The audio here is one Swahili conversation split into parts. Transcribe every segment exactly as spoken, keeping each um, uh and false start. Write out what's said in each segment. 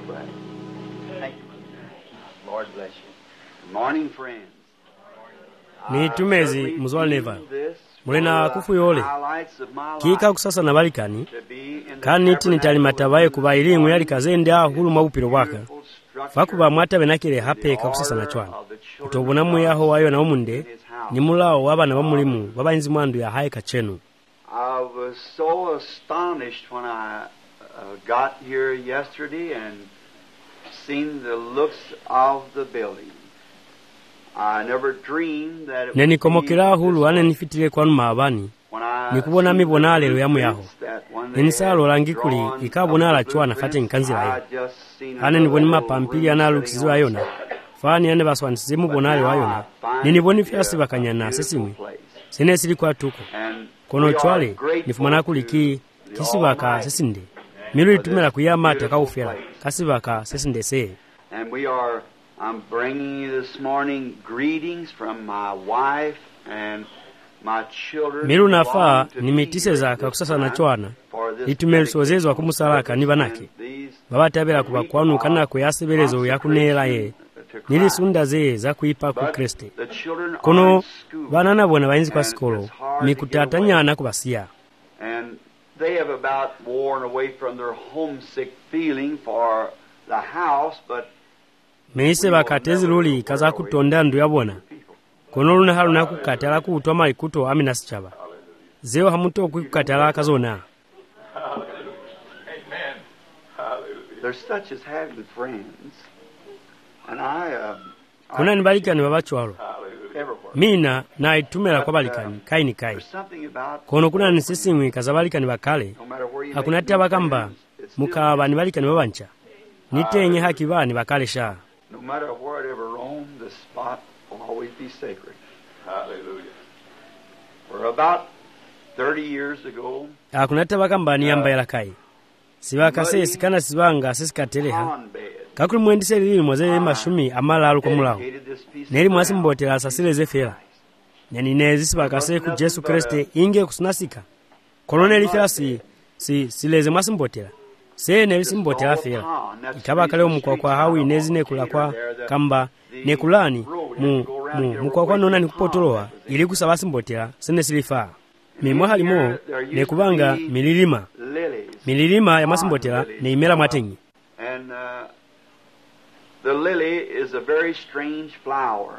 glad. Thank you. Lord bless you. Good morning, friends. Ni tumezi muzwaleva mulena kufuyole kika kusasa na balikani kandi tini tali matabaye kuba ilingu yali kazende ahulu mabupiro bwaka fakuba mwatabe nakire hapeka kusasa na chwana utobona mwe aho wayo na omunde ni mulao abana bamulimu babayinzi mwandu ya haika chenu. I was so astonished when I uh, got here yesterday and seen the looks of the building. I never dreamed that it neni komokera hulu ane nifitile kwa mabani nikubona mibona lero yamu yaho neni salo langikuli ikabona la chwana fate nkanzira ye ane niboni mapampili ana luksizo ayona fani ane baswanisize mubona lero ayona neni boni fyasi bakanyana sesimwe sene sili kwa tuko kono chwale nifumana kuliki kisibaka sesinde miru itumela kuyamata kaufela kasibaka sesinde se. And we are I'm bringing you this morning greetings from my wife and my children. Miru nafa nimetiseza kakusasa na chwana itumelisozezwa kumusalaka ni banake babatabela kuba kwanu kana kuyasebelezo yakunela ye nilisunda ze za kuipa ku Kristo kono banana bona bayinzi kwa skolo mikutatanyana kubasiya and they have about worn away from their homesick feeling for the house, but meise bakatezi luli kaza kutonda ndu yabona kono luna haluna kukatala kutoma ikuto amina sichaba zeo hamuto kukatala kazona. Amen. There's such as have with friends and I uh, kuna nibalikani babachwalo mina na itumela kwa balikani kaini kai kono kuna nisisimwe kazabalikani bakale hakuna tabakamba mukaba nibalikani babancha nitenye haki bani bakale sha. No matter where it ever roam, the spot will always be sacred. Hallelujah. For about thirty years ago, hakuna tabakamba ni yamba yalakai sibakase sikana sibanga sesikateleha kakuli mwendise lili mwaze mashumi amala aluko mulaho neli mwasi mbotela asasile zefela neni nezi sibakase ku Yesu Kristo inge kusunasika koloneli fyasi si sileze mwasi mbotela se neli simbotela fela ikabakale omukwa kwa hawi nezi nekula kwa kamba nekulani mu mu mukwa kwa nona nikupotoloa ili kusaba simbotela sene silifa mimwa halimo nekubanga mililima mililima ya masimbotela ne imela mwatenyi. And uh, the lily is a very strange flower.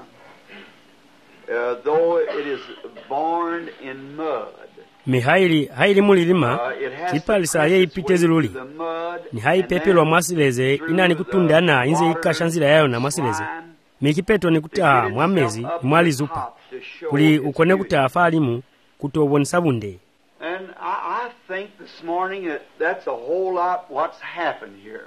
Uh, though it is born in mud. Mihaili haili mulilima kipalisa ye ipitezi luli ni hai pepelwa mwasileze inani kutunda na inze ikashanzira yayo na mwasileze mikipeto ni kutaa mwamezi mwali zupa kuli ukone kutaa falimu kutobonisa bunde. And I, I think this morning that that's a whole lot what's happened here.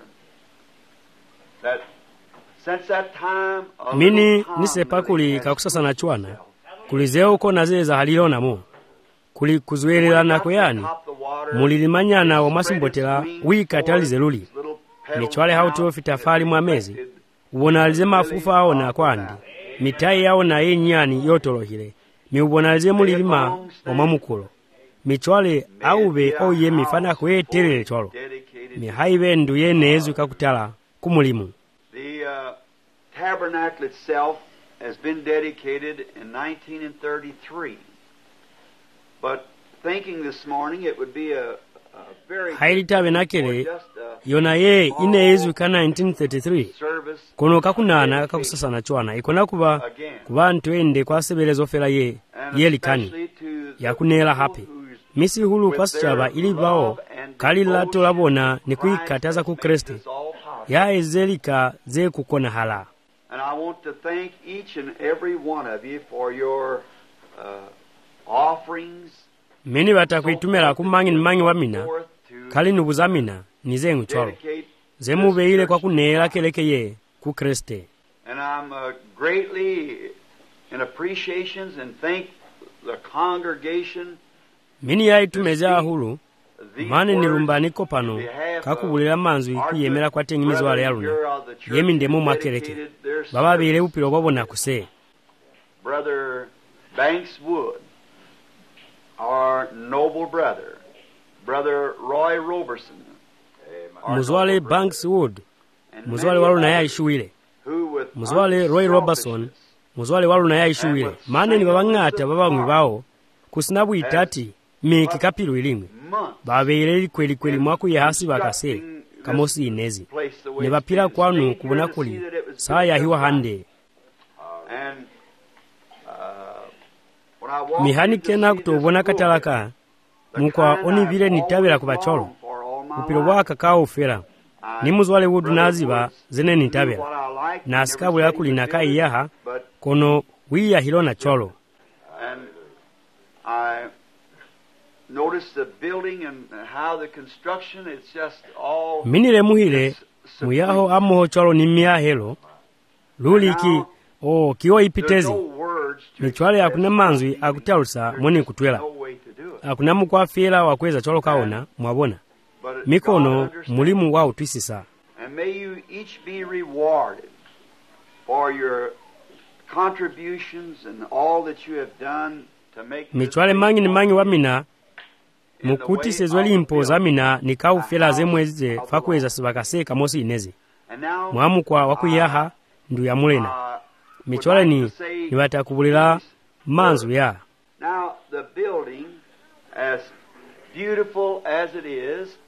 That since that time mini nisepa kuli kakusasa na chwana kulizeo uko nazeza haliona mo kuli kuzuelera nako yani mulilimanyana wa masimbotela wikatalize luli michwale hauto fitafali mwamezi ubonalize mafufa aona kwandi mitai yaona yenyani yotolohile miubonalize mulilima omamukulo michwale aube oye mifana kwetelele chwalo mihaibe ndu yenezu kakutala kumulimu. The uh, tabernacle itself has been dedicated in nineteen thirty-three. But thinking this morning it would be a, a very haili tabenakele yona ye inezu ka nineteen thirty-three kono kakunana kakusasa na chwana ikona kuba kubantu ende kwasebelezo fela ye yelikani yakunela hapi misi hulu kwasichaba ili bao kali lato labona ni kuikataza ku Kristo ya ezelika ze kukona hala. And I want to thank each and every one of you for your uh, offerings. Mini batakuitumela kumangi mangi wa mina kali nubuzamina nizengu chwalo zemube ile kwa kunela kelekeye ku Kristo. And I'm uh, greatly in appreciations and thank the congregation. Mini ya itumeza hulu mane nirumbaniko pano kakubulira manzu ikuyemera kwa tengimizo wale yaluna yemi ndemo mwakeleke baba bile upilo babona kuse. Brother Banks Wood, our noble brother, Brother Roy Roberson, Muzwale Banks Wood muzwale waluna yaishuwile muzwale Roy Robertson muzwale waluna yaishuwile maneni babang'ata babamwi bawo kusina bwitati miki kapilu ilimwe babeire kweli kweli mwakuye hasi bakasere kamosi inezi ne bapira kwanu kubona kuli saa yahiwa hande mihani kena kutobona katalaka mukwa onivile nitabela kubacholo upilo bwaka kao ufera ni muzwale wudu naziba zene nitabela na asikabu ya kulina kai yaha kono wiya hilo na cholo. Minile muhile muyaho amoho cholo ni miya helo luliki o kiyo ipitezi nichwale akuna manzwi akutalusa mwoni kutwela akuna mukwafila wakweza cholo kaona mwabona mikono mulimu wa utwisisa. And may you each be rewarded for your contributions and all that you have done to make michwale mangi ni mangi wamina mukuti sezwali impoza mina nikaufela zemweze fakweza sibakase kamosi inezi mwamu kwa wakuyaha ndu ya mulena michwale ni niwatakubulila manzu ya. Now the building, as beautiful as it is,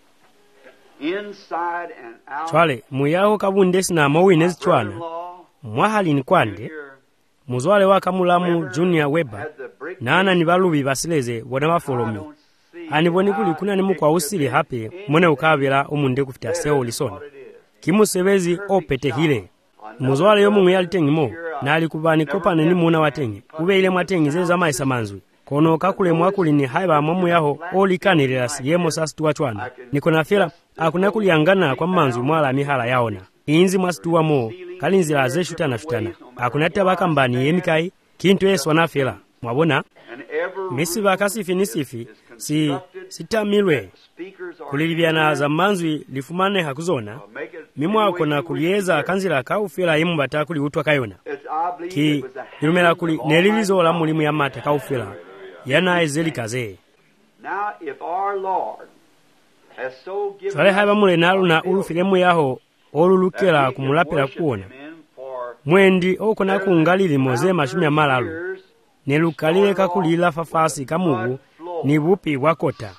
inside and out, chwale muyaho kabundesi na mawinezi chwana mwahali ni kwande muzwale wakamulamu Junior Weber nana ni balubi basileze bona bafolomi aniboni kuli kuna ni mukwa usili hape mwene ukabira omunde kufita seo lisona kimusebezi opete hile muzwale yo mungu yalitengimo na alikubani kopane ni muna watengi ube ile mwatengi zeza maisa manzwi kono kakule mwakuli ni haiba mamu yaho olikanirira siyemo sasituwa chwana niko na fela akuna kuliangana kwa manzwi mwala mihala yaona inzi mwasituwa mo kalinzira zeshutana shutana akuna tabaka mbani yemikai kintu yesu wanafela mwabona misi bakasi finisifi si sitamilwe kulilibiana za manzwi lifumane hakuzona mimwa kona kulieza kanzira kaufela yemu batakuli utwa kayona ki ilumela kuli nelilizo la mulimu ya mata kaufela yana ezeli kaze. Now if our Lord has so given Twale haba mule nalu na ulufilemu yaho olulukela kumulapela kuona mwendi okona kungalili moze mashumi ya malalu nelukalile kakulila fafasi kamugu ni bupi wakota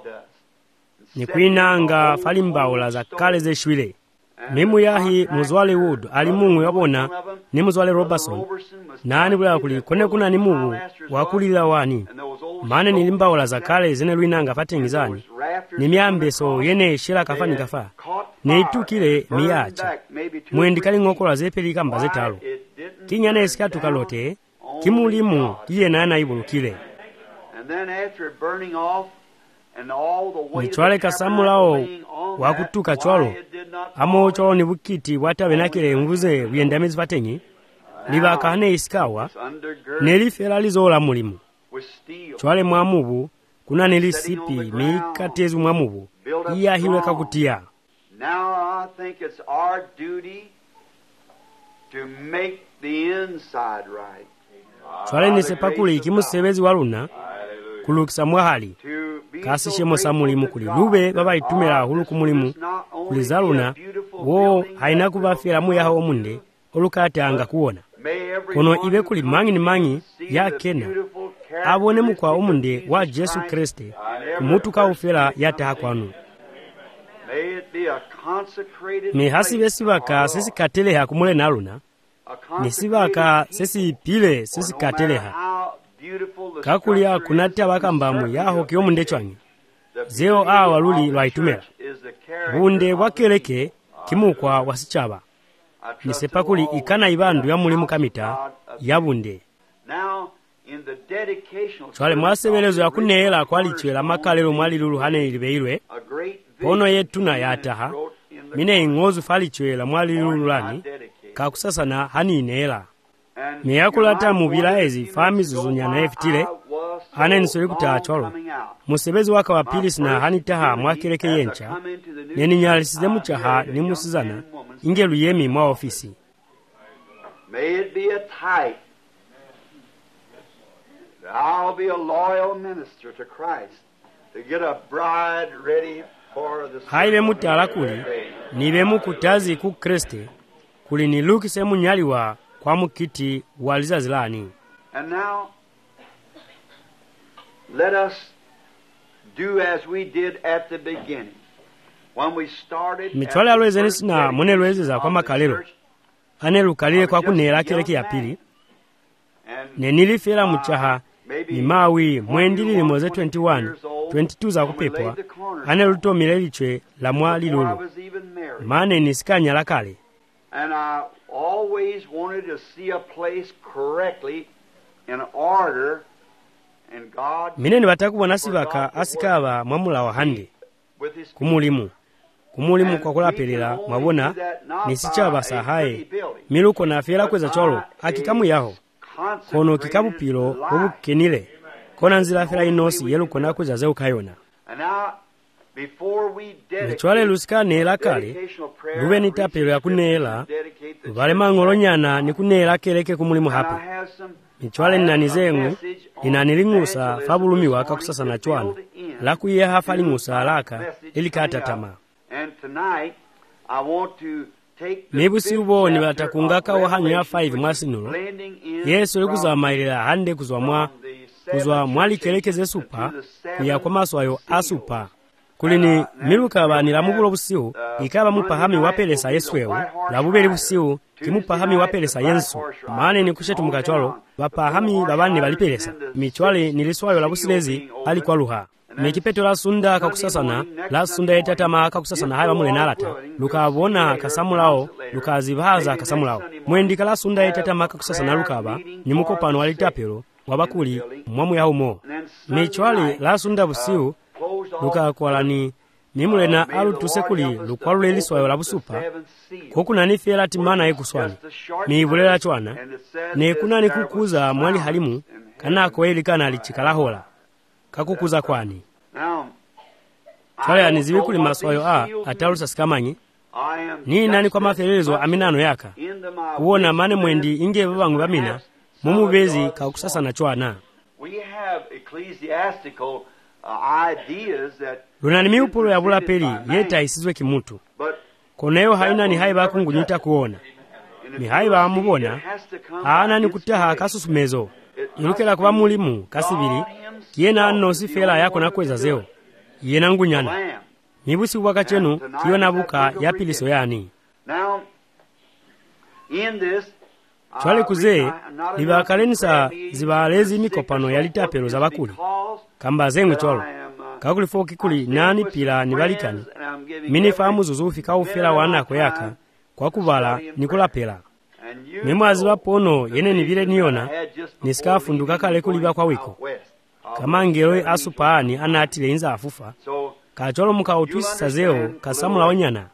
ni kuinanga falimbaula za kale ze shwile mimu yahi muzwale Wood ali mungu yabona ni muzwale Robertson nani bula kuli kone kuna ni mungu wakulila wani mane nilimbaula za kale zene luinanga patengizani ni miambeso yene shira kafani kafa neitukile miyacha mwendi kali ngokola zepelika mbaze talo kinyane esikatu kalote kimulimu kiye nana ibulukile nichwale kasamulao wakutuka chwalo amo chwalo ni bukiti watabe nakile nguze buyendamizi patenyi libakane isikawa nelifela lizola mulimu chwale mwamubu kuna nelisipi miikatezu mwamubu iya hiwe kakutia. Now I think it's our duty to make the inside right. Chwale nisepakuli ikimusebezi waluna kulukisa mwahali kasishemo samulimu kuli lube baba itumela hulu kumulimu kuli zaluna wo haina kubafira muya hawo munde olukate anga kuona kono ibe kuli mangi ni mangi ya kena abone mukwa omunde wa Yesu Kristo kumutu kaufela yata kwanu mihasi besibaka sisi kateleha kumule naluna nisibaka sisi pile sisi kateleha kakulia kunatia bakambamu yaho kiyomunde chwanyi zeo awa luli lwaitumela bunde wakeleke kimukwa wasichaba nisepakuli ikana ibandu ya mulimu kamita ya bunde. Chwale mwasebelezo ya kuneela kwa lichwela makalelo mwali lulu hane ilibeilwe pono yetuna yataha mine ingozu falichwela mwali lulu lani kakusasana hani ineela miyakulata mubila ezi fami zuzunyana efitile hane nisoli kutaa cholo musebezi waka wapilis na hani taha mwakileke yencha neni nyalisize muchaha ni musizana ingelu yemi mwa ofisi. May it be a type that I'll be a loyal minister to Christ to get a bride ready haibe mutala kuli nibe mukutazi ku Kriste kuli nilukise munyaliwa kwa mukiti walizazilani. And now let us do as we did at the beginning. When we started mitwale alwezeni sina monelwezeza kwa makalelo anelukalile kwa kunela keleke ya pili nenilifera muchaha ni mawi mwendili limoze twenty-one twenty-two za kupepwa anelutomile lichwe la mwa lilulu mane nisikanya la kale. And I always wanted to see a place correctly in order, and God mine nibatakubona sibaka asikaba mwamula wa hande kumulimu kumulimu kwa kulapelera mwabona nisichaba sahaye miluko na fera kweza cholo akikamu yaho kono kikabu pilo obukenile kona nzira fera inosi yeluko na kweza zeu kayona. Michwale lusika nela kale lube nitapelo ya kunela lubale mangolonyana ni kunela keleke kumulimu hapi. Michwale ninanizengu inanilingusa fabulumi waka kusasa na chwana laku ye hafa lingusa alaka ilikata tama. Nebusi ubo ni batakungaka wahanyu ya five mwasinulo Yesu likuza mailila hande kuzwa mwa kuzwa mwali kelekeze supa kuya kwa maswayo asupa kulini miluka ba nilamubulo busiu ikaba mupahami wapelesa Yesuewu labubeli busiu kimupahami wapelesa Yensu maane ni kushetu mukachwalo bapahami babani balipelesa michwale niliswayo labusilezi alikuwa luha mekipeto la sunda kakusasana la sunda yetatama kakusasana haiba mule nalata lukabona kasamulao lukazibaza kasamulao mwendika la sunda yetatama kakusasana lukaba nimukopano walitapelo wabakuli mwamu ya umo michwale la sunda busiu luka kwalani nimule na alu tusekuli lukwalule liswayo la busupa kokuna ni fera timana yekuswani miibulela chwana ne kuna ni kukuza mwali halimu kanako elikana lichikalahola kakukuza kwani chwale aniziwi kuli maswayo a atalusa sikamanyi ni nani kwa maferelezo aminano yaka uona mane mwendi inge babangu bamina mumubezi kakusasa na chwana. Lunani miupulo ya bula peli yeta isizwe kimutu koneyo haina ni haiba kungunyita kuona ni haiba mubona haana ni kutaha kasusumezo ilukela kuba mulimu kasibili kiena anno sifela yako na kweza zeo yena ngunyana mibusi waka chenu kiyo nabuka ya piliso yani. Chwale kuze libakalenisa zibalezi mikopano ya litapelo za bakuli kamba zengu cholo kakuli foki kuli nani pila nibalikani mini famu zuzufi kaufela wanako yaka kwa kubala nikula pela memwazi wapono yene nibile niona nisikafunduka kale kuliba kwa wiko kama ngewe asupaani anatile inza afufa kacholo muka utwisisa zeo kasamula onyana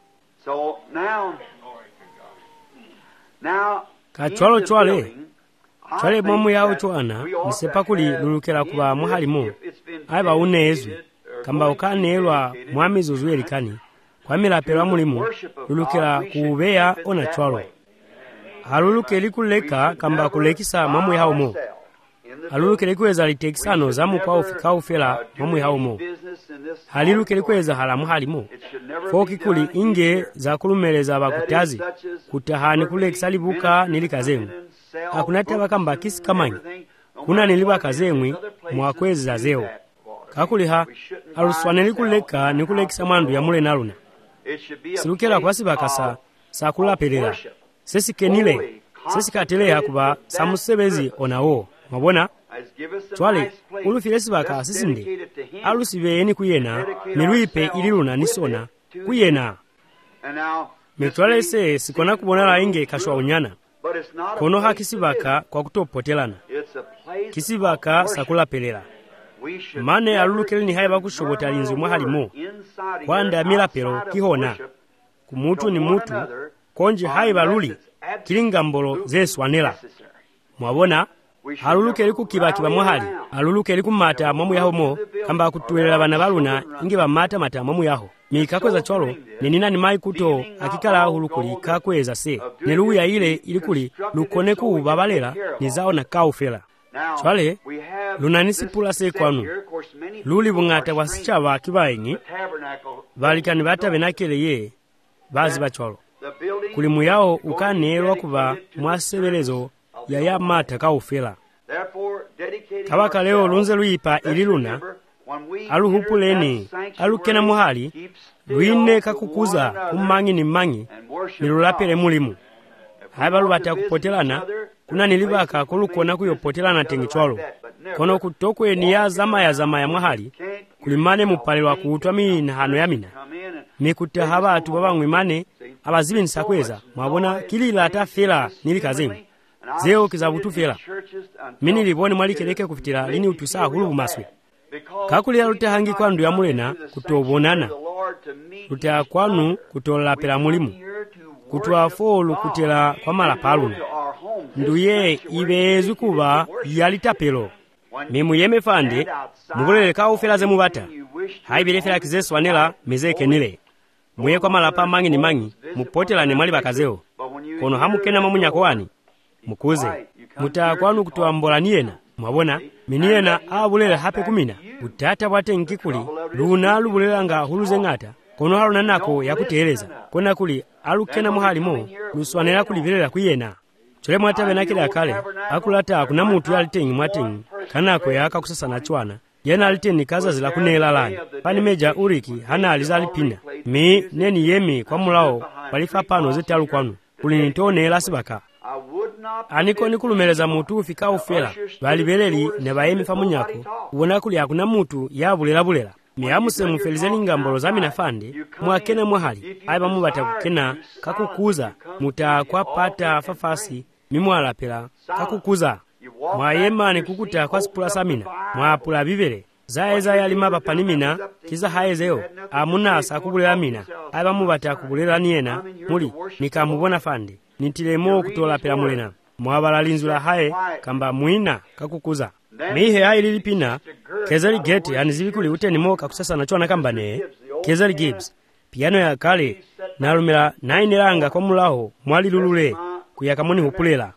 kacholo chwale chwale mwamu yao chwana nisepa kuli lulukela kuba muhalimu aiba unezu kamba ukanelwa mwami zuzuwe likani kwa milapelwa mulimu lulukela kuubeya ona chwalo halulukeli kuleka kamba kulekisa mwamu yao mo halulukeli kuweza litekisano zamu kwa ufika ufela mwamu yao mo halilukeli kuweza halamu halimo foki kuli inge za kulumeleza bakutazi kutahani kulekisa libuka nilikazemu hakunataba kamba kisi kamanyi kuna niliba kazemwi mwakweza zeo kakuliha aluswane likuleka nikulekisa mwandu ya mule naluna silukela kwasi bakasa sakula pelera sesi kenile sesi kateleha kuba samusebezi onawo mabona chwale ulufilesi baka sisinde alusibeyeni kuyena miluipe ililuna nisona kuyena metwale se sikona kubona la inge kashwa unyana kono hakisibaka kwa kutopotelana kisibaka sakula pelera mane alulukeli ni haiba kushobota linzi mwa halimo kwanda milapelo kihona kumutu ni mutu konje haiba luli kilingambolo zeswanela mwabona alulukeli kukibakiba mwahali alulukeli kumata mwamu yaho mo kamba kutuwelela bana baluna inge bamata mata mwamu yaho mikakweza cholo nenina ni mai kuto akikala hulukuli kakweza se neluya ile ilikuli lukone ku babalela nizao na kaufela chwale lunanisipula se kwanu luli bung'ata wasichaba kibaingi balikani batabenakele ye bazi bachwalo kuli muyawo ukaneelwa kuba mwasebelezo yaya mata kaufela kabaka leo lunze luyipa ili luna aluhupuleni alukena muhali luine kakukuza kumangi ni mangi nilulapele mulimu haibalu bata kupotelana kuna nilibaka kulukona kuyopotelana tengichwalo kono kutokwe ni ya zama ya zama ya muhali kulimane mupalelwa kuutwa minahano ya mina mikuta haba atu baba mwimane abazibi nisakweza mwabona kilila ata fela nilikazimu zeo kizabutu fela mini libone mwali keleke kufitila lini utusaa hulu maswe kakulia lute hangi kwa ndu ya mulena kutobonana lute kwanu kutolapela mulimu kutuwa folu kutela kwa malapaluna nduye ibezu kuba yalitapelo mimu yeme fande mugulele ka ufela ze mubata haibile fela kizesu wanela mezeke nile muye kwa malapa mangi ni mangi mupotela ne mwali bakazeo kono hamukena mamunya kwani mukuze muta kwanu kutuwa mbola niyena mwabona miniyena abulele hape kumina utata bwate nkikuli luna lubulela nga huluze ngata kono haluna nako yakuteleza kona kuli alukena muhalimo luswanela kulivilela kuyena chole mwatabe nakile akale akulata kuna mutu yalitengi mwatengi kanako yaka kusasana chwana yena aliteni kaza zila kunela lani pani meja uriki hana alizali pina mi neni yemi kwa mulao walifa pano zeti alu kwanu kulinitone elasibaka aniko nikulumeleza mutu ufika ufela balibeleli ne bayemi famunyako ubona kuli akuna mutu yabulela bulela miyamuse mufelizeli ngambolo zamina fande mwakena mwahali aiba mubata kukena kakukuza muta kwa pata fafasi mimwalapela kakukuza mwayema ni kukuta kwa sipula samina mwapula bibele zaeza yali mabapa nimina kiza haezeo amuna sakubulela mina aiba mubata kubulela niena muli nikamubona fande nitilemo kutolapela mulena mwabala linzula hae kamba muina kakukuza mihe hai lilipina Kezali Gete anizibikuli ute nimo kakusasa na chwana kambane Kezali Gibbs piano ya kale nalumela nainelanga kwa mulaho mwali lulule kuyakamoni hupulela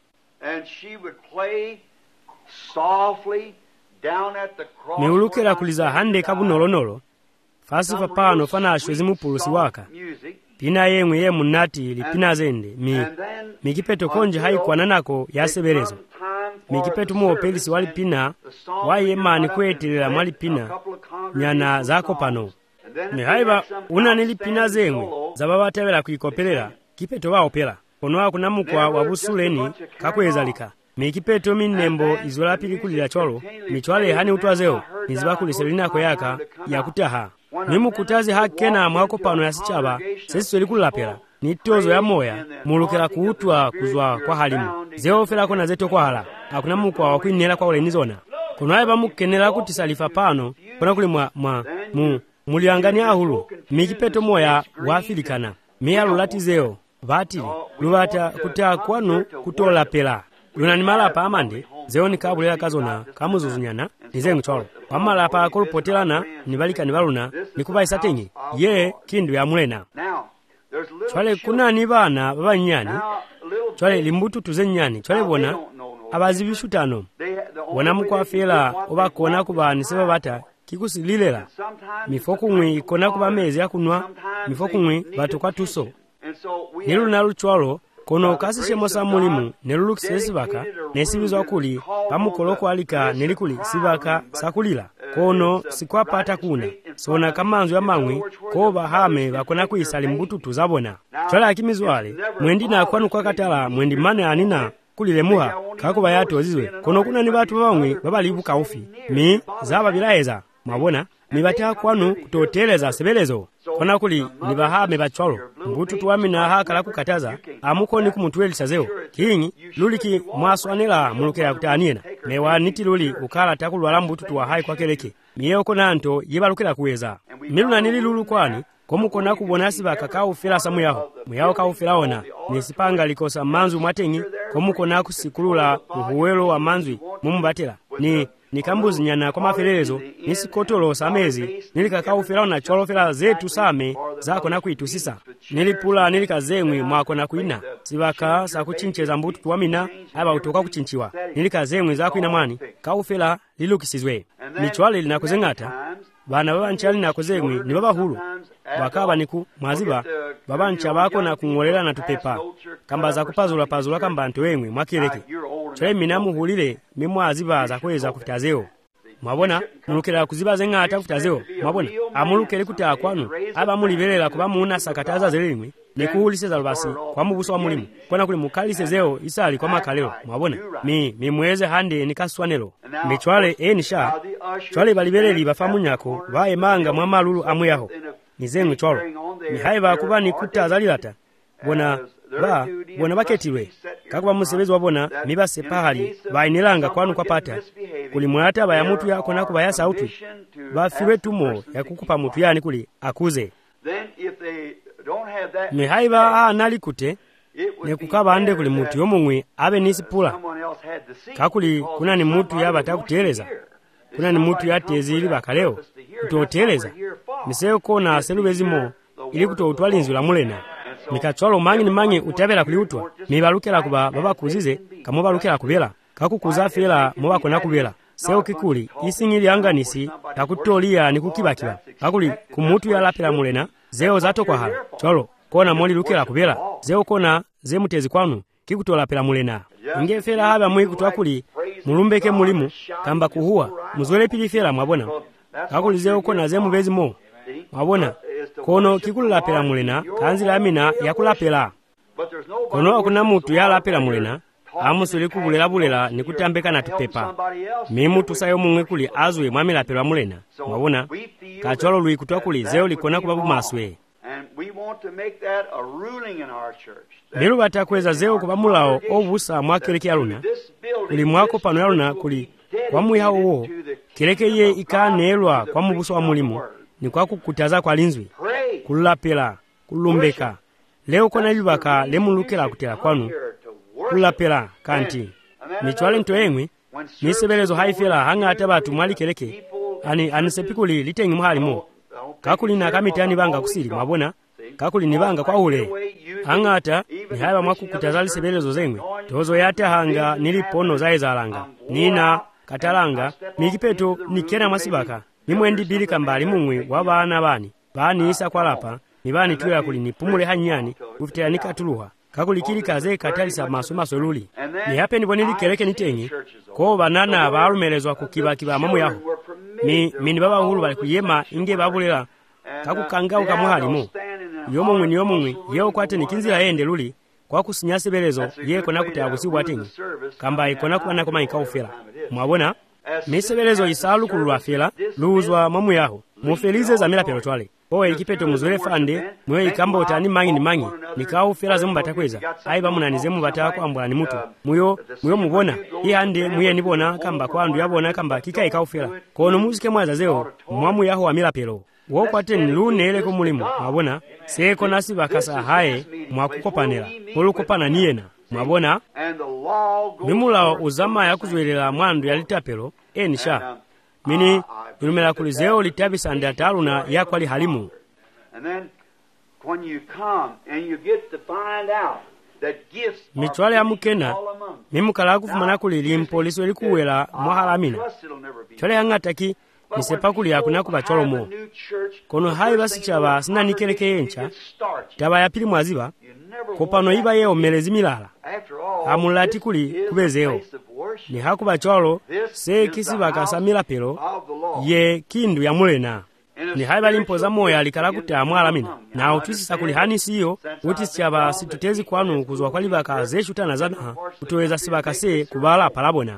miulukela kuliza hande kabu nolonolo fasi fapano fana ashwezi mupulusi waka pina yemwe ye munati lipina zende mi mikipeto konje haikuwa nanako yasebelezo mikipeto muo pelisi wali pina wayemani kwetelela mwali pina nyana zako pano mihaiba una nilipina zemwe zababatewela kuikopelela kipeto waopela kono wakunamukwa wabusuleni kakwezalika mikipeto minnembo izola pili kulila cholo michwale hani utwazeo nizibakuliselinako yaka yakutaha nimukutazi hakena mwako pano yasichaba sesi likulapela nitozo ya moya mulukela kuutwa kuzwa kwa halimu zeo fela kona zeto kwa hala akuna mukwa wakuinela kwa ulenizona kuna haiba mukenela kutisalifa pano kuna kuli mwa mwa mu muliangani ahulu mikipeto moya wafilikana miya lulati zeo vatili lulata kuta kwanu kutola pela luna ni malapa amande zeo ni kabulela kazona kamuzuzunyana nizengu cholo wamalapa akulupotelana nibalika nibaluna nikuba isatengi ye kindu ya mulena chwale kuna ni bana babanyani chwale limbutu tuzenyani chwale bona abazibishutano bona mukwafela obakona kuba niseba bata kikusililera mifokumwe ikona kuba mezi yakunwa mifokumwe batu kwatuso nilu nalu chwalo kono kasishe mosa mulimu nelulu kisesibaka nesibizwa kuli pamukoloko alika nelikuli sibaka sakulila kono sikwapata kuna sona kamanzu ya mangwi koba hame bakona kuisali mbutu tuzabona chola akimizwale mwendi na kwanu kwa katala mwendi mane anina kulile muha kakuba yato zizwe kono kuna ni batu bamwe babalibuka ufi mi zaba bilaeza mwabona mibata kwanu kutoteleza sebelezo kona kuli nibahame bachwalo mbutu tuwamina haka la kukataza amuko ni kumutwelisa zeo kingi luliki mwaswanela mulukela kutaniena mewa niti luli ukala takulwala mbutu tuwa hai kwa keleke miyo konanto yibalukela kuweza miluna nili lulu kwani komukona kubona siba kakao fela samu yaho muyao kao fela ona nisipanga likosa manzu mwatengi komukona kusikulula uhuwelo wa manzwi mumubatela ni nikambuzi nyana kwa mafelelezo nisikotolo samezi nilikakao fela na cholo fela zetu same zako na kuitusisa nilipula nilikazemwe mwako na kuina sivaka sakuchincheza mbutu tuwamina aba utoka kuchinchiwa nilikazemwe zako ina mwani kaufela lilukisizwe michwale linakuzengata bana babanchali nakozemwe ni baba hulu bakaba niku mwaziba babancha bako na kungolera na tupepa kamba za kupazula pazula kamba ntwemwe mwakireke chwe minamu hulile mimwaziba za kweza kufitazeo mwabona mulukera kuziba zengata kufitazeo mwabona amulukere kuta kwanu aba muliberera kuba muna sakataza zelimwe nekuhuliseza lubasi kwa mubuso wa mulimu kona kuli mukalisezeo isali kwa makaleo mwabona mi mimweze hande nikaswanelo michwale enisha chwale balibereri bafamunyako bae manga mwamalulu amweyaho nizengu chwalo mihaiba kuba nikuta zalilata bona ba bona baketilwe kakuba musebezi wabona mibase pahali bainelanga kwanu kwa pata kuli mwata ba ya mutu yako nakuba ya sauti bafiwe tumo ya kukupa mutu yani kuli akuze mihaiba anali kute nekukaba ande kuli mutu yomumwe abe nisipula kakuli kuna ni mutu yaba takuteleza kuna ni mutu yatezili bakaleo kutoteleza miseo kona selubezimo ili kutotwalinzula mulena mikachwalo mangi ni mangi utabela kuliutwa mibalukela kuba baba kuzize kamobalukela kubela kakukuza fela moba kona kubela seo kikuli isingili anganisi takutolia nikukibakiba kakuli kumutu yalapela mulena zeo zato kwa hala chwalo kona moli lukela kubela zeo kona zemutezi kwanu kikutola pela mulena inge fela haba mwi kutwakuli mulumbeke mulimu kamba kuhuwa muzwele pili fela mwabona kakuli zeo kona zemu bezimo mwabona kono kikulapela mulena kanzila amina yakulapela kono akuna mutu yalapela mulena amusuli kubulela bulela nikutambeka na tupepa mimu tusayo mumwe kuli azwe mwamilapela mulena mwabona kachwalo lui kutwakuli zeo likona kubabu maswe Nilu batakweza zeo kuba mulao obusa mwakeleke aluna kuli mwako pano yaluna kuli kwa mwiha uwo keleke ye ikanelwa kwa mubuso wa mulimu ni kwa kukutaza kwa linzwi kulapela kulumbeka leo kona libaka lemulukela kutela kwanu kulapela kanti michwale ntoemwe nisebelezo haifela hanga atabatu mwali keleke ani anisepikuli litengi mhalimo kakuli na kamitani banga kusiri mwabona kakuli nibanga kwa ule hangata ni haba mwakukutazali sebelezo zengwe tozo yata hanga nilipono zaezalanga nina katalanga mikipeto nikena masibaka nimwendi bili kambali mumwe wabana bani bani isa kwalapa nibani tuya kuli nipumule hanyani ufitela nikatuluha kakuli kili kaze katalisa maso maso luli ni hape nibonili keleke nitengi ko banana balumelezwa kukiba kiba mamu yaho mi mini baba hulu bali kuyema inge babulela kakukanga ukamuhalimo yomo mwe yomo mwe yeo kwate nikinzira ende luli kwa kusinyase belezo ye kona kutaya kusibwa atingi kamba ikona kubana koma ikaufela mwabona misebelezo isalu kulwa fela luzwa mamu yaho mufelize za mila pelotwale owe ikipeto muzwele fande mwe ikamba utani mangi ni mangi nikaufela zemu batakweza aiba munanizemu batako ambula ni mutu muyo muyo mubona ihande muye nibona kamba kwandu yabona kamba kika ikaufela kono muzike mwaza zeo mwamu yaho wa mila pelo wokwate nilunele kumulimu mwabona seko nasi bakasa hae mwakukopanela olukopana niyena mwabona mimula uzama ya kuzwelela mwandu ya litapelo enisha mini ilumela kulizeo litabisa ndataluna ya kwali halimu michwale ya mukena mimukala kufumana kulili mpoliso likuwela mwahalamina chwale hangataki nisepakuli yakuna kuba cholomo kono hayi basi chaba sina nikeleke yencha taba ya pili mwaziba kopano iba yeo melezi milala amulati kuli kubezeo ni hakuba cholo se kisi bakasamila pelo ye kindu ya mulena ni hayi bali mpoza moya alikala kuta mwalamina na utusisa kuli hani siyo uti chaba situtezi kwanu kuzwa kwali baka zeshuta na zana kutoweza sibaka se kubala palabona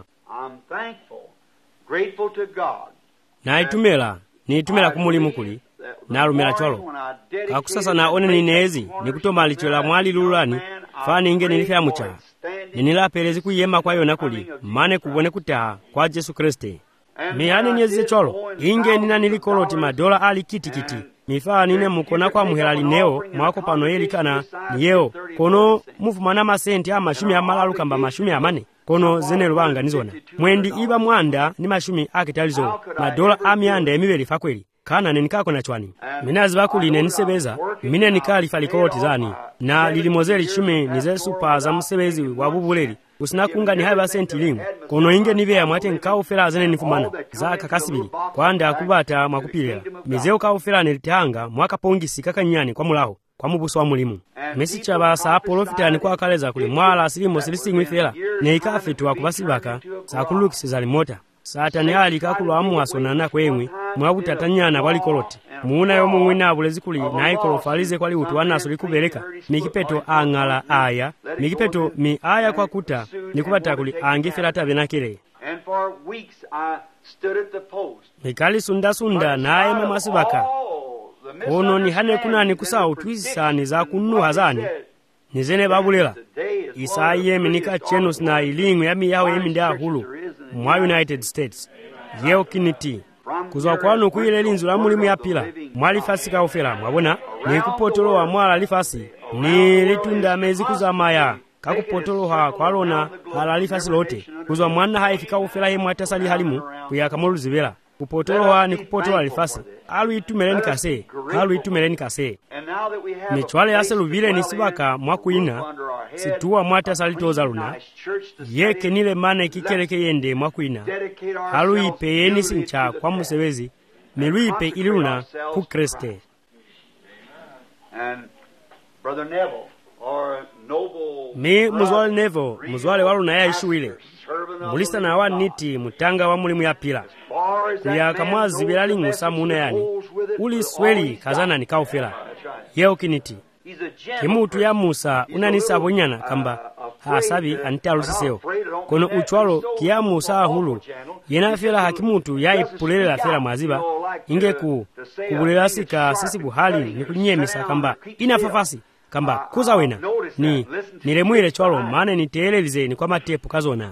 na itumela ni itumela kumulimu kuli na alumela cholo kakusasa na one ninezi nikutoma alichola mwali lulani fani inge nilifya mucha ninila pelezi kuyema kwa yona kuli mane kubone kutaha kwa Yesu Kristi mihani nyezi cholo inge nina nilikoloti madola ali kiti kiti mifaa nine mukona kwa muhelali neo mwako pano yeli kana niyeo kono mufumana masenti ama mashumi amalalu kamba mashumi amane kono zene lubanga nizona mwendi iba mwanda ni mashumi akitalizo madola amianda emibeli fakweli kana nenikako na chwani minazi bakuli nenisebeza mine nikali falikoti zani na lilimozeli chime nize supa za msebezi wa bubuleri usinakunga ni haiba senti limu kono inge nibeya mwate nkaufera zene nifumana za kakasibili kwanda akubata mwakupilira mizeo kaufera nelitihanga mwaka pongisi kakanyani kwa mulaho kwa mubuso wa mulimu mesi chaba sa profitani kwa kaleza kuli mwala asilimo silisingwifera ne ikafetu akubasibaka sa kulukisi za limota satani ali kakulwa amuwasonana kwemwe mwabutatanyana wali koloti muuna yomu mwina abulezi kuli na ikolofalize kwali utu wanaso likubereka mikipeto angala aya mikipeto mi aya kwa kuta nikubata kuli angifera tabe nakire mikali sunda sunda naye mamasibaka ono ni hane kunani kusa utwisani za kunu hazani nizene babulela isaye menika chenus na ilingu yami yawe yemi ndia hulu mwa United States yeo kiniti kuzwa kwanu kuile linzu la mulimu ya pila mwali fasi kaufera mwabona ni kupotolo wa mwala lifasi ni litunda mezi kuzamaya kakupotolo ha kwalona hala lifasi lote kuzwa mwana haifika ufera he mwatasali halimu kuyakamulu zivela kupotolowa ni kupotolowa lifasi alu itumeleni kase alu itumeleni kase michwale yase luvile nisibaka mwakuina situwa mwata salitoza luna yeke nile mane kikeleke yende mwakuina alu ipe yeni sincha kwa musewezi milu ipe iluna kukreste mi muzwale nevo muzwale waluna ya ishuile mulisa na wa niti mutanga wa mulimu ya pila kuya kamwazi bilali ngusa muna yani uli sweli kazana ni kaufela yeo kiniti kimutu ya Musa unanisa bonyana kamba hasabi antalusiseo kono uchwalo kia Musa hulu yena fela hakimutu ya ipulela fela maziba inge ku kubulela sika sisi buhali ni kunyemisa kamba inafafasi kamba kuza wena ni nilemwile chwalo mane niteelelize ni kwa matepu kazona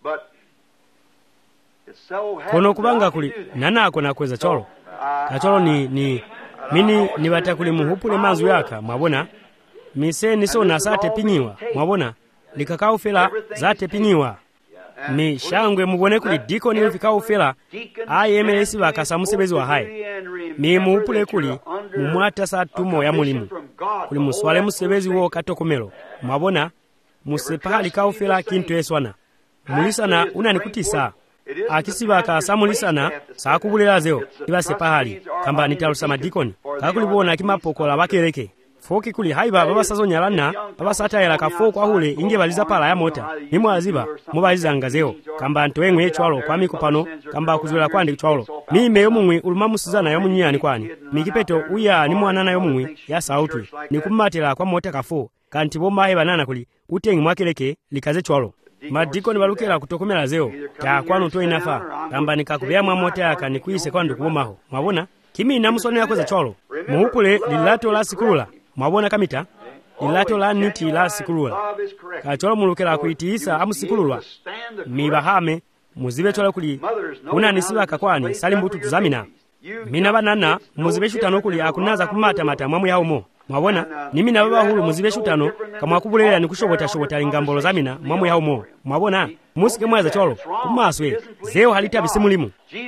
kono kubanga kuli nanako nakweza cholo kacholo ni ni mini nibata kuli muhupule manzu yaka mwabona mise niso na sate pinyiwa mwabona likakao fela zate pinyiwa mi shangwe mubone kuli diko ni ufikao fela ayemelesi wakasa musebezi wa hai mi muhupule kuli mumwata sa tumo ya mulimu kuli muswale musebezi wo katokomelo mwabona musepaha likao fela kintu eswana mulisana unanikutisa akisibaka samulisana sakubulela zeo ibase pahali kamba nitalusa madikoni kakulibona kimapokola bakeleke foki kuli haiba baba sazonyalana baba satayela kafo kwa hule inge baliza pala ya mota nimwaziba mubaliza ngazeo kamba ntoengwe chwalo kwa mikopano kamba kuzula kwandi chwalo mime yomumwe ulumamusizana yomunyani kwani mikipeto uya ni mwanana yomumwe ya sautwe nikumatela kwa mota kafo kanti bomba he banana kuli utengi mwakeleke likaze chwalo madiko ni balukela kutokomela zeo ta kwanu to inafa kamba nikakubya mwa mota yaka nikuise kwa ndukubomaho mwabona kimi namusone yakoza chwalo muhupule lilato la sikulula mwabona kamita lilato la niti la sikulula kacholo mulukela kuitiisa amusikululwa mibahame muzibe chwalo kuli una nisiba kakwani salimbutu tuzamina mina banana muzibe shutano kuli akunaza kumata mata mwamu yaumo mwabona nimi na baba hulu muzibe shutano kama kubulela nikushobota shobota ingambolo zamina mwamu yaumo mwabona musike mwaza cholo kumaswe zeo halita bisimulimu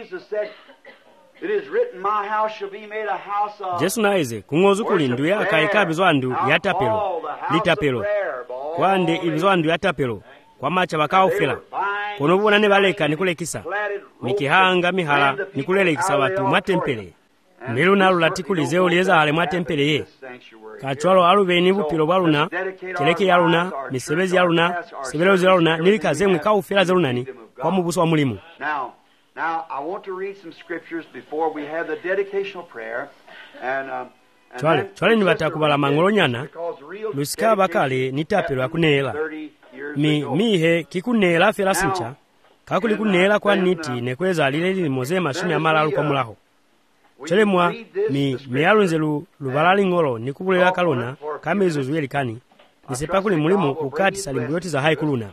Jesu naize kungozu kuli ndu ya kaika bizwandu ya tapelo litapelo kwande ibizwandu ya tapelo kwa macha bakao fela konobona ne baleka nikulekisa mikihanga mihala nikulelekisa watu matempele melu nalo latikuli olieza ale matempele ye kachwalo alubeni bupilo baluna keleke yaluna misebezi yaluna sebelezo yaluna nilikazemwe kaufela zelunani kwa mubuso wa mulimu. Now, I want to read some scriptures before we have the dedicational prayer. And, um, and chwale, chwale nibata kubala mangolo nyana, lusika bakale nitapelo ya kunela. Mi, mihe kikunela fela sincha, kakuli kunela kwa niti nekweza lileli moze mashumi ya malalu kwa mulaho. Chwale mwa, mi, mialunze lu, lubalali ngolo nikubulela kalona, kame izo zueli kani, nisepakuli mulimu ukati salimbuyoti za hai kuluna.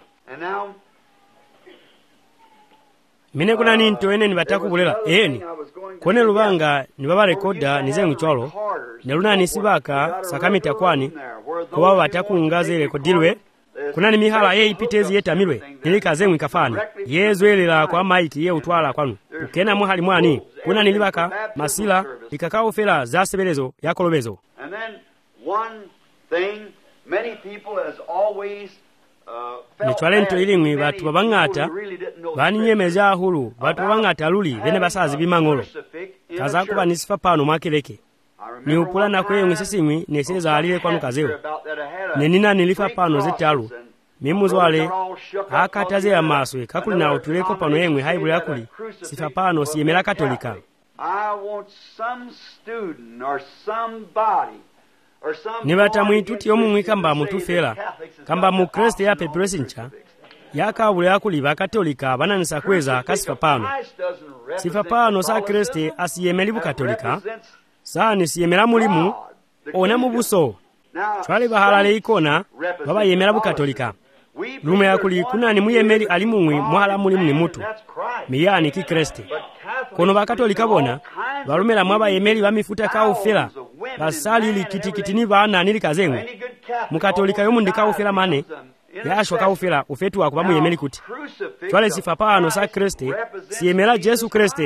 Mine kuna ninto ene nibataku bulela eni kone lubanga nibaba rekoda nize mcholo neluna nisibaka sakamita kwani kuwa bataku ngaze rekodilwe kunani mihala ye ipitezi yetamilwe nilikazemwe kafani yezwelera kwa maiki ye utwala kwanu ukena muhali mwani kunani libaka masila ikakaofera za sebelezo yakolobezo. And then one thing many people has always nichwalento ilimwi batu babangata bani nyemeza hulu batu babangata luli bene basazi bimangolo kaza kuba nisifa pano makeleke ni upula na kwe ngisisimwi neseza alile kwanu kazeo nenina nilifa pano zetalu mimuzwale akataze amaswe kakuli na utuleko pano yemwe haibule yakuli sifa pano siyemela katolika. I want some student or somebody nibata mwituti omumwi kamba mutufera kamba mu Kristo ya pepresincha yakabule yakuli bakatolika bananisa kweza kasifa pano sifa pano sa Kristo asiyemeli bukatolika sani siyemela mulimu ona mubuso twali bahalale ikona baba yemela bukatolika lume yakuli kunani muyemeli alimumwi mwahala mulimu ni mutu miyani ki Kristo kono bakatolika bona balumela mwaba yemeli bamifuta kaufera basali likitikiti ni bana nilikazengwe mukatolika yomu ndikaufera mane yashwa kaufera ufetu wa kubamu yemeli kuti twale sifa pano sa Kristo siyemela Yesu Kristo.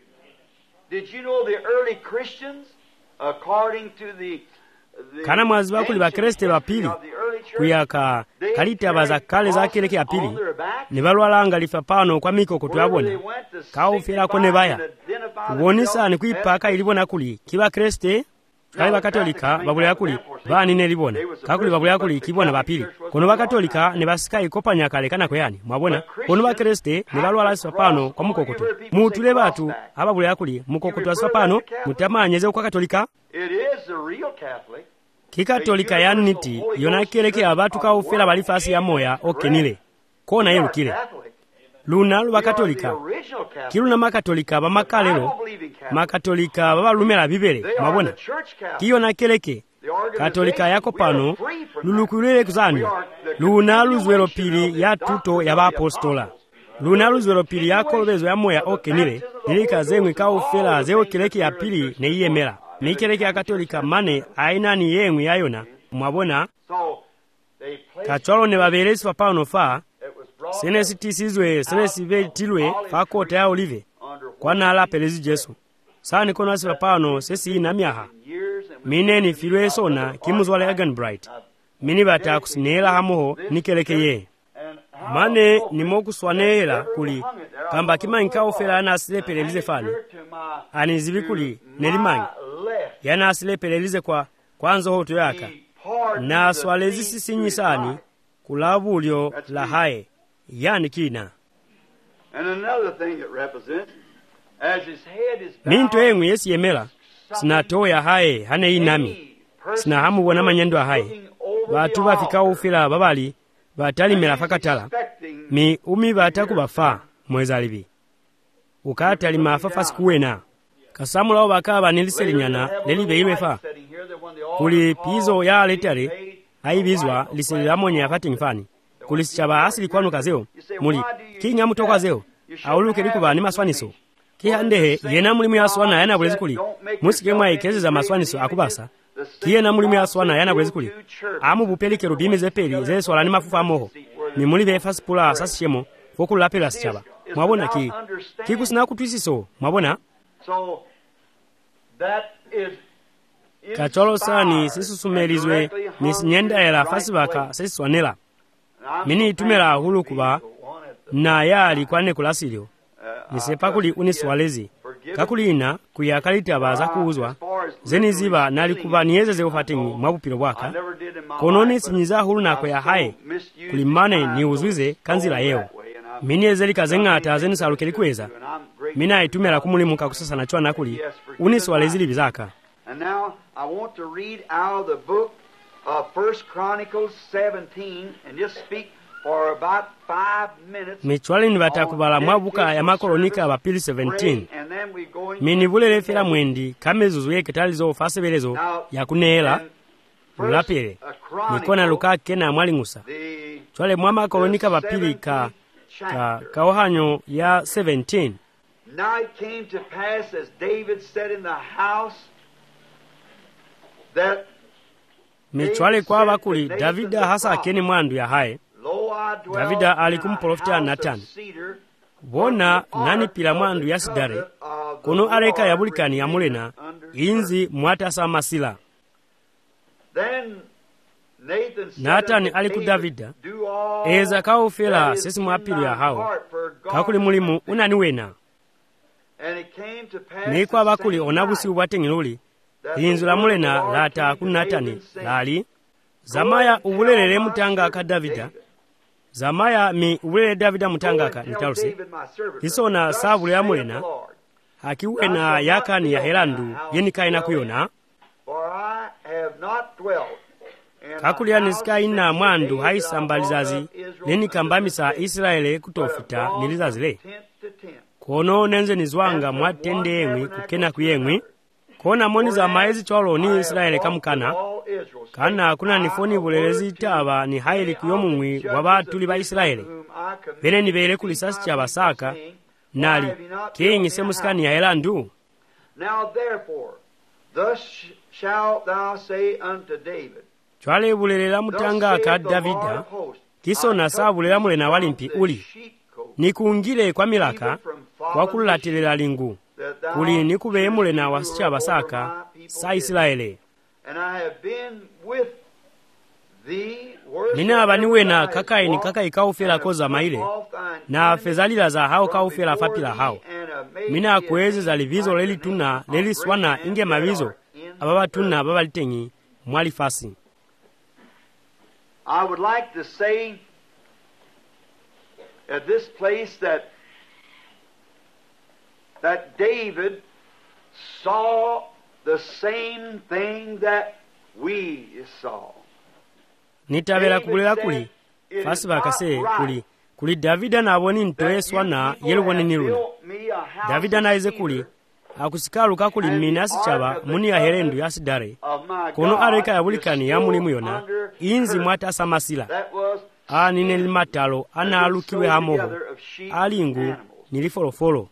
Did you know the early Christians according to the kana mwazi bakuli ba Kristo bapili kuyaka kalita baza kale za keleke ya pili ne balwalanga lifa pano kwa miko kutwabona kaufera kone baya kubonisa ni kuipaka ilibona kuli kiba Kristo kali bakatolika babule yakuli bani ne libona kakuli babule yakuli kibona bapili kono bakatolika ne basika ikopanya kale kana kweyani mwabona kono ba Kristo ne balwala sifa pano kwa mukokoto mutule batu ababule yakuli mukokoto sifa pano mutamanyeze kwa katolika. It is the real Catholic. Kikatolika yaniti yona keleke abatu kaufera balifasi ya moya okenile kona yelu kile luna luba katolika kiluna makatolika bamakalelo makatolika babalumela bibele mabona kiyona keleke katolika yako pano lulukulele kuzani luna luzwelo pili ya tuto ya baapostola luna luzwelo pili yako lobezo ya moya okenile nilikazemwe kaufera zeo keleke ya pili ne iyemela nikeleke ya katolika mane aina ni yemwe yayona mwabona kachwalo ne babelesi papano fa senesi tisizwe senesi vetilwe fa kota ya olive kwa nala pelezi Jesu sani kono asi papano sesi ina miaha mine ni filwe sona kimuzwale Hagen Bright mini bata kusinela hamoho nikeleke ye mane ni moku swanela kuli kamba kima nkao fela na asilepelelize fani anizibikuli nelimangi yana asilepelelize kwa kwanzo hoto yaka na swalezi sisinyisani kulabulyo la hae yani kina. And another thing it represents as his head is minto yengu yesi yemela sinatoya hae hane inami sina hamu wana manyendo hae watu bafika ufila babali batali melafakatala mi umi bataku bafa mwezalibi ukatali mafafa sikuwena kasamula obakaba niliselinyana lelibe imefa kuli pizo ya letare aibizwa liseliramonya yafati mfani kuli sichaba asili kwanu kazeo muli kinga mutoka zeo auluke likuba ni maswaniso kihandehe yena mulimu ya swana yana bulezi kuli musike mwa ikeze za maswaniso akubasa kiyena mulimu ya swana yana bulezi kuli amu bupelike rubimi zepeli ze swala ni mafufa moho ni mulive fasipula sasishemo fokulu lapela sichaba mwabona ki kikusina kutwisiso mwabona. So that is kacholo sani sisusumelizwe nisinyenda ela fasibaka siswanela mini itumela hulu kuba na yali kwane kulasilio nisepakuli uniswalezi kakulina kuyakalita baza kuuzwa zeni ziba nali kuba niyeze ze ufatingi mwabupilo bwaka kononi sinyiza hulu na kwa hae kulimane ni uzwize kanzila yeo mini ezeli kazengata zeni salukeli kweza mina itumela kumulimu kakusasa na chua nakuli uniswalezi li bizaka. And now I want to read out of the book of First Chronicles seventeen and just speak for about five minutes. Michwali nibatakubala mwabuka ya makolonika abapili seventeen. Mini bulele fela mwendi kamezuzu ye ketalizo fasebelezo ya kuneela ulapele. Nikona luka kena mwalingusa. Chwale mwama kolonika abapili ka ka kaohanyo ya seventeen. Now it came to pass as David sat in the house that michwale kwa bakuli Davida hasa akeni mwandu ya haye. Davida alikumprofita Natani, bona nani pila mwandu ya sidare, kono areka ya bulikani ya mulena, inzi mwata samasila. Natani aliku Davida, eza kaufela sesi mwapilu ya hao, kakuli mulimu unaniwena. Nikwa bakuli onabusi ubate ngiluli, inzu la mulena lata ku Natani, lali, zamaya ubulelele mutanga ka Davida, zamaya mi ubulele Davida mutanga ka nitalusi, isona sabule ya mulena, hakiwena yakani ya helandu yenikaina kuyona, kakuli ya nisika ina mwandu haisambalizazi, lenikambamisa Israele kutofita nilizazile. Kono nenze nizwanga mwatende yengwi kukena kuyengwi, kona moni za maezi chwalo ni Israele kamukana, kana kuna nifoni bulelezi taba ni haili kuyomumwi wabatuli ba Israele. Bene nibele kulisasi cha basaka, nali, kengi semusikani ya helandu. Now therefore, thus shalt thou say unto David, chwale bulelela mutanga ka Davida, kiso na saa bulela mulena walimpi uli, nikungile kwa milaka, kwa kulatilela lingu, kuli nikube mulena wasicha basaka, sa Israele. Nina abaniwena kakai ni kakai kaufela koza maile, na fezalila za hao kaufela fapila hao. Mina kueze za livizo leli tuna, leli swana inge mavizo, ababa tuna baba litengi, mwali fasi. I would like to say at this place that that David saw the same thing that we saw. Nitabela kubulela kuli, fasi bakase kuli, kuli Davida na aboni ntoe swana yeluboni niruna. Davida na ize kuli, akusikalu kakuli minasi chaba muni ya herendu ya sidare, kono areka ya bulikani ya muli muyona, inzi mwata samasila. A nine limatalo, ana alukiwe hamoho, alingu nilifolofolo.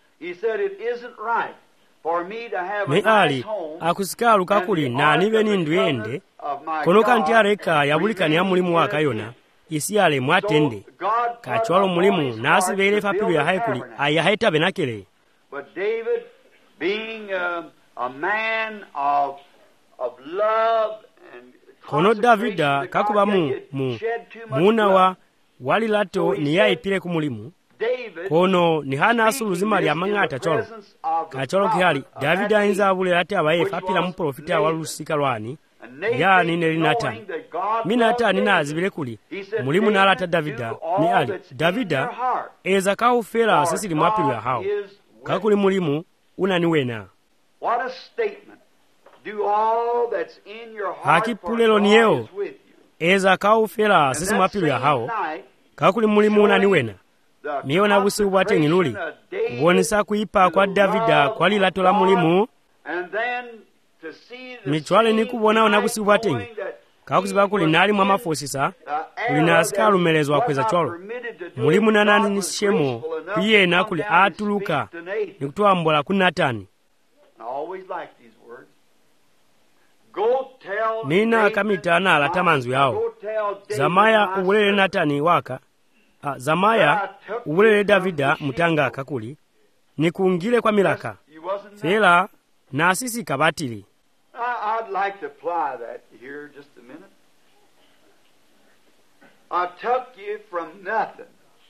Me ali, akusikalu kakuli na nive nindu yende, kono kanti areka ya bulikani ya muli muwaka yona, isi ale mwatende, kachwalo mulimu nasi vele fapilu ya haikuli, aya haita benakele. But David, being a, a man of, of love and kono Davida kakuba mu, mu, muna wa wali lato ni ya ipile kumulimu, kono ni hana asulu zima ya mangata cholo. Kacholo kihali, Davida inza abule lati abaye fapila mprofita walusika lwani, ya nine Natani. Mina hata nina azibile kuli, mulimu na alata Davida, ni ali, Davida, eza kaufela sisi mwapilu ya hao. Kakuli mulimu unaniwena. What a statement. Do all that's in your heart. Hakipulelo niyo. Eza kaufela sisi mwapilu ya hao. Kakuli mulimu unaniwena. Miona busi ubate ngiluli. Uonisa kuipa kwa Davida kwa lilato la mulimu. Michwale ni kubona unabusi ubate ngi. Kakuziba kuli nali mwama fosisa. Kulina asikalu melezwa kweza cholo. Mulimu nanani nisishemo. Piye na kuli atuluka. Nikutuwa mbola kunatani. Nina kamitana ala tamanzu yao. Zamaya uwelele Natani waka. Ah, zamaya uwelele Davida mutanga kakuli. Nikungile kwa milaka. Fela na asisi kabatili. I'd like to apply that here just a minute. I took you from nothing.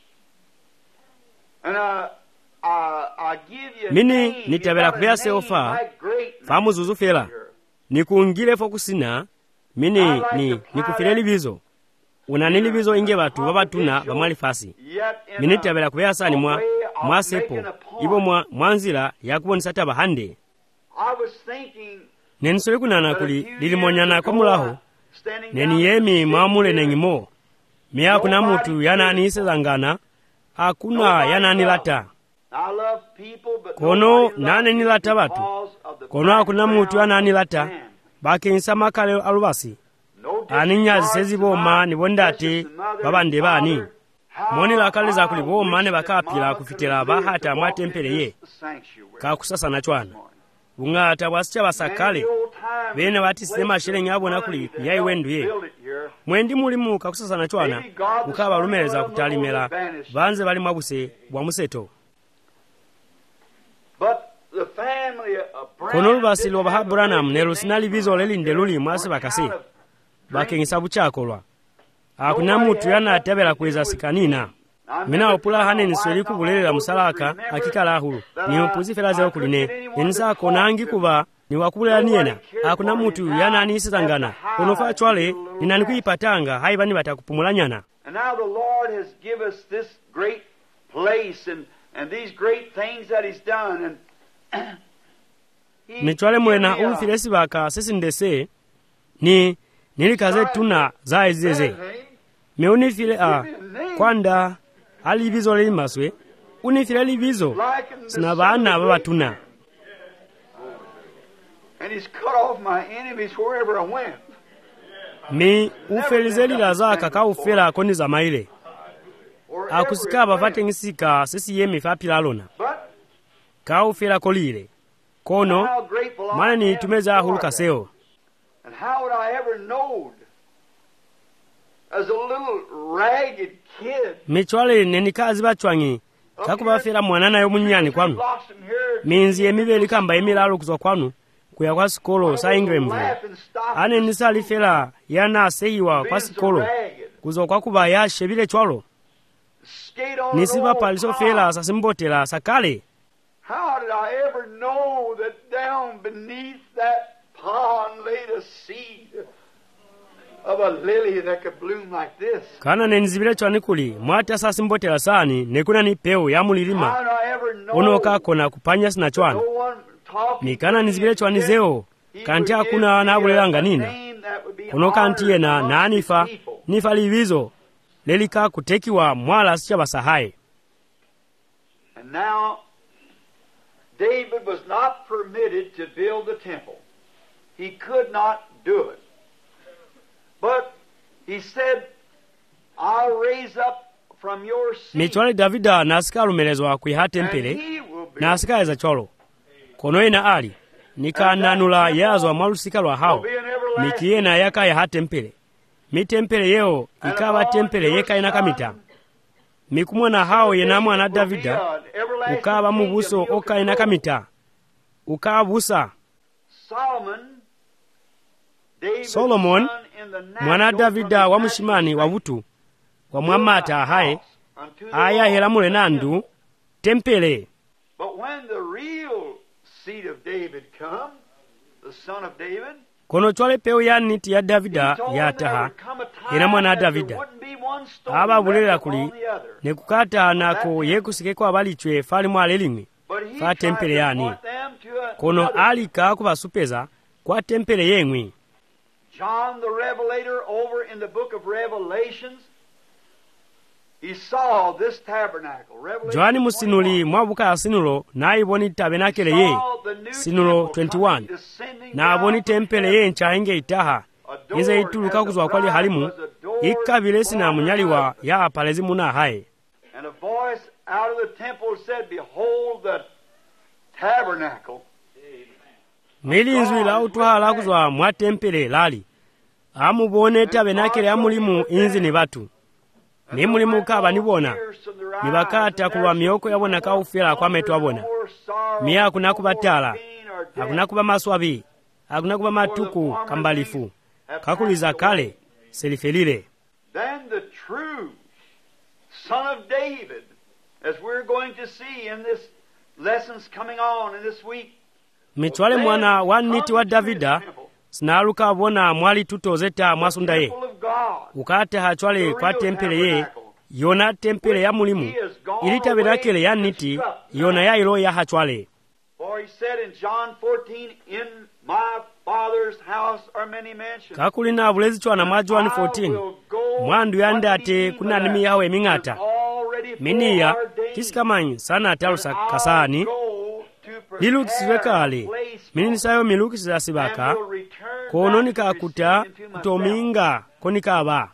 And I, I, I give you mini nitabela kubea seofa famu zuzu fela nikungile fokusina mini ni nikufileli bizo unanili bizo inge batu babatuna bamwali fasi mini nitabela kubea sani mwa mwa sepo ibo mwa mwanzila yakubonisa tabahande. Nensole kunana kuli lilimonyana kwa mulaho neni yemi mamule nengimo miya kuna mutu yanani isezangana hakuna yanani lata kono nane nilata batu kono hakuna mutu yanani lata baki insama kale alubasi aninyazi sezi boma ni bondate babande bani moni lakale za kuli boma ne bakapila kufitela bahata mwatempele ye kakusasa na chwana bungata bwasicha basakale bene batisire masheleng abona kuli yayiwenduye mwendi mulimu kakusasana chwana mukaba lumeleza kutalimela banze bali mwabuse bwa museto kono lubasi lwa bahabranam ne lusinali bizo lelinde luli mwase bakasi bakengisa buchakolwa akuna mutu yana atebera kweza sikanina mina opula hanen sweli kubulelela musalaka akikala hulu ni opuzi felaze okuline enisa konangi kuba ni wakubulela niena akuna mutu yana anisitangana onofa chwale ninani kuipatanga haibani batakupumulanyana. And now the Lord has given us this great place and and these great things that he's done and Michwale mwena ulufilesi baka sisi ndese ni nilikaze tuna za ezeze meunifile a kwanda alibizo limaswe unifile libizo sina bana baba tuna and he's cut off my enemies wherever I went. Mi ufelizeli laza kaka ufela koni za maile akusika bafate ngisika sisi yemi fapilalona ka ufela kolile kono mana ni tumeza hulukaseo. And how would I ever know as a little ragged kid michwale nenikazi bachwangi kakubafera mwanana yo munyani kwanu minzi emibeli kamba emilalo kuzwa kwanu kuya kwa sikolo sa Ingramville ane nisali fela yana seyiwa kwa sikolo kuzwa kwa kuba ya shebile chwalo nisiba paliso fela sasimbotela sakale. How did I ever know that down beneath that pond laid a seed of a lily that could bloom like this? Kana nenzibile chwani kuli mwata sasimbotela sani nekuna ni peo ya mulilima onoka kona kupanya sina chwani mikana nizibile chwani zeo kanti hakuna wanabulelanga nina onoka ntiye na nanifa nifa livizo lelika kutekiwa mwala sicha basahaye. And now David was not permitted to build the temple. He could not do it. But he said, I'll raise up from your seed. Michwale Davida nasika lumelezwa kuiha tempele nasika eza cholo. Kono ina ali nika nanula yazwa malusika lwa hao mikiena yaka ya ha tempele. Mi tempele yeo ikawa tempele yeka inakamita. Mikumwana hao yenamu ana Davida ukaba mubuso oka inakamita ukaba busa. Solomon mwana Davida wa mushimani wa butu wa mwamata hae aya helamule nandu tempele. But when the real seed of David come, the son of David, kono chwale peo ya niti ya Davida ya taha ina mwana Davida aba bulela kuli nekukata nako yekusike abalichwe fali mwale limwe fa tempele yani kono alika kubasupeza kwa tempele yemwe. John the Revelator over in the book of Revelations, he saw this tabernacle. Joani musinuli mwabuka asinulo na iboni tabernacle ye sinulo twenty-one na aboni tempele ye nchainge itaha ize ituluka kuzwa kwali halimu ikabile sina munyaliwa ya apalezi muna hae. And a voice out of the temple said, behold the tabernacle. Milinzwi la utuhala kuzwa mwa tempele lali amubone tabernacle ya mulimu inzi ni batu ni mulimu kaba nibona nibakata kuwa miyoko yabona ka ufela kwa metu abona miya kuna kubatala akuna kuba maswabi akuna kuba matuku kambalifu kakuliza kale selifelile. Then the true son of David, as we're going to see in this lessons coming on in this week, michwale mwana wa niti wa Davida sinaluka abona mwali tutozeta mwasunda ye ukate hachwale kwa tempele ye yona tempele ya mulimu ili tabernacle ya niti yona ya ilo ya hachwale. For he said in John fourteen, in my Father's house are many mansions. Kakulina abulezi chwana mwa John fourteen mwandu yande ate kuna nimi yawe mingata miniya kisikamanyi sana atalusa kasani ilukisiwe kale mininisayo milukisiza sibaka kono nikakuta kutominga konikaba.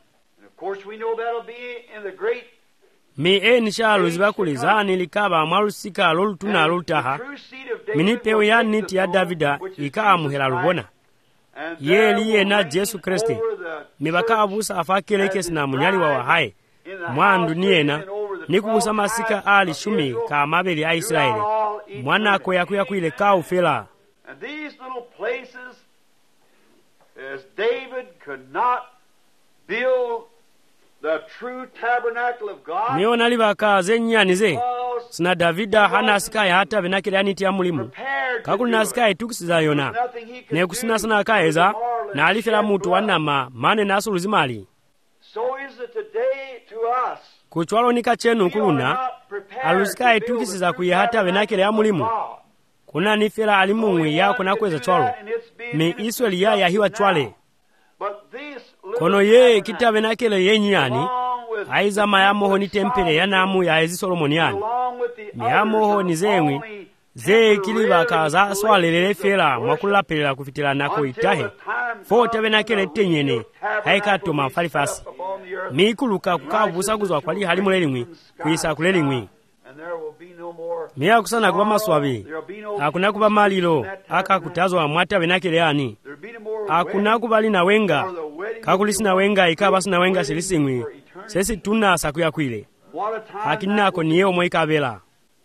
Mi e nishalo zibakulizani likaba mwalusika lolutuna lolutaha minipewe ya niti ya Davida ika amuhela lubona ye liye na Jesu Kristi mibaka abusa afakeleke sina munyali wa wahaye mwandu niena nikubusa masika ali shumi ka mabeli a Israeli mwana ako yakuya kuile ka ufela. And these little places, as David could not build the true tabernacle of God, niona libaka zenyanize sina Davida hana sikaye hata benakile anitia mulimu kakuli sikaye tukisiza yona ne kusina sana kaeza na alifela mutu wanama mane naso luzimali. So is it today to us. Kuchwalo nika chenu kuluna alusikaye tukisiza kuye hata benakile ya mulimu kuna nifela alimungwi ya kuna kweza chwalo me Israeli ya yahiwa chwale kono ye kitabe nakele yenyani aiza mayamoho ni tempele ya namu ya ezi Solomoniani miyamoho ni zengwi ze kiliba kaza swalelele fela mwakulapela kufitila nako itahe fo tabe nakele tenyene haikato mafalifasi mikuluka kukavusa kuzwa kwali halimulelingwi kuisa kulelingwi miya kusana kuba maswabi akuna kuba malilo aka kutazwa mwata benakele ani akuna kubali na wenga kakulisi na wenga ikaba sina wenga silisingwi sesi tuna sakuya kwile hakinako niye omwikabela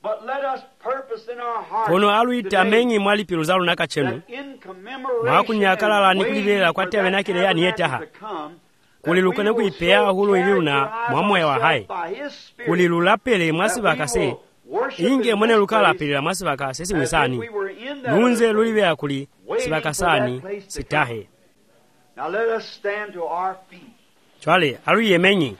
kono alu itamengi mwali piluzalu naka chenu mwakunyakala ni kulibela kwa tabe nakele yani yetaha kulilukane kuipea hulu iluna mwamoya wa hai kulilulapele mwasi bakase inge mwene lukala pele mwasi bakase siwisani nunze lulibea kuli sibakasani sitahe. Now let us stand to our feet. Chwale alu yemenyi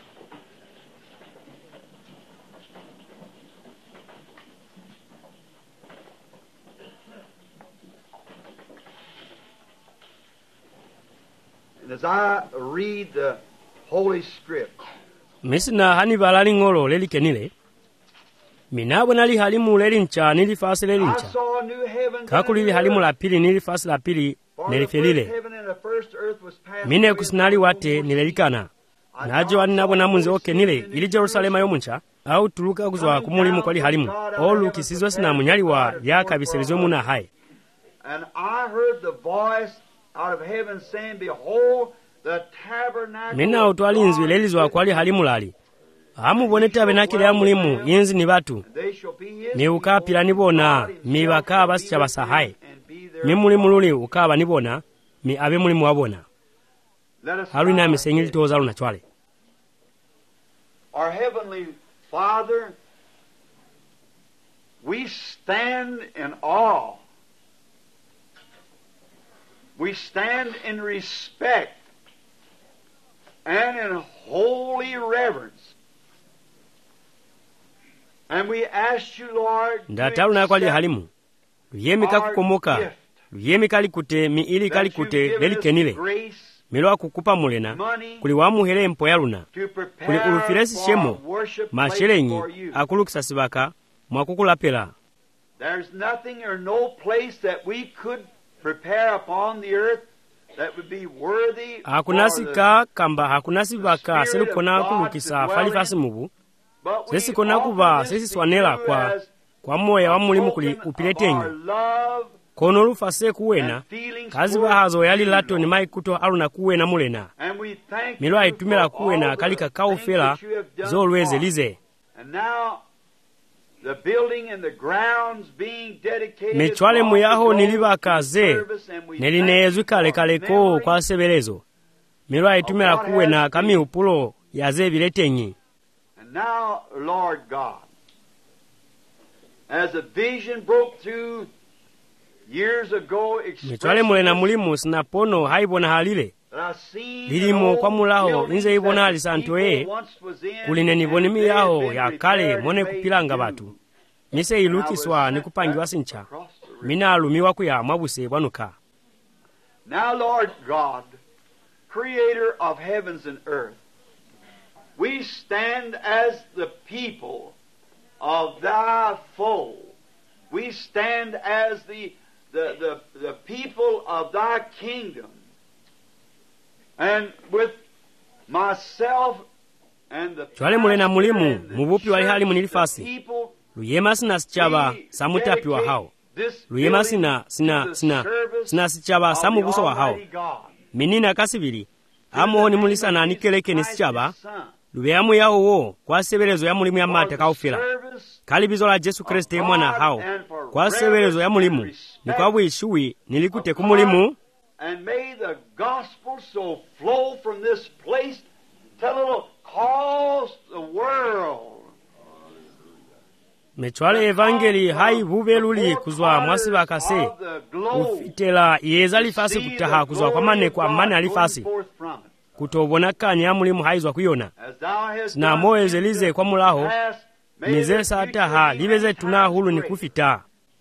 And as I read the Holy Script, misina hani balali ngolo leli kenile minabo nali halimu leli ncha nili fasi leli ncha kakuli halimu la pili nili fasi la pili nelifelile mine kusinali wate nilelikana najo ani nabo namunze oke nile ili Jerusalema yomuncha au tuluka kuzwa kumulimu kwali halimu olu kisizwa sina munyali wa yaka biselizo muna hai. And I heard the voice out of heaven saying, behold, the tabernacle mina utwalinzwi lelizwa kwali halimu lali amu boneta benakile ya mulimu yenzi ni batu ni ukapila nibona mi baka basicha basahai mi mulimu luli ukaba nibona mi abe mulimu wabona halu na misengili toza luna chwale. Our Heavenly Father, we stand in awe. We stand in respect and in holy reverence. And we ask you, Lord, ndatalu na kwali halimu luyemi kakukomoka luyemi kalikute mi ili kalikute lelikenile milwa kukupa mulena kuli wamuhere mpo yaluna kuli ulufiresi shemo mashelenyi akulukisa sibaka mwakukulapela. There's nothing or no place that we could prepare upon the earth that would be worthy. Hakunasika kamba hakunasibaka selikona kulukisa falifasi mubu sesi kona kuba sesi swanela kwa kwa moya wa mulimu kuli upiletenyi kono lufase kuwena kazi bahazo yali lato ni maikuto aluna kuwena mulena milwa itumela kuwena kalika kaufela zolweze lize. Mechwale muyaho nilibakaze nelinezwi kale kaleko kwa sebelezo milwa itumela kuwena kami upulo yaze biletenyi. Now, Lord God, as a vision broke through years ago, mechwale mulena mulimu sinapono haibona halile lilimo kwa mulaho inze ibona alisantoye kuline niboni miyaho ya kale mone kupilanga batu mise ilukiswa nikupangiwa sincha mina alumiwa kuya mwabuse bwanuka. Now, Lord God, creator of heavens and earth, we stand as the people of thy fold. We stand as the, the, the, the people of thy kingdom. And with myself and the chwale mulena mulimu mubupi wali hali munilifasi luyema sinasichaba samutapi wa hao luyima sina sina sina sina sichaba samubuso wa hao minina kasibili amoni mulisana anikeleke ni sichaba lubeamu yao wo kwa sebelezo ya mulimu ya mate kaufila kalibizo la Yesu Kristo mwana hao kwa sebelezo ya mulimu ni kwa bwishui nilikute kumulimu. And may the gospel so flow from this place till it'll cause the world. Mechwale evangeli hai bubeluli kuzwa mwasi bakase ufitela yeza lifasi kutaha kuzwa kwa mane kwa mane alifasi kutobona kanya ya mulimu haizwa kuyona na moeze lize kwa mulaho nize sataha libeze tuna hulu ni kufita.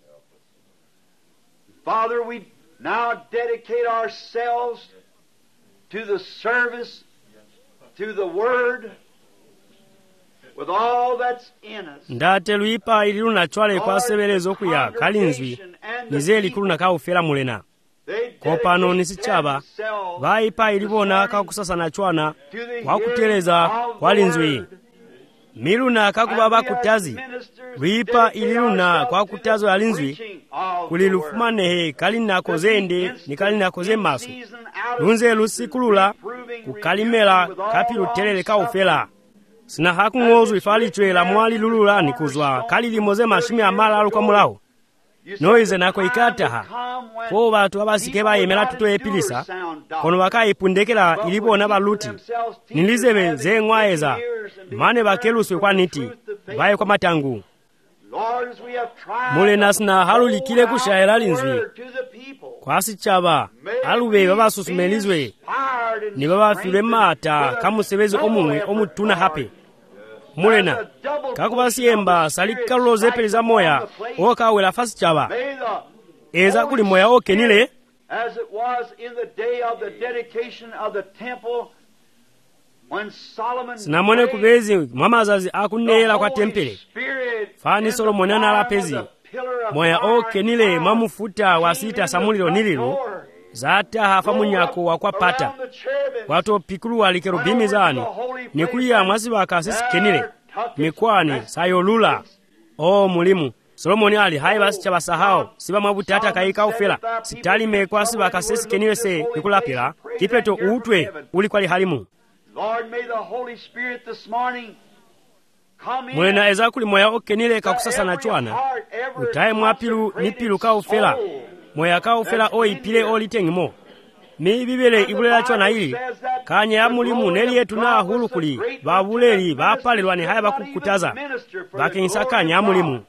Father, we now dedicate ourselves to the service, to the Word, with all that's in us. Ndate luipa ililu na chwale kwa sebelezo kuya kalinzwi nize likulu na kaufela mulena kopano nisichaba vaipa ilibona kakusasa na chwana wakuteleza kwa linzwi miluna kakubaba kutazi luipa ililuna kwa kutazo ya linzwi kulilufumanehe kalina kozende ni kalina koze maso lunze lusikulula kukalimela kapilu telele kaufela sina haku ngozu ifali chwela mwali lulula ni kuzwa kalili moze mashumi amala alu kwa mulao noize nako ikataha po batu abasike bayemela tuto epilisa kono bakayipundekela ilibona baluti nilizebe zengwaeza mane bakeluswe kwa niti baye kwa matangu mule nasina halulikile kushayela linzwi kwa sichaba alube babasusumelizwe ni babafilwe mata kamusebezi omumwe omutuna hape mulena kakubasiyemba salikaluloze peleza moya okawela fasi chaba eza kuli moya okenile as it was in the day of the dedication of the temple when Solomon sinamone kubezi mwamazazi akuneyela kwa tempele fani Solomoni analapezi moya okenile mamufuta wasita samulilo nililu zata hafa munyako wakwapata wato pikulu walikerubimi zani nikulia mwasi wakasisi kenile mikwani sayolula o mulimu Solomoni ali hai basi chabasahao siba mabuta hata kaika ufela sitali mekwasi wakasisi kenile se nikulapila kipeto utwe ulikwali halimu. Lord, may the Holy Spirit this morning come in. Mwena eza kuli moya okenile kakusasa na chwana utaye mwapilu nipilu kaufela moya kaufela o ipile o litengimo mi bibele ibulela chwana hili kanya ya mulimu neli yetu na hulu kuli babuleli bapalelwani haya bakukutaza bakinsa kanya ya mulimu.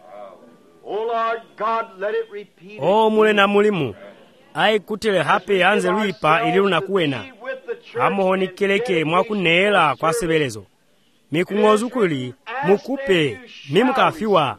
Oh Lord God, let it repeat. O mule na mulimu ai kutele hape yanze luipa ililu na kuwena hamohoni keleke mwakuneela kwa sebelezo mikungozu kuli mukupe mimukafiwa.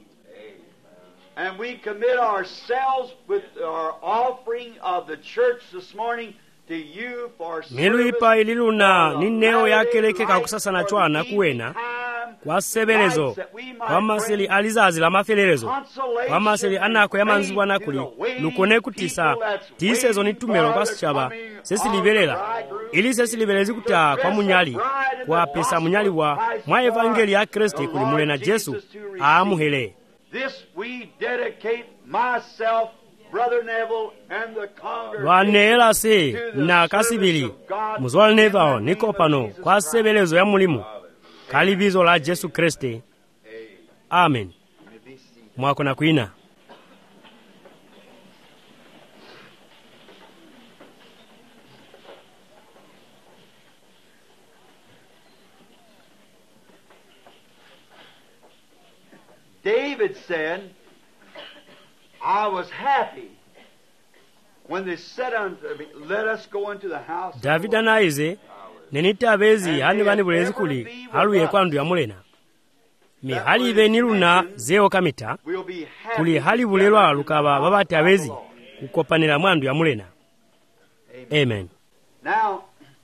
And we commit ourselves with our offering of the church this morning to you for service. Miluipa ililuna nineo ya keleke kakusasa na chwana kuwena kwa sebelezo kwa maseli alizazi la mafelelezo kwa maseli anako ya manziwa na kuli lukone kutisa tisezo nitumelo kwa sichaba sesi liberela ili sesi liberezi kuta kwa munyali kwa pesa munyali wa mwa evangeli ya Kristi kuli mule na Jesu aamuhele. This we dedicate myself, Brother Neville, and the congregation. Waneela se na kasibili muzwal nevao niko pano kwa sebelezo ya mulimu kalibizo la Jesu Kristo. Amen. Mwako na kuina. David said, I was happy when they said unto me, let us go into the house. David anaize nenita bezi hani bani bulezi kuli haluye kwa ndu ya mulena mi hali ibe niluna zeo kamita kuli hali bulelwa lukaba babati abezi kukopanira mwandu ya mulena. Amen. Now,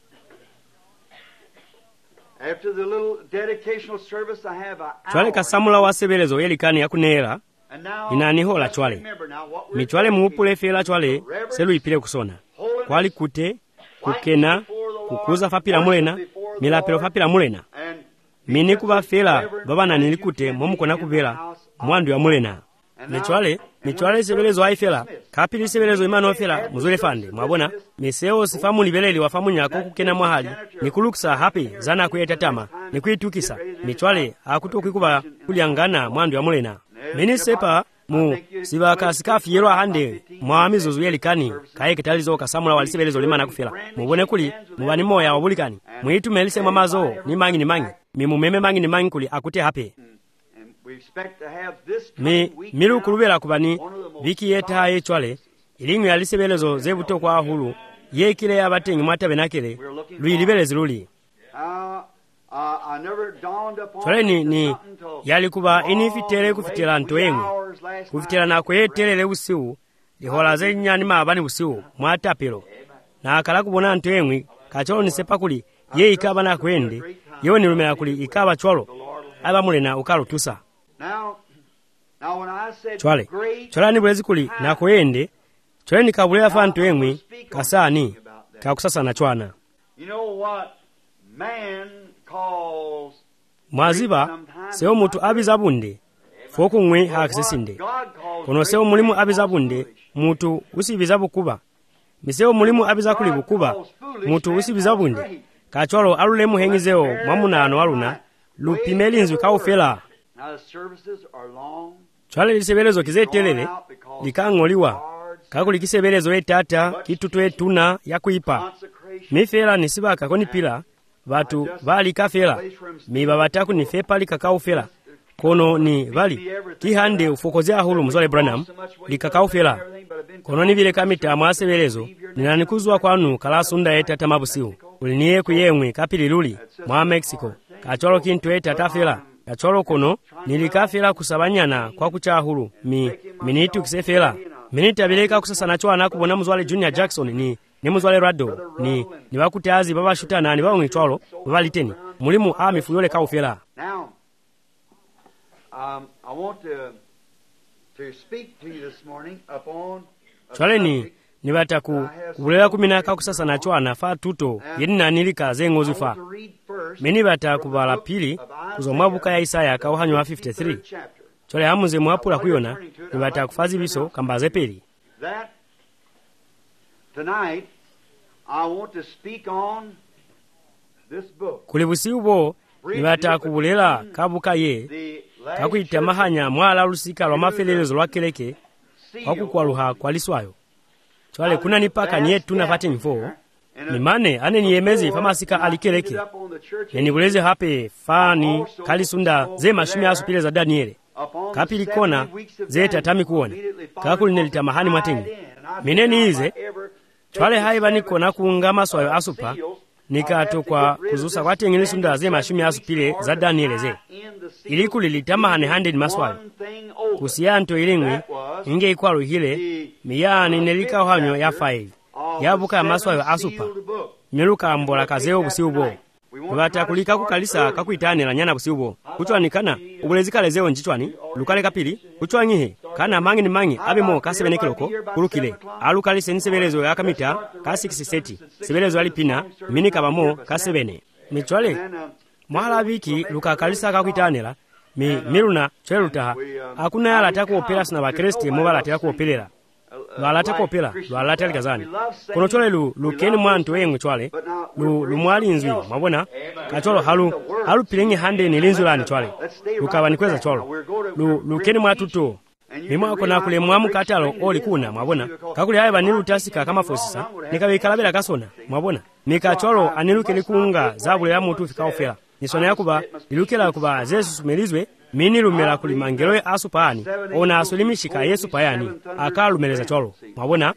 after the little dedicational service I have a chwale kasamula wa sebelezo yelikani ya kuneela inanihola chwale mi chwale muupule fela chwale selu ipile kusona kwali kute kukena kukuza fapila mulena milapelo fapila mulena mini kuba fela baba na nilikute momukona kubela mwandu ya mulena michwale michwale sebelezo aifela kapili sebelezo imano ofela muzule fande mwabona miseo sifamu libeleli wafamu nyako kukena mwahali nikuluksa hapi zana kuyetatama nikuitukisa michwale akutokwikuba kuliangana mwandu ya mulena mini sepa mu sibaka sikafi yero hande mwami zuzu yelikani kaye kitalizo kasamula walisebelezo limana kufela mubone kuli mubani moya wabulikani mwitu melise mamazo ni mangi ni mangi mimumeme mangi ni mangi kuli akute hape mi milu kulubela kubani viki yeta yechwale ilingu yalisebelezo zebuto kwa hulu yekile yabatengi mwatabe nakele luilibelezi luli chwale ni, ni yalikuba inifitere kufitela ntoengu kufitela na kwetelele usiu lihola zenyani mabani usiu mwatapelo na akala kubona ntoengu kacholo nisepa kuli ye ikaba na kwende yewe nilumela kuli ikaba chwalo aba mulena ukalo tusa chwale chwala ni bwezi kuli na kwende chwale ni kabulea fa ntoengu kasani kakusasa na chwana mwaziba seo mutu abizabunde foku ngwe hakisisinde kono seo mulimu abizabunde mutu usibizabu kuba miseo mulimu abizakuli bukuba mutu usibizabunde kachwalo alulemu hengizeo mwamunano aluna lupimelinzwi kaufela chwale lisebelezo kizetelele likangoliwa kakuli kisebelezo etata kitutu etuna yakuipa mifela nisibaka koni pila Vatu vali kafela miba bataku ni fepali kakao fela kono ni vali kihande ufokozea hulu mzole Branham likakao fela kono ni vile kamita mwasebelezo ninanikuzwa kwanu kalasunda eta tamabusiu uliniye kuyemwe kapili luli mwa Mexico kacholo kintu eta tafela kacholo kono nilikafela kusabanyana kwa kucha hulu mi minitu kisefela minita bileka kusasa nachwa nakubona mzwale Junior Jackson ni ni muzwale Rado ni ni bakutazi baba shutana ni bawo ngitwalo baba liteni mulimu amifu yole kaufela. Now um I want to to speak to you this morning upon chwale ni ni bataku kubulela kumina kakusasa nachwa nafa tuto yedina nilika zengozi fa meni bataku bala pili kuzomwabuka ya Isaya kauhanywa fifty-three chwale hamuze mwapula kuyona ni bataku fazi biso kambaze peli. Tonight, I want to speak on this book. Kulibusi ubo, nibata kubulela kabuka ye, kakuita mahanya mwala lusika lwa mafelelezo lwa keleke, wakukwaluha kwa liswayo. Chwale kuna nipaka nye tunafate nifo, nimane ane niyemezi famasika alikeleke. Nenibuleze hape fani kalisunda ze mashumi asupile za Daniele. Kapili kona ze tatami kuone, kakuli nelita mahani matingi. Mineni ize, chwale haiba niko na kuungama swayo asupa nikato kwa kuzusa kwa tengini sunda ze mashumi asupile za Daniele ze iliku lilitama hane hande ni maswayo kusiyanto ilingwi inge ikualu hile miyani nelika uhanyo ya five yabuka ya maswayo asupa miluka mbola kazeo busi ubo Wata kulika kukalisa kakuitane la nyana busiubo kuchwani kana ubulezika lezeo njichwani lukale kapili kuchwani he kana mangi ni mangi abimo ka seven kiloko kulukile alukalise ni sebelezo ya kamita ka six seti sebelezo alipina mini kabamo ka seven michwale mwahala biki lukakalisa kakuitanela mi miluna cheruta hakuna yala takuopela sina bakresti mobala takuopelera lwalata kopela lwalata likazani kono chole lu lukeni mwantu yengu chwale lu lumwali nzwi mwabona kacholo halu halu pilengi hande ni linzu lani chwale lukaba nikweza cholo lu lukeni mwatuto mimwa kona kule mwamu katalo oli kuna mwabona kakuli haya banilu tasika kama fosisa nikabe kalabela kasona mwabona nika cholo aniluke likunga zabule ya mutu fika ofela nisona yakuba ilukela kuba zesu sumelizwe mini lumela kulimangeloe asupani ona asulimishika Yesu payani akalumeleza cholo mwabona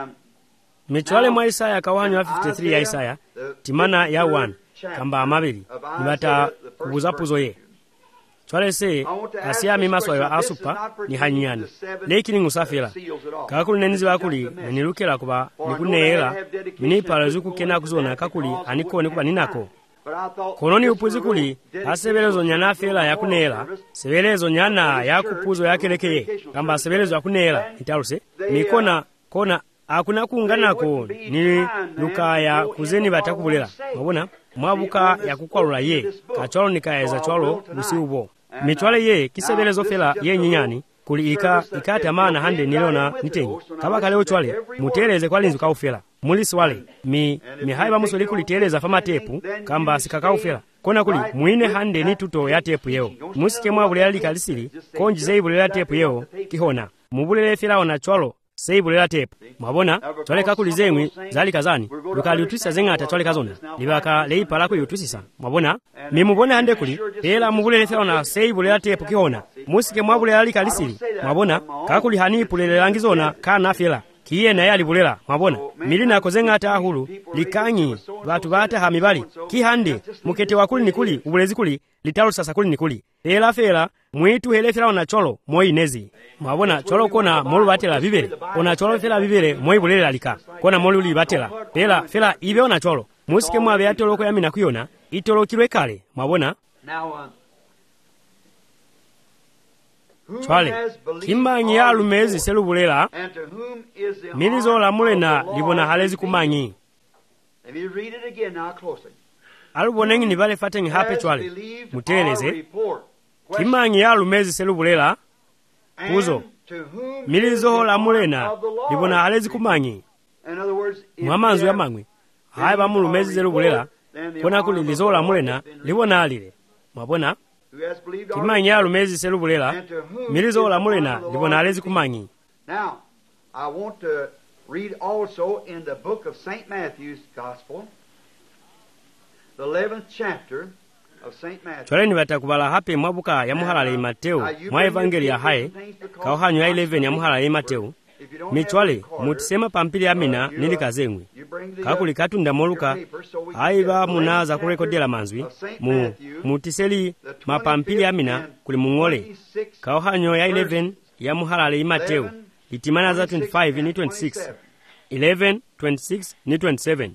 michwale mwa Isaya kawanywa fifty-three ya Isaya timana ya one kamba amabili nibata kubuzapuzo ye chwale se asia mimaswa ya asupa ni hanyani lekini ngusafira kakuli nenizi bakuli nilukela kuba nikuneela mini palazuku kena kuzona kakuli aniko nikuba ninako kononi upuzi kuli asebelezo nyana fela ya kunela sebelezo nyana ya kupuzo ya kelekeye kamba sebelezo ya kunela italuse nikona kona akuna kuunganako ni lukaya kuzeni batakubulela mabona mwabuka ya kukwalula ye kacholo nikaeza cholo busi ubo mitwale ye kisebelezo fela ye nyinyani kuli ika ikati amana hande nilona nitenyi kaba kaleo chwale muteleze kwa linzu kaufela muli swale mi mihaiba musoli kuliteleza fama tepu kamba sikakaufela kona kuli mwine hande ni tuto ya tepu yeo musike mwabulela likalisili konji zeibulela tepu yeo kihona mubulele fela ona chwalo seibulela tepu mwabona chwale kakuli zemwi zali kazani lukali utwisa zengata chwale kazona libaka leipa lako yutwisisa mwabona mimubone hande kuli ela mubulele fela ona seibulela tepu kihona musike mwabulela likalisili mwabona kakuli hanipulele langizona kana fela kiye naye alibulela mwabona milina akozenga ata ahulu likanyi batu bata hamibali kihande mukete wakuli nikuli ubulezi kuli litalu sasa kuli nikuli ela fela mwitu hele fela ona cholo moi nezi mwabona cholo kona molu batela bibere ona cholo fela bibere moi bulela lika kona molu li batela fela fela ibe ona cholo musike mwabe atolo ko yamina kuyona itolo kilwe kale mwabona chwale kimanyi ya lumezi selubulela milizo la mulena libona halezi kumanyi alubonengi ni vale fatengi hape chwale muteleze kimanyi ya lumezi selubulela kuzo milizo la mulena libona halezi kumanyi mwamanzu ya mangwi haya ba mulumezi selubulela kona kuli lizo la mulena libona alile mwabona kimanyi ya lumezi selubulela milizo la mulena libona alezi kumanyi. Now, I want to read also in the book of Saint Matthew's Gospel, the eleventh chapter of Saint Matthew. Chwaleni batakubala hape mwabuka ya muhalala ya Mateo mwa evangeli ya hae kauhanyo ya eleven ya muhalala ya Mateo michwale mutisema pampili ya mina nili kazengwi kakuli katunda moluka haiba munaza kurekodela manzwi mu mutiseli mapampili ya mina kuli mungole kauhanyo ya eleven ya muhalala ya Mateo litimana za twenty-five ni twenty-six eleven twenty-six ni twenty-seven.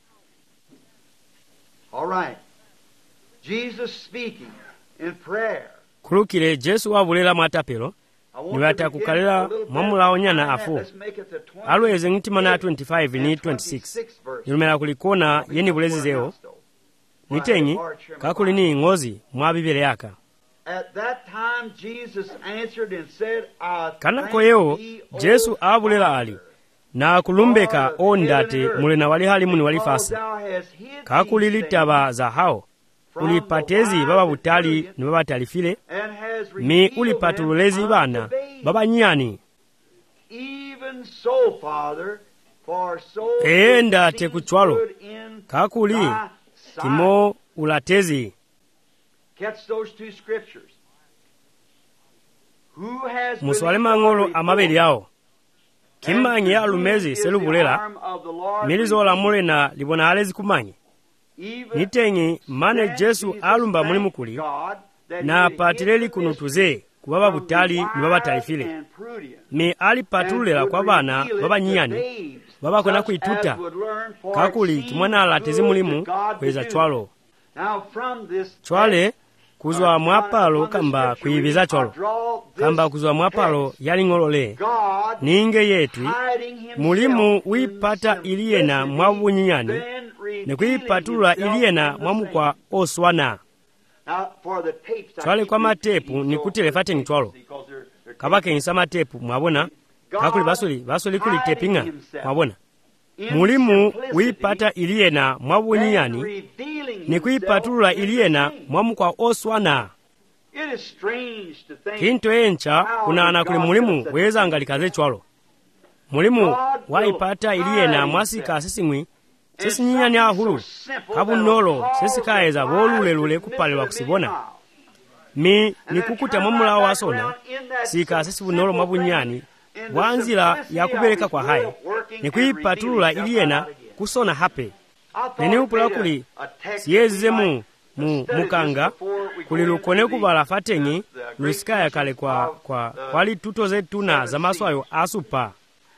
All right. Jesus speaking in prayer. Kulukile Jesu wabulela mwatapelo niwata kukalela mwamula onyana afu alweze ngitimana twenty-five ni twenty-six nilumela kulikona yeni bulezi zeo nitenyi kakuli ni ngozi mwabibele yaka kanako yeo Jesu abulela ali na kulumbeka ondate mulena wali hali muni wali fasi kakuli litaba za hao ulipatezi baba butali ni baba talifile mi ulipatululezi bana baba nyani enda te kuchwalo kakuli kimo ulatezi muswale mangolo amabeli yao kimanyi ya lumezi selubulela milizo la mulena libona alezi kumanyi nitenyi mane Jesu alumba mulimu kuli na patileli kunutuze kubaba butali ni baba taifile mi alipatulela kwa bana baba nyani baba kona kuituta kakuli kimwana alatezi mulimu kweza chwalo chwale kuzwa mwapalo kamba kuibiza chwalo kamba kuzwa mwapalo yali ngolole ninge yetu mulimu wipata iliyena mwabunyani nekuipatula iliyena mwamukwa oswana chwale kwa matepu ni kutelefate nchwalo kabake nisa matepu mwabona kakuli basuli basuli kuli tepinga mwabona mulimu wipata iliyena mwabunyani nekuipatula iliyena mwamukwa oswana kinto encha kunana kuli mulimu weza angalikaze chwalo mulimu waipata iliyena mwasika asisingwi sisi nyanya ahulu kabunolo sisi kaeza bolulelule kupalelwa kusibona mi nikukuta mwamula wasona sika sisi bunolo mabunyani wanzila ya kubeleka kwa haye nikuipatulula iliyena kusona hape nene upula kuli siyezi mu mu mukanga kuli lukone kubala fatengi lusikaya kale kwa kwa kwali tuto zetu na za maswayo asupa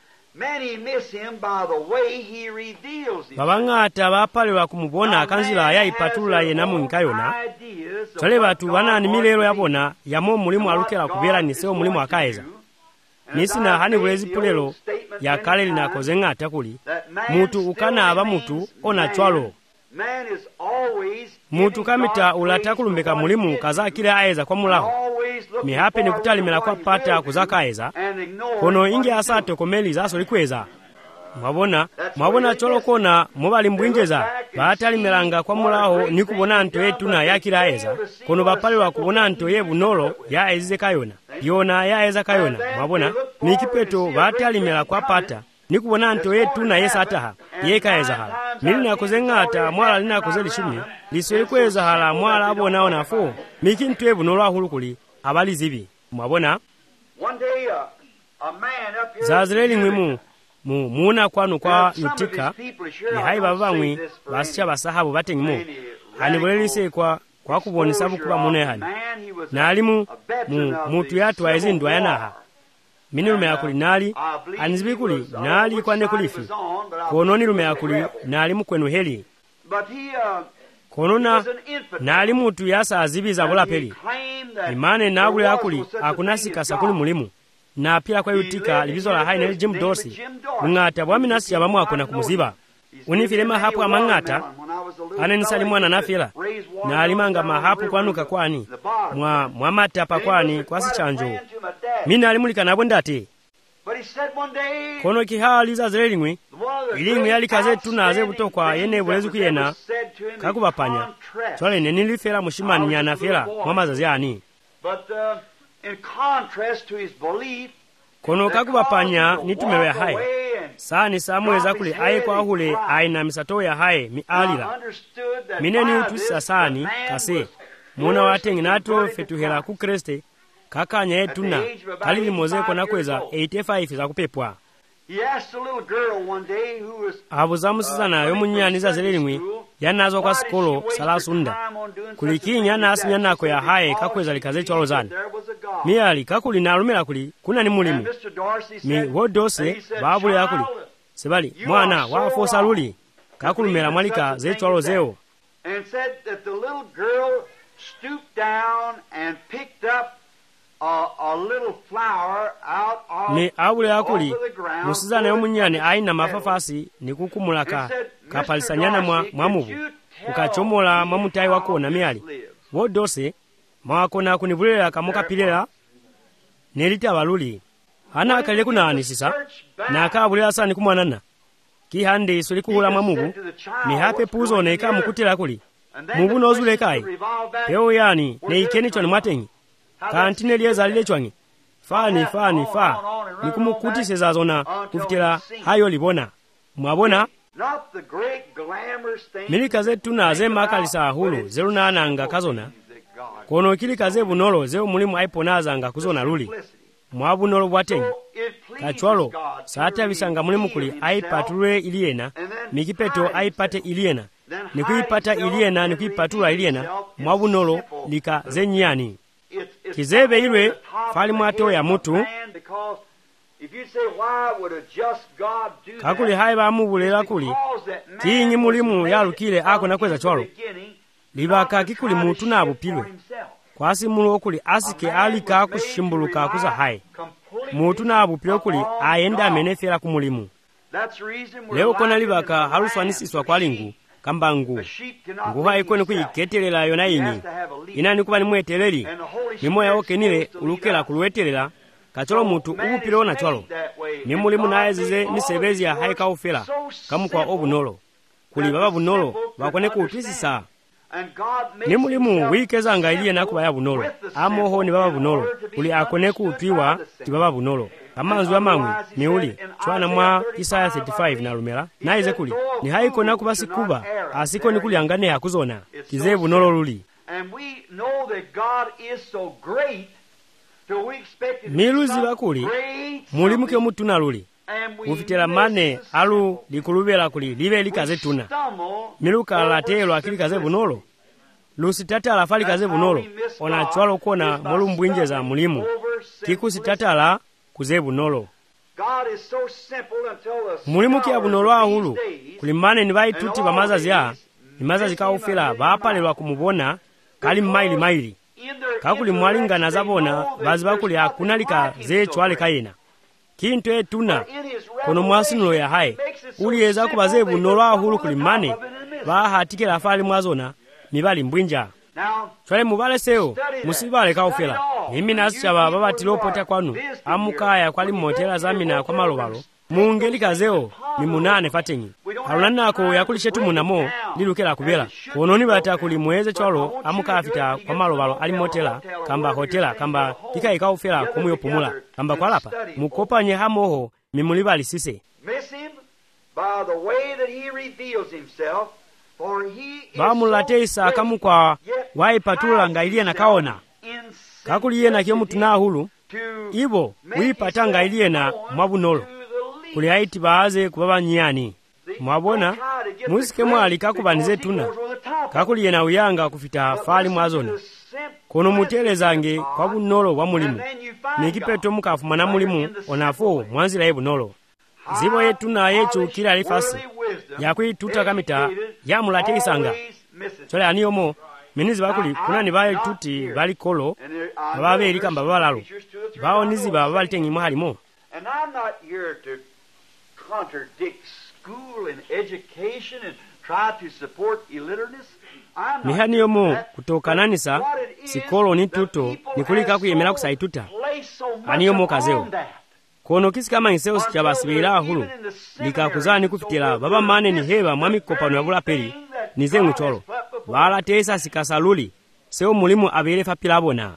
babangata bapalelwa kumubona akanzila yaipatulula yena munkayona chole batu banani milero yabona yamo mulimu alukela kubera niseo mulimu akaeza nisina hani bulezi pulelo ya kale linakozenga atakuli mutu ukana aba mutu ona chwalo mutu kamita ulata kulumbika mulimu kazakile aeza kwa mulaho mihape ni kutalimela kwa pata kuzakaeza kono inge asate komeli zaso likweza mwabona mwabona cholo kona mubali mbwinjeza batalimelanga kwa mulaho ni kubona nto yetu na yakila aeza kono bapali wa kubona nto ye bunolo ya ezize kayona yona ya eza kayona mwabona mikipeto batalimela kwa pata ni kubona nto yetu na yesa ataha yeka eza hala milina kuzengata mwala lina kuzeli shumi liswe kweza hala mwala abona ona fo miki nto ye bunolo ahulukuli abali zibi mwabona zazireli mwimu mu muna kwanu kwa yutika ni hai babamwi basya basahabu batengimo hani bolelise kwa kwa kubonesa bukuba mune hani nalimu mu mutu yatu aizindwa yanaha mini lume yakuli nali anizibi kuli nali kwa ne kulifi kononi lume yakuli nalimu kwenu heli konona nali mutu yasa azibiza bula peli imane nabule yakuli akunasika sakuli mulimu na pia kwa yutika libizo la haine Jim Dorsey ngata bwaminasi yabamu akona kumuziba unifilema hapo amangata ananisali mwana nafila na alimanga mahapu kwanuka kwani mwa mwamata pa kwani kwasi chanjo mina alimulika nabo ndate kono kihali za zerelingwe ilingwe yali kaze tunaze butokwa yene bulezi kuyena kakubapanya twale nenilifera mushimani nyana fera mwamazazi ani in contrast to his belief kono kakubapanya nitumewe ya haye sani samweza kule aye kwa hule aina misato ya haye mi alila mineni utusa sani kase muna watengi nato fetuhela ku Kriste kakanya yetuna kalili mozeko na kweza eighty-five za kupepwa abuzamusizana yomunyani za zelilimwi yanazo kwa sikolo salasunda kulikinya nasi nyanako ya haye kakweza likaze chwalo zani miyali kakuli nalumela kuli kuna ni mulimu mi wodose babule yakuli sebali mwana wafosa luli kakulumela mwalika ze chwalo zeo A, a little flower out of ni abule yakuli musizana yomunyani aina mafafasi ni kukumulaka kapalisanyana mwa mwamubu ukachomola mamutai wako na miali wodose mawakona kunibulela kamukapilela nelita baluli ana akalile kunani sisa na akabulela sani kumwanana kihande isuli kuhula mwamubu mihape puzo ne ikamukutila kuli mubu nozule kai peo yani ne ikeni choni mwatengi kantine lieza lile chwangi fani fani fa nikumukutiseza zona kufitila hayo libona mwabona milika zetu na zema akalisa hulu zeru nananga kazona kono kilika zebu nolo zeu mulimu aiponaza nga kuzona luli mwabu nolo bwatengi kachwalo saata bisanga mulimu kuli aipatulwe iliena mikipeto aipate iliena nikuipata iliena nikuipatula iliena mwabu nolo lika zenyani kizebe ilwe fali mwato ya mutu kakuli hai bamubulela kuli kinyi mulimu yalukile ako nakweza chwalo libaka kikuli mutu nabupilwe kwasi mulu okuli asike alika kushimbuluka kuza hai mutu nabupilwe okuli ayenda amenefera kumulimu leo kona libaka haluswanisiswa kwa lingu kambangu nguha ikoni kuyiketelela yona inyi inani kuba nimweteleri nimoya okenile ulukela kuluwetelela kacholo mutu ubupilo na chwalo nimulimu naezize nisebezi ya haika ufela kamu kwa obunolo kuli baba bunolo bakone kuutwisisa nimulimu wikeza nga iliye nakuba ya bunolo amoho ni baba bunolo kuli akone kuutwiwa ti baba bunolo amanzu ya mangwi miuli chwana mwa Isaya thirty-five na lumela naize kuli ni haiko nakuba sikuba asiko ni kuli angane ya kuzona kizebu nolo luli miluzi bakuli mulimu ke mutuna luli ufitela mane alu likulubela kuli libe likaze tuna miluka latelo akili kaze bunolo lusitata la fali kaze bunolo ona chwalo kona molumbwinjeza mulimu kikusitata kuzebu nolo mulimu kia bunolo ahulu kulimane ni bai tuti ba mazazi ya ni mazazi ka ufela bapalelwa kumubona kali maili maili kakuli mwalinga na zabona bazi bakuli akunalika ze chwale kayina kintu etuna kono mwasinulo ya hai uliyeza kubaze bunolo ahulu kulimane bahatikira fali mwazona mibali mbwinja twale mubale seo musibale kaufela mimi nasichaba babatilopota kwanu amukaya kwali motela zamina kwa malobalo mungeli kazeo mimunane fatenyi alunanako yakulishetu munamo lilukela kubela kononi bata kuli mweze chwalo amukafita kwa malobalo ali motela kamba hotela kamba tika ikaufela kumuyo pumula kamba kwalapa mukopanye hamoho mimulibali sise by the way that he reveals himself, for he is bamulateisa kamukwa waipatula ngailie na kaona kakuliye na kyomu tunahulu ibo uipata ngailie na mwabunolo kuli haiti baaze kubaba nyani mwabona musike mwali kakubanize tuna kakuliye na uyanga kufita fali mwazona kono mutelezange kwa bunolo wa mulimu nikipeto mukafu mana mulimu onafo mwanzila ye bunolo zibo yetu na yechu kila lifasi yakwi tutakamita ya mulateisanga chole aniyomo minizi bakuli kuna ni bali tuti bali kolo babe elikamba balalo bawo niziba bali tengi muhalimo. And I'm not here to contradict school and education and try to support illiterateness. mihaniyomo kutokananisa sikolo ni tuto nikulika kuyemera kusaituta aniyomo kazeo kono kisi kama inseo sichabasibira hulu likakuzani kufitila baba mane ni heba mwami kopano ya bula peri nize ngucholo wala tesa sikasaluli seo mulimu abele fapilabona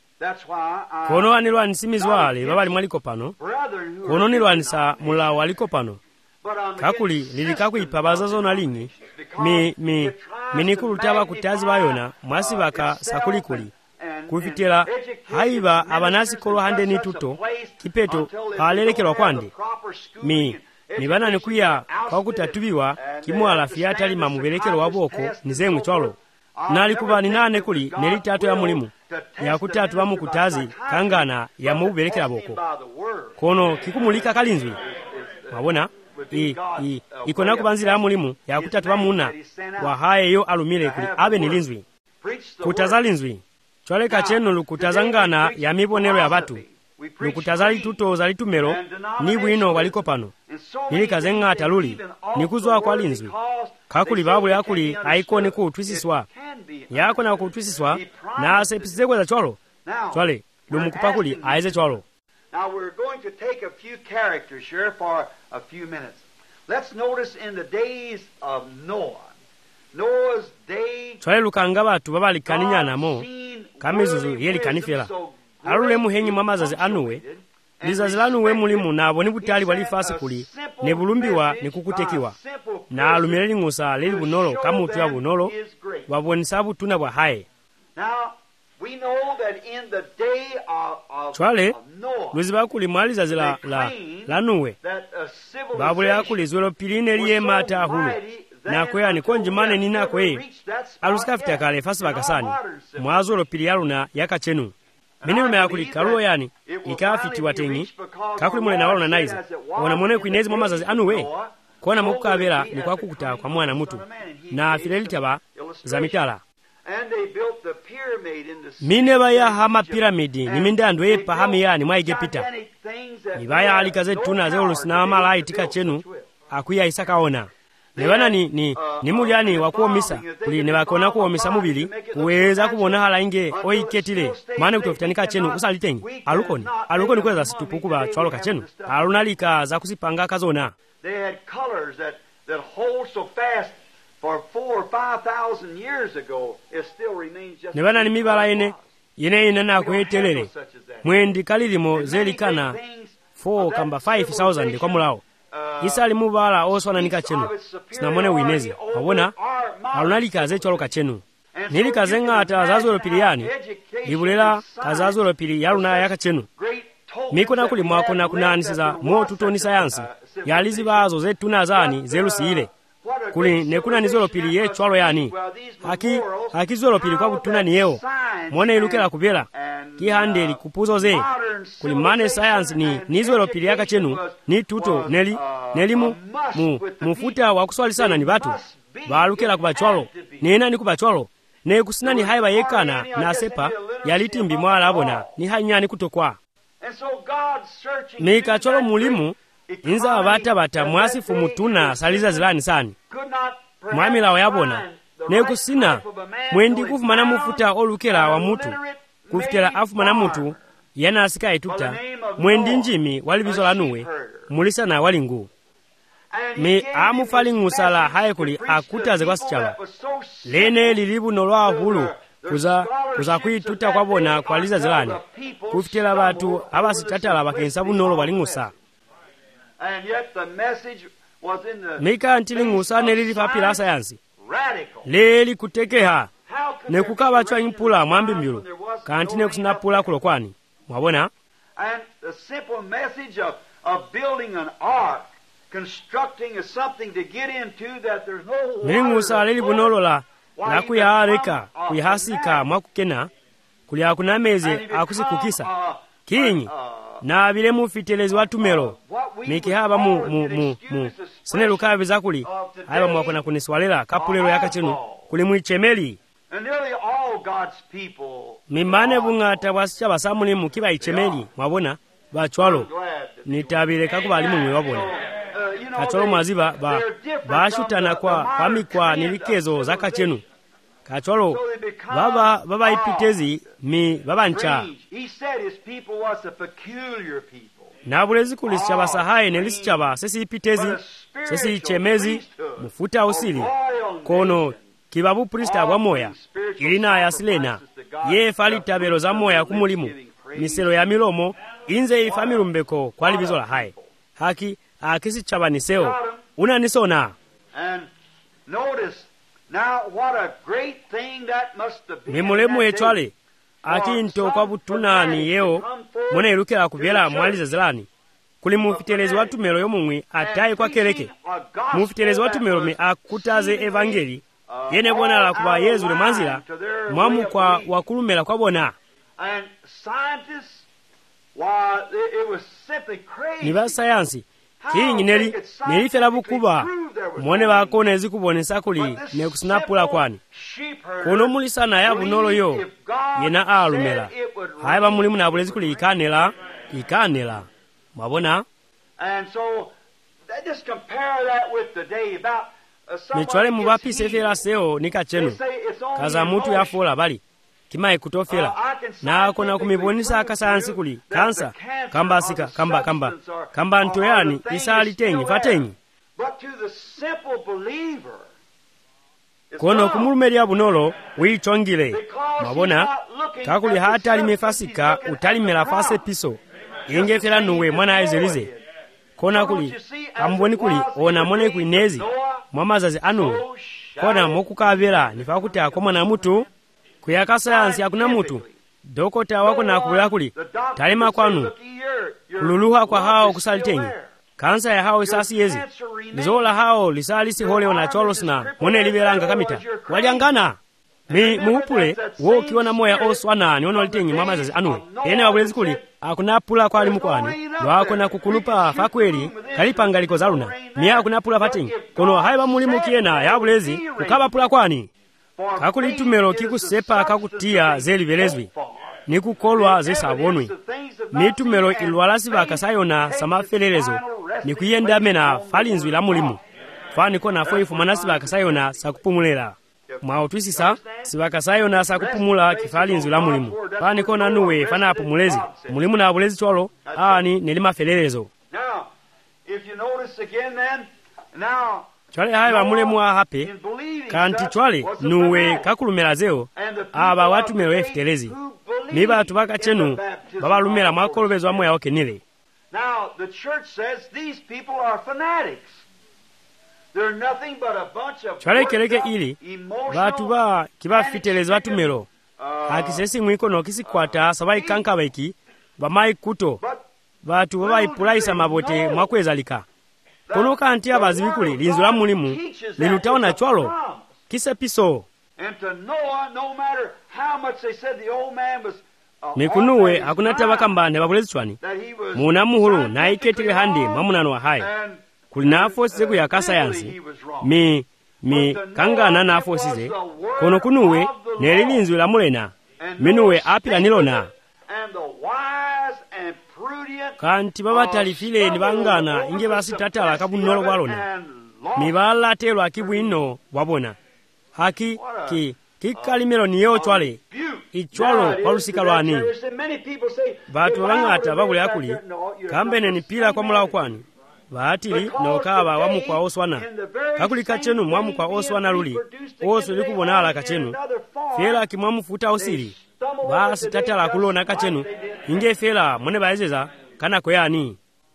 kono wanilwa nisimizwale baba li mwaliko pano kono nilwa nisa mula waliko pano kakuli lilikaku ipabaza zona lingi mi mi minikulutaba kutazi bayona mwasi baka sakulikuli kufitela haiba abanasi kolo hande ni tuto kipeto halelekelwa kwande mi mibana nikuya kwa kutatubiwa kimwala fiatali mamubelekelo waboko nizemwe chwalo nali kuba ninane kuli neli tatu ya mulimu ya kutatu wa mukutazi kangana ya mubelekela boko kono kikumulika kalinzwi mabona i i ikona kubanzira ya mulimu ya kutatu wa muna wa haye yo alumile kuli abe nilinzwi kutazalinzwi chwaleka cheno lukutazangana ya mibonero ya batu lukutazali tuto zali tumero ni bwino waliko pano nilikazenga ataluli nikuzwa kwa linzwi kakuli babule akuli aikone ku twisiswa yako na ku twisiswa na asepisize za chwalo chwale lumukupakuli aize chwalo. Now we're going to take a few characters here for a few minutes. Let's notice in the days of Noah. Noah's day chwale lukanga batu babali kaninyana mo kamizuzu yeli kanifela alule muhenyi mwamazazi anuwe lizazilanuwe mulimu nabo nibutali walifasi kuli nebulumbiwa nikukutekiwa na alumile ngusa leli bunolo kamutu ya bunolo wabonisa butuna bwa haye. We know that in the day of, of, chwale of Noah, luziba kuli mwali zazila la lanuwe babule akuli zwelo piline liye mata hulu na kwea ni konji mane nina kwe alusika fita kale fasi bakasani mwazolo pili yaluna yaka chenu mini lume akuli kaluo yani ikafiti watengi kakuli mule na walo na naiza wana mwone kuinezi mwamazazi anuwe kona mokukabela ni kwa kukuta kwa mwana mutu na fidelitaba za mitala. Mine baya hama piramidi ni minda andwe pahami yani mwa Egipta nibaya alikaze tuna zeolusina mala itika chenu akuya isakaona nebana ni ni nimulyani wakuomisa kuli nebakona kuomisa mubili kuweza kubona hala inge oiketile mane kutofitanika chenu usalitengi alukoni alukoni kweza situpuku ba chwalo kachenu alunalika za kusipanga kazona. They had colors that that hold so fast for four or five thousand years ago, it still remains just. Nebana ni mibala ine ine ine na kuetelele mwendi kalilimo zelikana four kamba five thousand kwa mulao isali mubala oswana nika chenu sinamone winezi wabona alunalika ze chwalo kachenu nilika zenga ata zazolo piliyani ibulela kazazolo pili yaluna yaka chenu mikona kuli mwako na kunanisiza mo tutoni sayansi yalizi bazo zetu nazani zelusiile kuli nekuna nizolo pili ye chwalo yani haki haki zolo pili kwa kutuna ni yeo mwone ilukela kubela kihandeli kupuzo ze kuli mane sayansi ni nizolo pili yaka chenu ni tuto neli nelimu mu mufuta wakuswali sana ni batu balukela kuba chwalo nena ni kuba chwalo ne kusina ni haiba yekana na sepa yalitimbi mwala abona ni hanyani kutokwa Mika cholo mulimu inza wabata bata mwasi fumutuna saliza zilani sani mwa milawo yabona ne kusina mwendi kufumana mufuta olukera wa mutu kufitela afumana mutu yana asika ituta mwendi njimi walibizo lanuwe mulisana walingu me amufali ngusala haekuli akutaze kwa sichaba lene lilibu noloa hulu kuza kuza kuituta kwa bona kwa liza zilani kufitela batu abasitatala bakensa bunolo balingusa mika ntili ngusa nelili papila sayansi leli kutekeha ne kukaba chwa impula mwambi mbilu kanti ne kusinapula kulokwani mwabona and the simple message of of building an ark constructing is something to get into that there's no water milingusa leli bunolola la kuyareka kuyahasika mwakukena kulya kunameze akusikukisa kinyi na bile mufitelezi watumelo mikihaba mu mu mu, mu. sine lukabe zakuli haba mwakona kuniswalela kapulelo yakachinu kuli mwichemeli and nearly all God's people mimane bungata bwasicha basamuli mukiba ichemeli mwabona bachwalo nitabile kakubali mumwe wabona kachwalo mwaziba ba bashutana kwa pamikwa nilikezo zakachenu kachwalo baba baba ipitezi mi baba ncha nabulezi kulisicha basahaye nelisichaba sesi ipitezi sesi ichemezi mufuta usili kono kibabu prista wa moya ilina ya silena ye fali tabelo za moya kumulimu miselo ya milomo inze ifamilu mbeko kwa libizola hae haki akisi chabaniseo unanisona and notice now what a great thing that must have been mimulemu echwale aki nto kwa butunani yeo mwana ilukela kubyela mwaliza zilani kuli mufitelezi watumelo yomumwi ataye kwa keleke mufitelezi watumelo me akutaze evangeli yene bona la kuba Yesu le manzila mwamu kwa wakulumela kwa bona and scientists why it was simply crazy niba sayansi kinyi neli nilifela bukuba mwone bakone zikubonesa kuli ne kusinapula kwani kono mulisana ya bunolo yo yena alumela haiba mulimu na bulezi kuli ikanela ikanela mwabona and so that just compare that with today about michwale mubapi sefela seo nikachenu kaza mutu ya fola bali kimae kutofela na kona kumibonisa akasayansi kuli kansa kamba sika kamba kamba kamba ntoyani isali tenyi fatenyi kono kumulumelia bunolo wichongile mabona kakuli hata limefasika utalimela fase piso ingefela nuwe mwana ezelize kona kuli amboni kuli ona mone kuinezi mwamazazi anu kona mokukabela nifakuti akomana mutu kuyaka sayansi akuna mutu dokota wako na kubula kuli talima kwanu kululuha kwa hao kusalitenyi kansa ya hao isasi yezi lizola hao lisalisi hole wana cholosna mone liberanga kamita waliangana mi muhupule wo kiona moya oswana niono litenyi mwamazazi anu ene wabulezi kuli akuna pula kwa alimukwani wako na kukulupa fakweli kalipanga liko zaluna miya akuna pula patenyi kono haiba mulimu kiena ya wabulezi kukaba pula kwani kakuli tumelo kikusepa kakutia zeli velezwi nikukolwa zesabonwi mitumelo ilwalasi bakasayona samafelelezo nikuyendame na falinzwi la mulimu fani kona fo ifumanasi bakasayona sakupumulela mwa utwisisa sibakasayona sakupumula kifalinzwi la mulimu fani kona nuwe fana apumulezi mulimu na abulezi cholo ani nelima felelezo now if you notice again then now chwale haiba mulemu ahape kanti chwale nuwe kakulumela zeo aba watu melo efitelezi miba atubaka chenu baba lumela mwakolobezo wa moya okenile now the church says these people are fanatics they're nothing but a bunch of chwale keleke ili batu ba kiba fitelezi watu melo hakisesi mwiko no kisikwata sabai kanka baiki bamai kuto batu baba ipulaisa mabote mwakwezalika kono kanti abazibikuli linzo la mulimu linutaona chwalo kise piso mikunuwe hakuna tabaka mbande babulezi chwani muna muhulu na iketile handi mamunano wa hai kulina afosi ku ya kasayansi mi mi kangana na afosi ze kono kunuwe neli linzo la mulena minuwe apila nilona kanti baba talifile ni bangana inge basi tatala kabunolo walona mibala telo akibwino wabona haki ki kikalimelo niyo chwale ichwalo palusika lwani batu bangata babule akuli kambene ni pila kwa mulawo kwani baatili nokaba wamu kwa oswana kakuli kachenu mwamu kwa oswana luli oso likubonala kachenu fela kimwamu futa osili basi tatala kulona kachenu inge fela mone baezeza kana koyani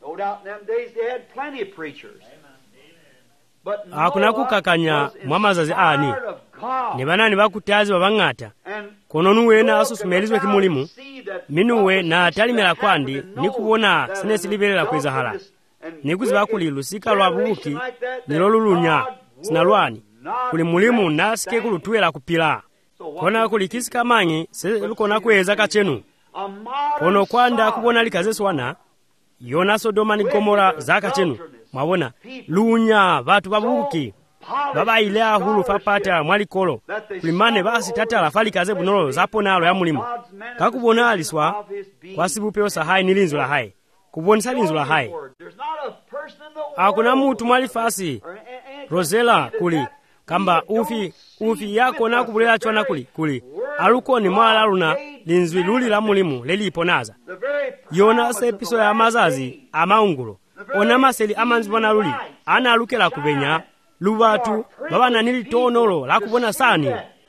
akuna kukakanya mwamazazi ani ne banani bakutazi babangata kononu wena asusumelizwe kimulimu minuwe na talimela kwandi nikubona sinesilibelela kweza hala nikuziba kuli lusika lwa bubuki nilolulunya sinalwani kuli mulimu nasike kulutwela kupila kona kuli kisika manyi selukona kweza kachenu kono kwanda kubona likazeswana yona Sodoma ni Gomora zaka chenu mwabona lunya batu babubuki baba ilea hulu fapata mwalikolo kulimane basi tatala fali kaze bunolo zapo nalo ya mulimo kakubona aliswa kwa sibupeo sahai nilinzo la hai kubonisa linzo la hai hakuna mutu mwalifasi Rosela kuli kamba ufi ufi yako na kubulela chwana kuli kuli aluko ni mwala luna linzwi luli la mulimu leliponaza yona sepiso ya mazazi amaungulo ona maseli amanzibona luli ana alukela kubenya lubatu babana nilitonolo la kubona sani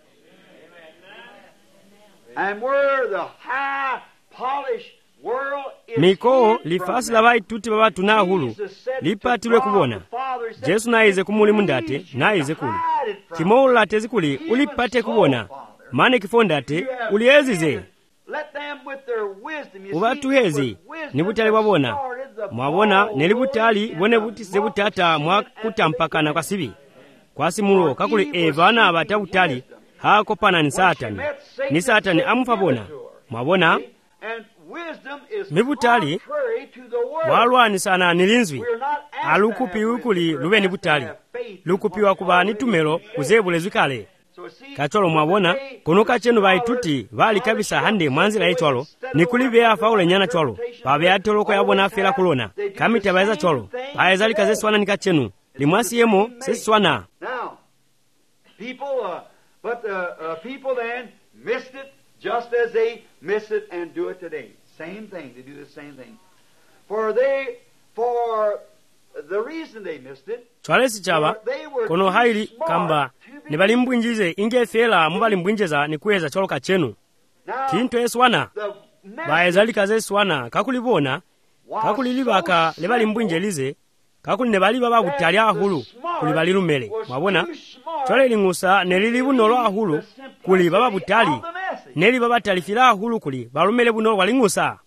and where the high polished world is miko lifasi la bai tuti babatu na hulu lipatilwe kubona Jesu naize kumulimu ndate naize kuli kimola tezikuli ulipate kubona mane kifondate uliezize ubatu hezi nibutali wabona mwabona nelibutali bone butise butata mwakutampakana kwa sibi kwa simulo kakuli evana abatabutali hako pana ni satani ni satani amufabona mwabona mibutali walwani sana nilinzwi alukupi ukuli lube nibutali lukupiwa kuba nitumelo kuzebule zikale kacholo mwabona kunuka chenu baituti bali kabisa hande mwanzila echolo nikulibe afaule nyana cholo babe atoloko yabona afela kulona kamita baeza cholo baeza likazeswana nikachenu limwasi yemo seswana now people uh, but uh, uh, people then missed it just as they miss it and do it today same thing they do the same thing for they for the reason they missed it twalesi chaba kono haili kamba nibalimbwinjize ingefela mubalimbwinjeza nikuweza choloka chenu kintu eswana baezali kaze swana kakulibona kakulilibaka lebalimbwinjelize kakuli nebali baba butali ahulu kuli balilumele mwabona chole lingusa nelili bunolo ahulu kuli baba butali neli baba talifila ahulu kuli balumele bunolo walingusa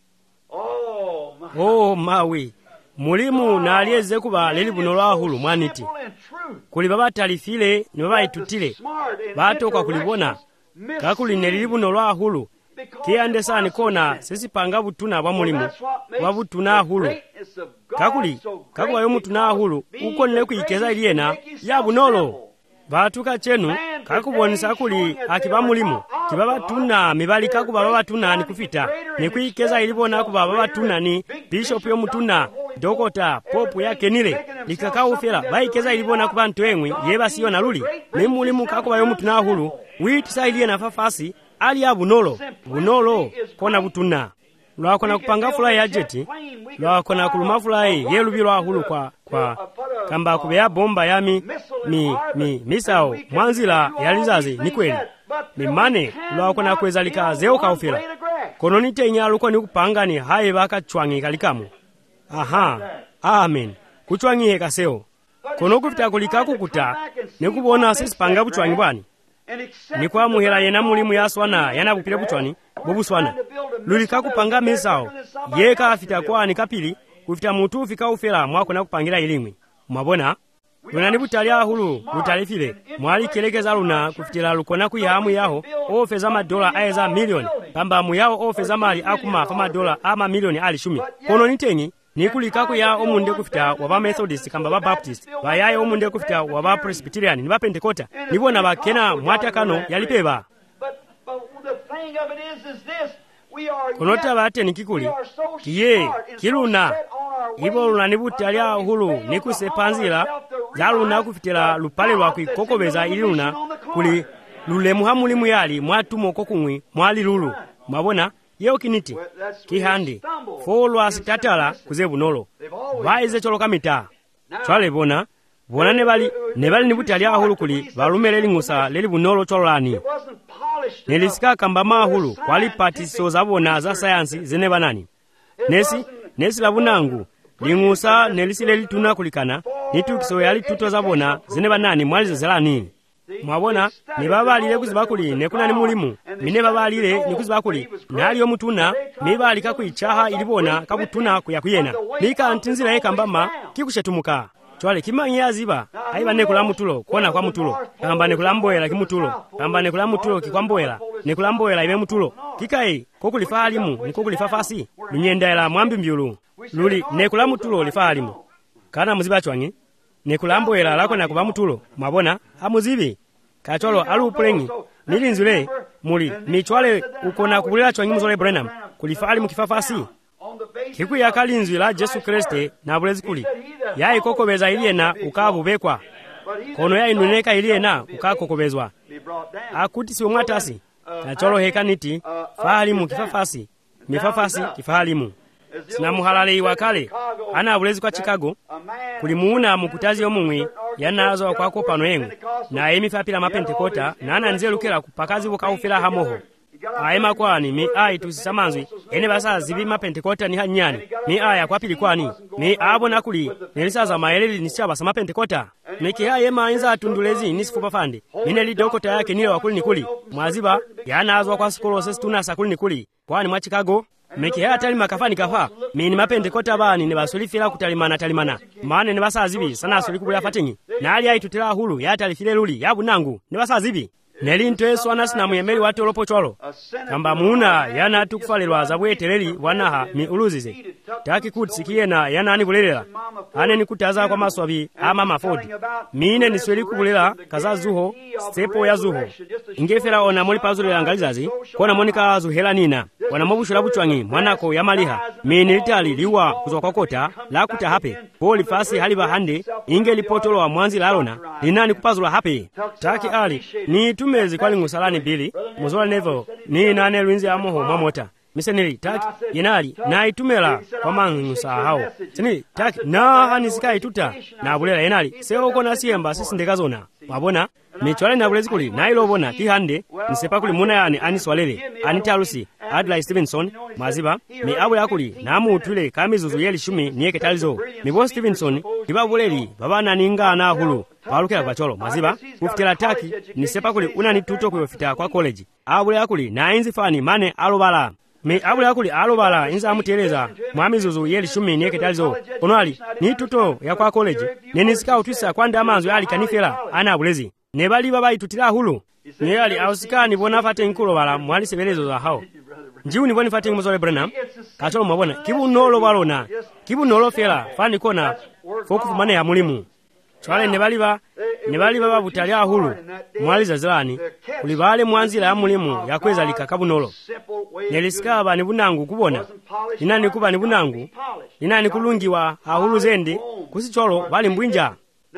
oh mawi mulimu na aliyeze kuba leli bunolo ahulu mwaniti kuli baba talifile ni baba itutile batoka kulibona kakuli nelili bunolo ahulu kiyande sani kona sisi panga butuna bwa mulimu bwa butuna ahulu kakuli kakwa yo mutuna ahulu uko nile kuyikeza iliena ya bunolo batuka chenu kakubonisa kuli akiba mulimu kibaba tuna mibali kakuba baba tuna ni kufita ni kuyikeza ilibona kuba baba tuna ni bishop yo mutuna dokota popu yake nile likakao fela bayikeza ilibona kuba ntwemwe yeba siyo na luli ni mulimu kakuba yo mutuna ahulu witi sa iliena fafasi ali ya bunolo bunolo kona butuna lwa kona kupanga fly ya jeti lwa kona kuluma fly yelubirwa ahulu kwa kwa kamba kubeya bomba yami mi mi misao mwanzila yalizazi ni kweli mimane lwa kona kwezalika zeo kaufira kono nitenya luko ni kupanga ni haye baka chwangi kalikamu aha amen kuchwangi heka seo kono kufita kulika kukuta nekubona sisi panga buchwangi bwani ni kwa muhera yena mulimu yaswana yana bupile buchwani bobuswana lulika kupanga misao yeka afita kwa ni kapili kufita mutu fika ufela mwako na kupangira ilimwi mwabona unani butali ahulu butalifile mwali kelekeza luna kufitila lukona kuyahamu yaho ofeza madola aeza milioni kamba muyao ofeza mali akuma fama dola ama milioni ali shumi kono nitengi nikulika kuya omunde kufita waba Methodist kamba ba Baptist bayaye omunde kufita waba Presbyterian ni ba Pentecosta nibona bakena mwatakano yalipeba konota bate nikikuli kiye kiluna ibo lunanibutali ahulu nikusepanzila za luna kufitira lupale lwa kuikokobeza ili luna kuli lulemu hamulimu yali mwatumo kokumwi mwali lulu mwabona yeo kiniti kihandi folwa sitatala kuze bunolo baize choloka mita chwale bona bona ne bali ne bali nibuti ali ahulu kuli balumele lingusa leli bunolo cholani nelisika kamba mahulu kwali patiso zabona za sayansi zene banani nesi nesi labunangu lingusa nelisile lituna kulikana nitukiso yali tuto zabona zene banani mwali zelani mwabona ne babalile kuzibakuli ne kuna ni mulimu mine babalile ni kuzibakuli nali omutuna mibali kakuichaha ilibona kabutuna kuyakuyena lika antinzira yekambama kikushetumuka chwale kimanyi aziba aiba ne kula mutulo kona kwa mutulo kamba ne kulamboela kimutulo kamba ne kulamutulo kikwamboela ne kulamboela ibe mutulo kikai kokulifa alimu nikokulifa fasi lunyendela mwambi mbyulu luli ne kulamutulo lifa alimu kana muziba chwangi ne kulamboela lako na kuba mutulo mwabona amuzibi kacholo alupulengi nilinzule muli michwale ukona kubulira chwangi muzole Branham kulifa alimu kifafasi kiku yakalinzwi la Jesu Kriste na bulezi kuli yayi kokobeza iliena ukabubekwa kono yayi nuneka iliena ukakokobezwa akuti si omwatasi kacholo hekaniti fahalimu kifafasi mifafasi kifahalimu sina muhalale iwakale ana bulezi kwa Chicago kuli muuna mukutazi omumwi yanazo kwako pano yengu na emifapila mapentekota na ananzelukira kupakazi bukaufila hamoho aima kwani mi ai tusisamanzwi ene basa zibi mapentekota ni hanyani mi aya kwa pili kwani mi abo nakuli nelisaza maeleli nisaba sama pentekota miki haye mainza atundulezi nisifupa fande mine li dokota yake nile wakuli nikuli mwaziba yanazwa kwa skolo sesi tunasa kuli nikuli kwani mwa Chicago miki haya tali makafani kafa mini mapentekota bani ne basolifila kutalimana talimana maana ne basa zibi sana asoli kubula fatingi na ali ai tutela hulu ya talifile luli yabu nangu ne basa zibi nelinto Yesu anasina muyemeli watu olopocholo kamba muna yana tukufalirwa zabwetereri wanaha mi uluzize taki kutsikiena yana ani bulelela ane nikutaza kwa maswabi ama mafodi mine nisweli kubulela kaza zuho stepo ya zuho ingefera ona moli pazulela ngalizazi kona monika zuhela nina wana mobushula buchwangi mwanako yamaliha mine litali liwa kuzwa kwa kota la kuta hape poli fasi haliba hande inge lipotolo wa mwanzi lalona linani kupazula hape taki ali ni tumezi kwa lingusalani bili muzola nevo ni nane lwinzi amoho mwamota misenili taki yenali na itumela kwa mangusa hao sini taki na hanisika ituta na bulela yenali seo kona siemba sisi ndekazona wabona michwale na bulezi kuli na ilobona kihande nisepa kuli muna yani aniswalele anitalusi Adlai Stevenson maziba mi abu yakuli na mutule kamizuzu yeli shumi nieke talizo mi bo Stevenson iba buleli baba naninga na hulu palukela kwa cholo maziba kufitela taki nisepa kuli unani tuto kuyofita kwa college abu yakuli na inzi fani mane alobala mi abu yakuli alobala inza amuteleza mwamizuzu yeli shumi nieke talizo onali ni tuto ya kwa college nenisika utwisa kwanda amanzo yali kanifela ana bulezi nebali baba itutila hulu neyali ausikani bona fate nkulo bala mwali sebelezo za hao njiuni boni fate muzole Branham kacholo mwabona kibu nolo balona kibu nolo fela fani kona foku fumane ya mulimu chwale nebali ba nebali baba butalia hulu mwali zazalani kulibale mwanzila ya mulimu yakweza likakabu nolo nelisika ba nibunangu kubona inani kuba nibunangu inani kulungiwa ahulu zende kusicholo bali mbwinja.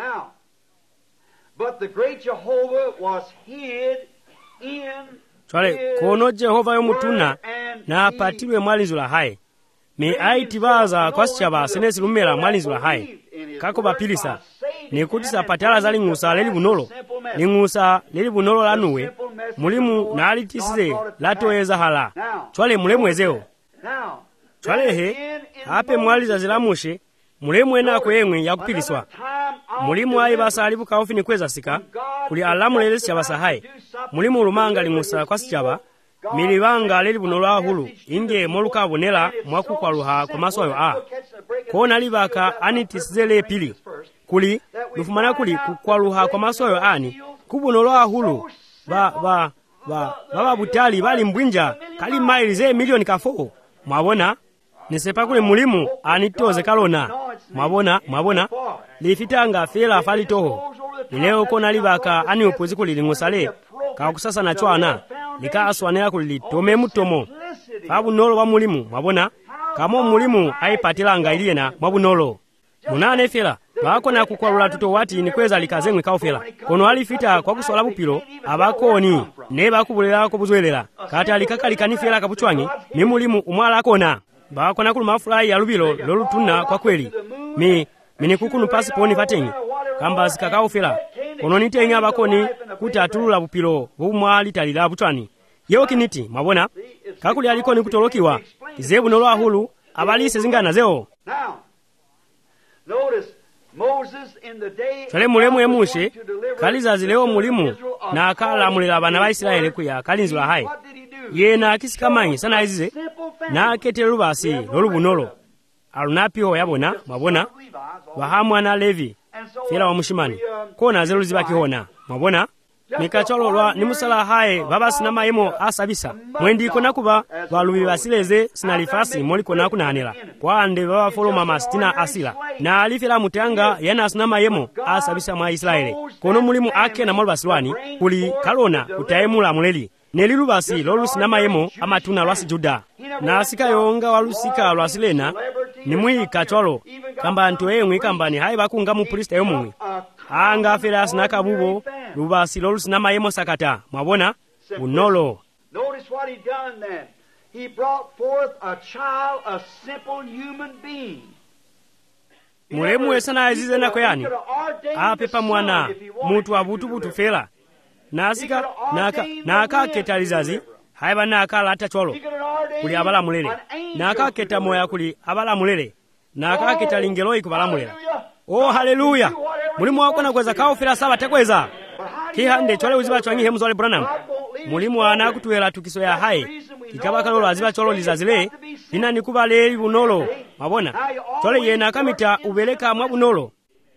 But the great Jehovah was hid in chwale kono Jehova yomutuna na apatilwe mwalinzula haye me aitibaza kwasichaba senesi lumela mwalinzula haye kako bapilisa nekutisa patala zali ngusa leli bunolo lingusa leli bunolo lanuwe mulimu na alitisize latoeza hala chwale mulemu ezeo chwale he hape mwaliza zilamushe mulemu enako yemwe yakupiliswa mulimu ayi basa alibuka ofini kweza sika kuli alamu lele sichaba haye mulimu lumanga lingusa kwasichaba milibanga leli bunolo ahulu inge moluka bonela mwaku kwa luha kwa maswayo a kona libaka anitisizele pili kuli lufumana kuli kwa luha kwa maswayo ani kubunolo ahulu ba ba ba baba butali bali mbwinja kali maili ze milioni kafo mwabona nisepa kule mulimu anitoze kalona mwabona mwabona lifitanga fela fali toho leo kona libaka ani upuzi kuli lingusale kakusasa na chwana likaaswanela kuli tome mutomo fabu nolo wa mulimu mwabona kamo mulimu aipatilanga iliena mwabunolo munane fela bakona kukwalula tuto wati nikweza likazemwe kaufela kono alifita kwa kusola bupilo abakoni ne bakubulirako buzwelera kati alikakalikanifela kabuchwanyi mimulimu umwala akona bakona kuluma fly ya lubilo lolutuna kwa kweli mi minikukunu pasi poni patenyi kamba zikakaufela kono nitenga bakoni kuti atulula bupilo bumwali talira buchwani yewo kiniti mabona kakuli alikoni kutolokiwa izebu nolo ahulu abalise zingana zeo chale mulemu emushe kaliza zileo mulimu na akala mulila abana ba Isiraeli kuya kalinzwa hai yena akisikamanyi sana izize na aketele lubasi lolubunolo alunapiho yabona mabona wahamwa na Levi fira wa mushimani kona zelu zibakihona mabona mikachololwa ni musala hae babasi na mayemo asabisa mwendiko nakuba balubi basileze sinalifasi moliko nakunanela kwande baba foloma mastina asila na alifira mutanga yana sina mayemo asabisa mwa Israeli kono mulimu ake na molbasilwani kuli kalona utayemula muleli nelilubasi lolusina mayemo amatuna lwasi Juda na asika yonga walusika lwasilena ni mwi kacholo kamba ntoye kambani hae bakunga mu priest yomwe anga feras nakabubo lubasi lolusina mayemo sakata mwabona unolo. Notice what he done then. He brought forth a child, a simple human being. Mulemu esana azize nako yani apepa mwana mutu abutubutu fela nasika naka nakaketa lizazi haiba nakala atacholo kuli abala mulele nakaketa moya kuli abala mulele nakaketa lingelo ikubala mulele. Oh haleluya mulimu wakona kweza kaufira saba tekweza kihande chole uziba chwanyi hemu zole Branham mulimu wana kutuwela tukiso ya hai kikabaka lolo aziba cholo lizazile lina nikubale bunolo mabona chole yena kamita ubeleka mwabunolo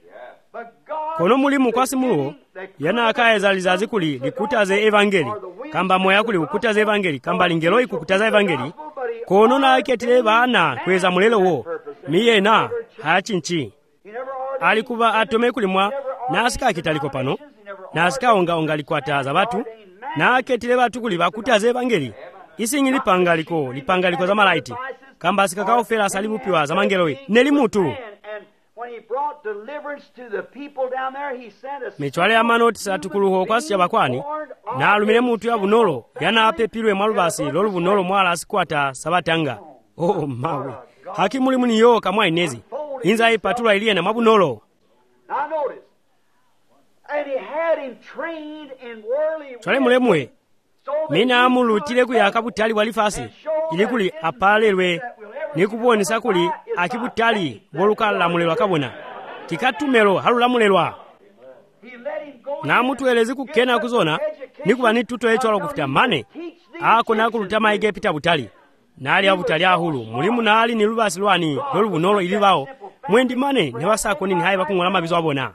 kono mulimu kwa simulo yana akaeza lizazi kuli likutaze evangeli kamba moya kuli ukutaze evangeli kamba lingelo ikukutaza evangeli kono na aketile bana kweza mulelo wo miyena hachinchi alikuba atome kulimwa nasika akitaliko pano nasika onga onga likwataza batu na aketile batu kuli bakutaze evangeli isingi lipangaliko lipangaliko za malaiti kamba sika kaofera salibupiwa za mangelowe nelimutu michwale ya manoti satukuluho kwa siya bakwani na alumile mutu ya bunolo yana ape pilwe malubasi lolu bunolo mwala asikwata sabatanga. Oh mawe hakimuli muni yo kamwa inezi inza ipatula ilie na mabunolo. Chwale mulemwe mina amulutile kuya kabutali walifasi ilikuli apalelwe nikuboni sakuli akibutali bolukala mulelwa kabona kikatumelo halula mulelwa na mutu elezi kukena kuzona nikuba nituto echwalo kufita mane ako nakulutama ige pita butali nali abutali ahulu mulimu nali nilubasi lwani lolubunolo ilibao mwendi mane newasako nini haiba kungola mabizo abona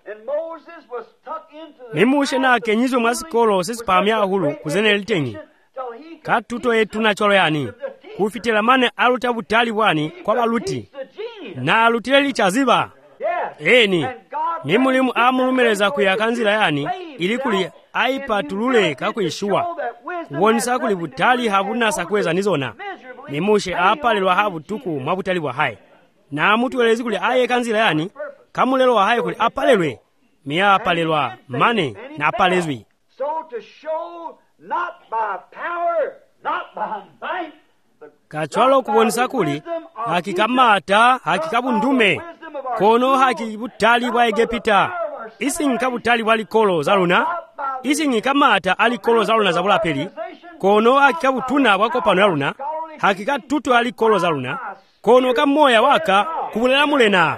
nimushe na kenyizo mwasikolo sisipamia ahulu kuzene litengi katuto etu na cholo yani kufitela mane aluta butali wani kwa baluti na alutile lichaziba eni nimulimu amulumeleza kuyakanzila yani ilikuli aipatulule kakuishua kuwonisa kuli butali habuna sakweza nizona nimushe apalelwa habutuku mwabutali wa hai na mutu elezi kuli aye kanzila yani kamulelo wa hai kuli apalelwe miya apalelwa mane na apalezwi. So to show not by power, not by might, kachwalo kubonisa kuli hakikamata hakikabundume kono hakibutali bwa egepita isi nkabutali bwa likolo zaluna isi nkamata alikolo zaluna zabula peli kono hakikabutuna bwako pano yaluna hakikatuto alikolo zaluna kono kamoya waka kubulela mulena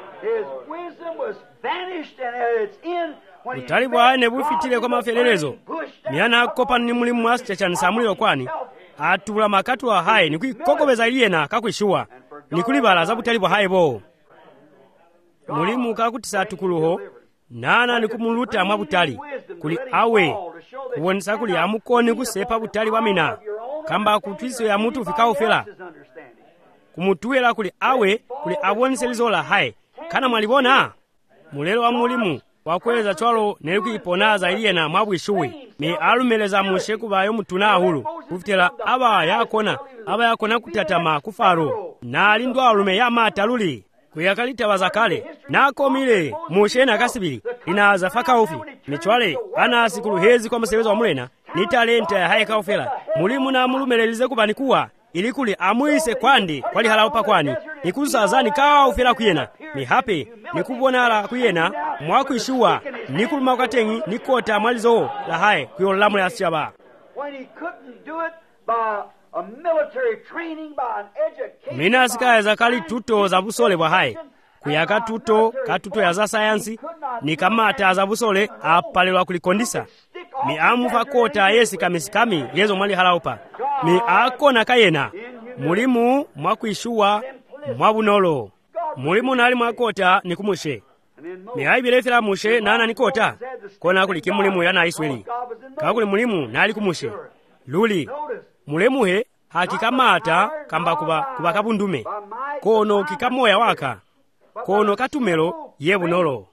utali bwane bufitile kwa mafelelezo miyana kopa ni mulimu asicha chanisa mulio kwani atula makatu wa hai ni kuikokobeza iliyena kakuishuwa ni kulibala za butali bwa hai bo mulimu kakutisa tukuluho nana ni kumuluta mwa butali kuli awe kuwonisa kuli amukoni kusepa butali wa mina kamba kutwiso ya mutu fikao fela kumutuwela kuli awe kuli awonise lizola hai kana mwalibona mulelo wa mulimu wakweza chwalo nelikuiponaza iliyena mwabwishuwe mi alumeleza musheku bayo mutuna ahulu kufitela aba yakona aba yakona kutatama kufaro na alindwa alume ya mataluli kuyakalitabaza kale nakomile mushena kasibili linaza fakaufi michwale ana sikulu hezi kwa msebezo wa mulena ni talenta ya haye kaufela mulimu na mulumelelize kubanikuwa ilikuli amuise kwandi kwali halaupa kwani nikusazani kaufela kuyena ni hape nikubonala kuyena mwakuishuwa nikuluma katengi nikota mwalizo la haye kuyolamu ya siaba mina sika za kali tuto za busole bwa haye kuyaka tuto katuto ya za sayansi ni kamata za busole apalelwa kulikondisa mi amufa kota yesi kamisikami yezo mwali halaupa mi akona kayena mulimu mwakuishuwa mwabunolo mulimu nali mwakota nikumushe mi aibirefela mushe nana nikota kona kuliki mulimu yana isweli kakuli mulimu nali kumushe luli mulimu he hakikamata kamba kuba kuba kabundume kono kikamoya waka kono katumelo yebunolo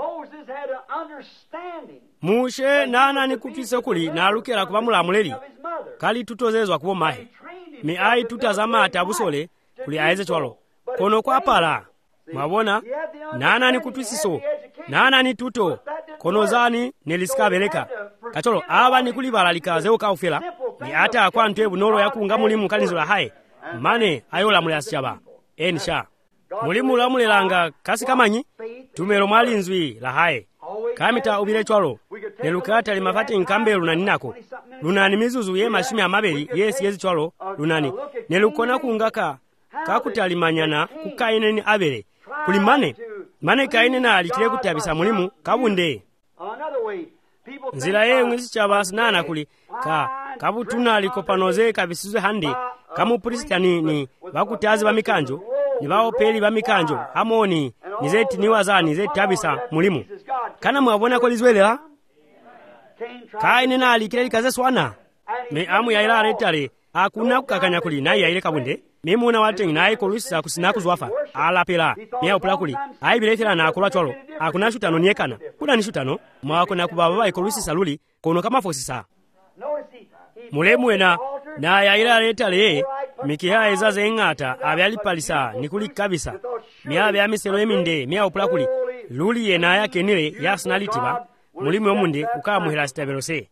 mushe nana nikupisa kuli nalukela kuba mulamuleli kali tutozezwa kubo mahe mi ai tutazamata abusole kuli aize chwalo kono kwa pala mwabona nana nikutwisiso nana ni tuto kono zani nelisikabeleka kacholo aba nikulibala likaze ukaufela ni ata akwantu ebunolo yakunga mulimu kalinzo la haye mane ayola muli asyaba ensha mulimu la mulelanga kasi kamanyi tumelo mwalinzwi la haye kamita ubile chwalo nelukata limafati nkambe lunani nako lunani mizuzu ye mashimi amabeli yesi yezi chwalo lunani nelukona kungaka kakutalimanyana kukaineni abele kulimane mane kainena alitile kutabisa mulimu kabunde nzila ye ngisi chabasi nana kuli ka kabutuna alikopanoze kabisizwe hande kamu pristani ni bakutazi bamikanjo ni baopeli bamikanjo amoni nizeti niwazani zeti tabisa mulimu kana mwabona ko lizwela kainena alikile likaze swana me amu yaila retare akuna kukakanya kuli nayi yaile kabunde memuna watengi nayi kolusa kusinaku zwafa alapela meya upula kuli ayi bilefela na akulwa cholo akuna shutano nyekana kuna ni shutano mwako na kubaba ikolusi saluli kono kama fosisa mulemu ena na yaila retare mikiha ezaze ngata abyali palisa nikuli kabisa meya bya miselo eminde meya upula kuli luli yena yake nile yasinalitiba mulimu omunde ukamuhira stabelose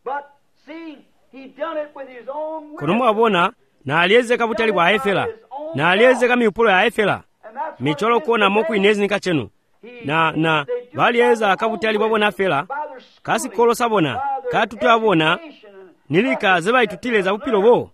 kono mwabona na alieze kabutali kwa haifela na alieze kama upulo ya haifela micholo kuona moku inezi nikachenu na na balieza kabutali babona fela kasi kolo sabona katutu abona nilika zeba itutile za upilo bo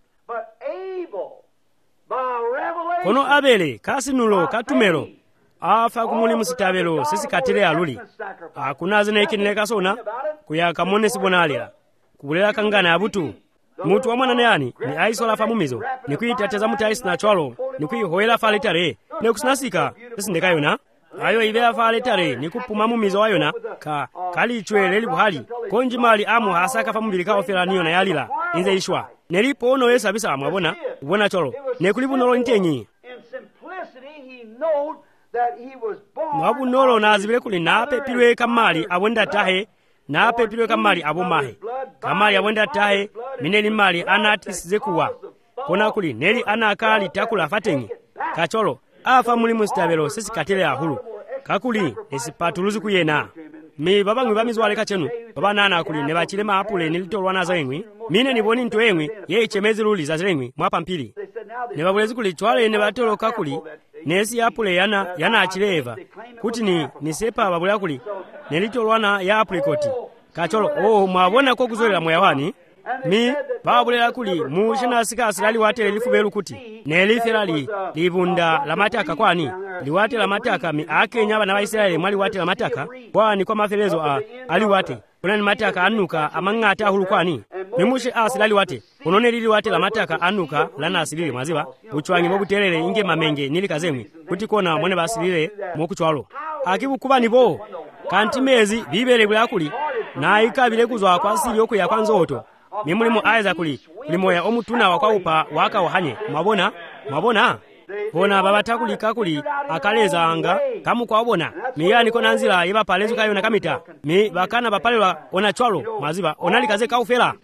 kono abele kasi nulo katumero afa kumulimu sitabelo sisi katile aluli akuna zina ikinileka sona kuyaka mone sibonalira kubulela kangana abutu mutu wamwana nayani ni aisola famumizo ni kuitateza muti aisi na chwalo ni kuihoela faletare ne kusinasika sisi ndekayona ayo ibea faletare ni kupuma mumizo wayona ka kali ichwele li buhali konji mali amu hasaka famubili kao fela niyo na yalila inze ishwa nelipo ono yesa bisa mwabona ubona chwalo ne kulibu nolo ntenyi mwabu nolo na azibile kuli nape pilwe kamali abwenda tahe nape pilwe kamali abomahe kamali abwenda tahe mineli mali anatisize kuwa kona kuli neli anakali takula fatengi kacholo afa mulimu stabelo sisi katele ahulu kakuli esipatuluzi kuyena mi baba ngwi bamizwale kachenu baba nana kuli ne bachile maapule nilitolwa nazo engwi mine niboni nto engwi ye ichemezi luli za zengwi mwapa mpili ne babulezi kuli chwale ne batolo kakuli nesi apule yana yana achileva kuti ni nisepa babula kuli nilitolwa na ya apricot kacholo oh mwabona ko kuzolera mwayawani mi babulera kuli mushina sika silali watele lifubelu kuti neliferali libunda la mataka kwani liwate la mataka mi akenya bana wa Israeli mwali wate la mataka kwani kwa mafelezo a aliwate kuna ni mataka anuka amangata hulu kwani mimushe asilali wate unone lili wate la mataka anuka lana asilili mwaziba uchwangi mobutelele inge mamenge nilikazemwe kuti kona mwone basilile mokuchwalo akibu kuba nibo kantimezi bibele bulakuli na ikabile kuzwa kwa sili yoku ya kwanzoto mimulimu aiza kuli limoya omutuna wakaupa waka wahanye mwabona mwabona bona babatakuli kakuli akaleza anga kamu kwa obona miyani kona nzila iba palezu kayo na kamita mi bakana bapalelwa ona chwalo maziba onalikaze kaufela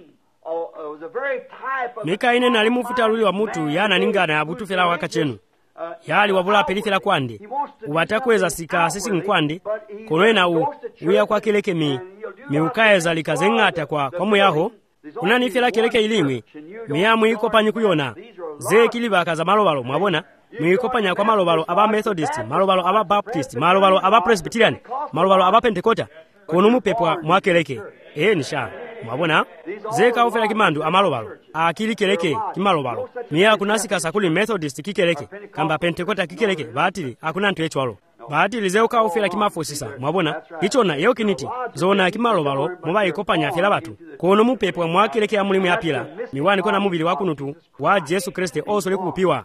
mika ine nalimufuta luli wa mutu yana ningana ya butu fela waka chenu yali wabula pelifera kwandi ubatakweza sika sisi nkwandi konwena u uya kwa keleke mi miukayeza likazeng'ata kwa kwa muyaho unanifera keleke ilimwi miya mwikopanya kuyona ze kilibaka za malobalo mwabona mwikopanya kwa malobalo aba Methodist malobalo aba Baptist malobalo aba Presbyterian malobalo aba Pentecosta kono mupepwa mwakeleke e nisha mwabona zeka ofera kimandu amalobalo akili keleke kimalobalo miya kunasika sakuli Methodist kikeleke kamba Pentecosta kikeleke batili akuna ntu echwalo batili zeuka ofera kimafosisa mwabona ichona yeo kiniti zona kimalobalo muba ikopanya fera batu kono mupepwa mwakeleke ya mulimu yapila miwani kona mubili wakunutu wa Yesu Kristo osole kupiwa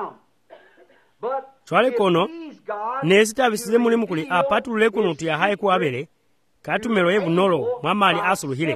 chwale kono nesita bisize mulimu kuli apatulule kunutu ya haye kuabele katumelo yebu nolo mwamali asuluhile